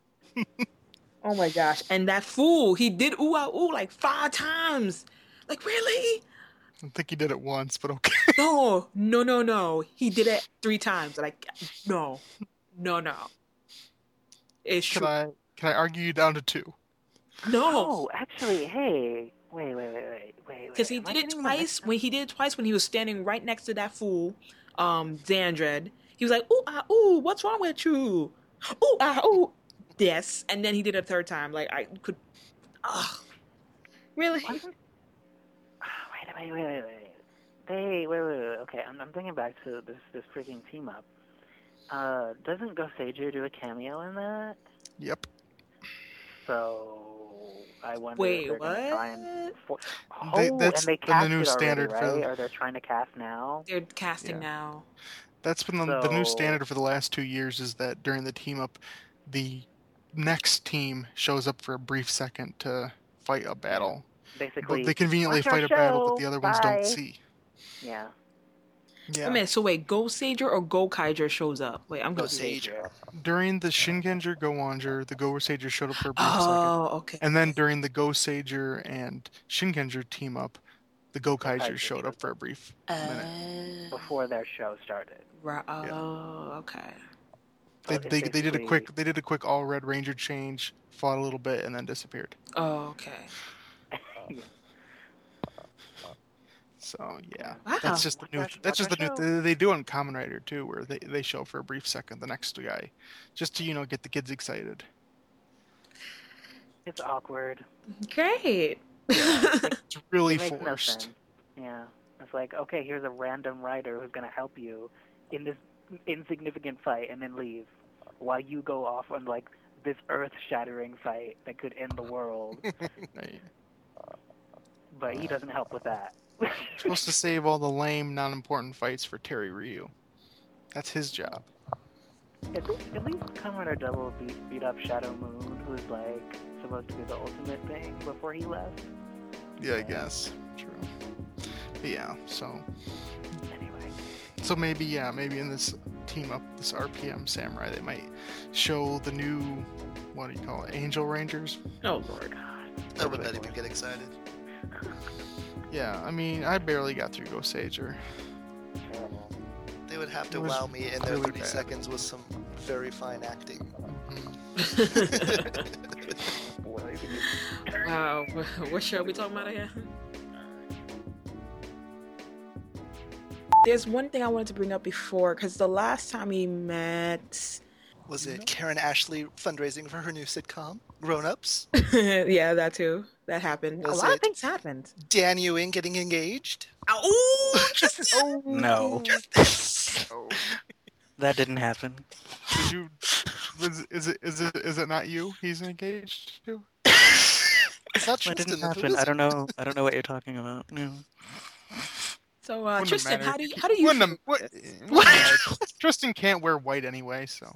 Oh my gosh! And that fool, he did ooh ah ooh like five times. Like really? I don't think he did it once, but okay. No, no, no, no. He did it three times. Like, no, no, no. It's Can true. I can I argue you down to two? No, Oh, actually, hey. Wait, wait, wait, wait, wait. because he Am I did it getting the twice. mixed up? When he did it twice, when he was standing right next to that fool, um, Xandred. He was like, ooh ah ooh, what's wrong with you? Ooh ah ooh. Yes, and then he did it a third time. Like I could. Ugh. Really? Wasn't... Wait, wait, wait, wait, wait. They, wait, wait, wait. Okay, I'm, I'm thinking back to this this freaking team up. Uh, doesn't Gosager do a cameo in that? Yep. So I wonder Wait, if they're gonna try what? and. For... Oh, They- that's and they been the cast new it already, standard for right? the- Or they're trying to cast now. They're casting Yeah. now. That's been the, the new So- standard for the last two years is that during the team up, the next team shows up for a brief second to fight a battle. Basically, But they conveniently watch our fight a battle that show. the other ones Bye. don't see. Yeah. Wait Yeah. a minute. So wait, Go Sager or Go Kaiger shows up? Wait, I'm Go going. Sager. During the Shinkenger Gowanger, the Go Sager showed up for a brief second. Oh, okay. And then during the Go Sager and Shinkenger team up, the Go Kaiser Kaiser showed showed up for a brief minute. Uh, Before their show started. right. Oh, okay. They, But it's they, they did a basically- quick they did a quick all red ranger change, fought a little bit, and then disappeared. Oh, okay. So yeah, Wow. that's just the new. Watch our- That's just the watch our new. They, they do it in Common Rider too, where they they show for a brief second the next guy, just to you know get the kids excited. It's awkward. Great. It's really It makes no forced. sense. Yeah. It's like, okay, here's a random writer who's gonna help you in this insignificant fight and then leave. While you go off on like this earth shattering fight that could end the world. Right. But he doesn't help with that. Supposed to save all the lame, non-important fights for Terry Ryu. That's his job. At least, at least Kamen Rider Double beat, beat up Shadow Moon, who's like supposed to be the ultimate thing before he left. Yeah, I guess. True. But yeah, so Anyway. so maybe yeah, maybe in this team up, this R P M Samurai, they might show the new what do you call it, Angel Rangers? Oh Lord. I would not even get excited. Yeah, I mean, I barely got through Go Sager. They would have to It was wow me in their really thirty bad. seconds with some very fine acting. Mhm. Wow. What- What show are we talking about again? There's one thing I wanted to bring up before, because the last time we met, Was it Karen Ashley fundraising for her new sitcom? grown-ups? Yeah, that too. That happened. Was a lot of it- things happened. Dan Ewing getting engaged? Oh, just Oh No. Oh. That didn't happen. Did you? Was, is it? Is it? Is it not you? He's engaged to? It's not That Tristan. didn't Who happen. is I it? don't know. I don't know what you're talking about. No. so. Uh, Wouldn't Tristan, matter. how do you, how do you? Wouldn't feel? have- what, wouldn't matter. Tristan can't wear white anyway, so.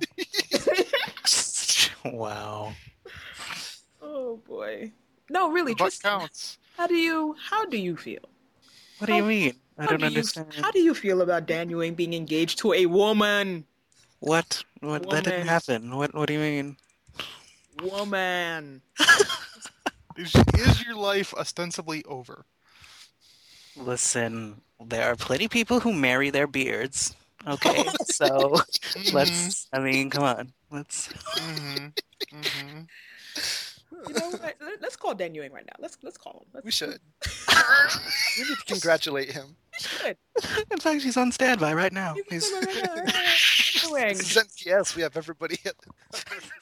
Wow. Oh boy. No, really, What Tristan. counts? How do you? How do you feel? What do you How- mean? I How don't do you- understand. How do you feel about Dan Ewing being engaged to a woman? What? What? That didn't Woman. happen. What? What do you mean? Woman. Is, is your life ostensibly over? Listen, there are plenty of people who marry their beards. Okay, so let's. I mean, come on. Let's. Mm-hmm. Mm-hmm. You know what? Let- Let's call Dan Ewing right now. Let's let's call him. Let's, We should. We need to congratulate him. Good. In fact, he's on standby right now. He's He's. Dan Ewing. This is N P S. We have everybody at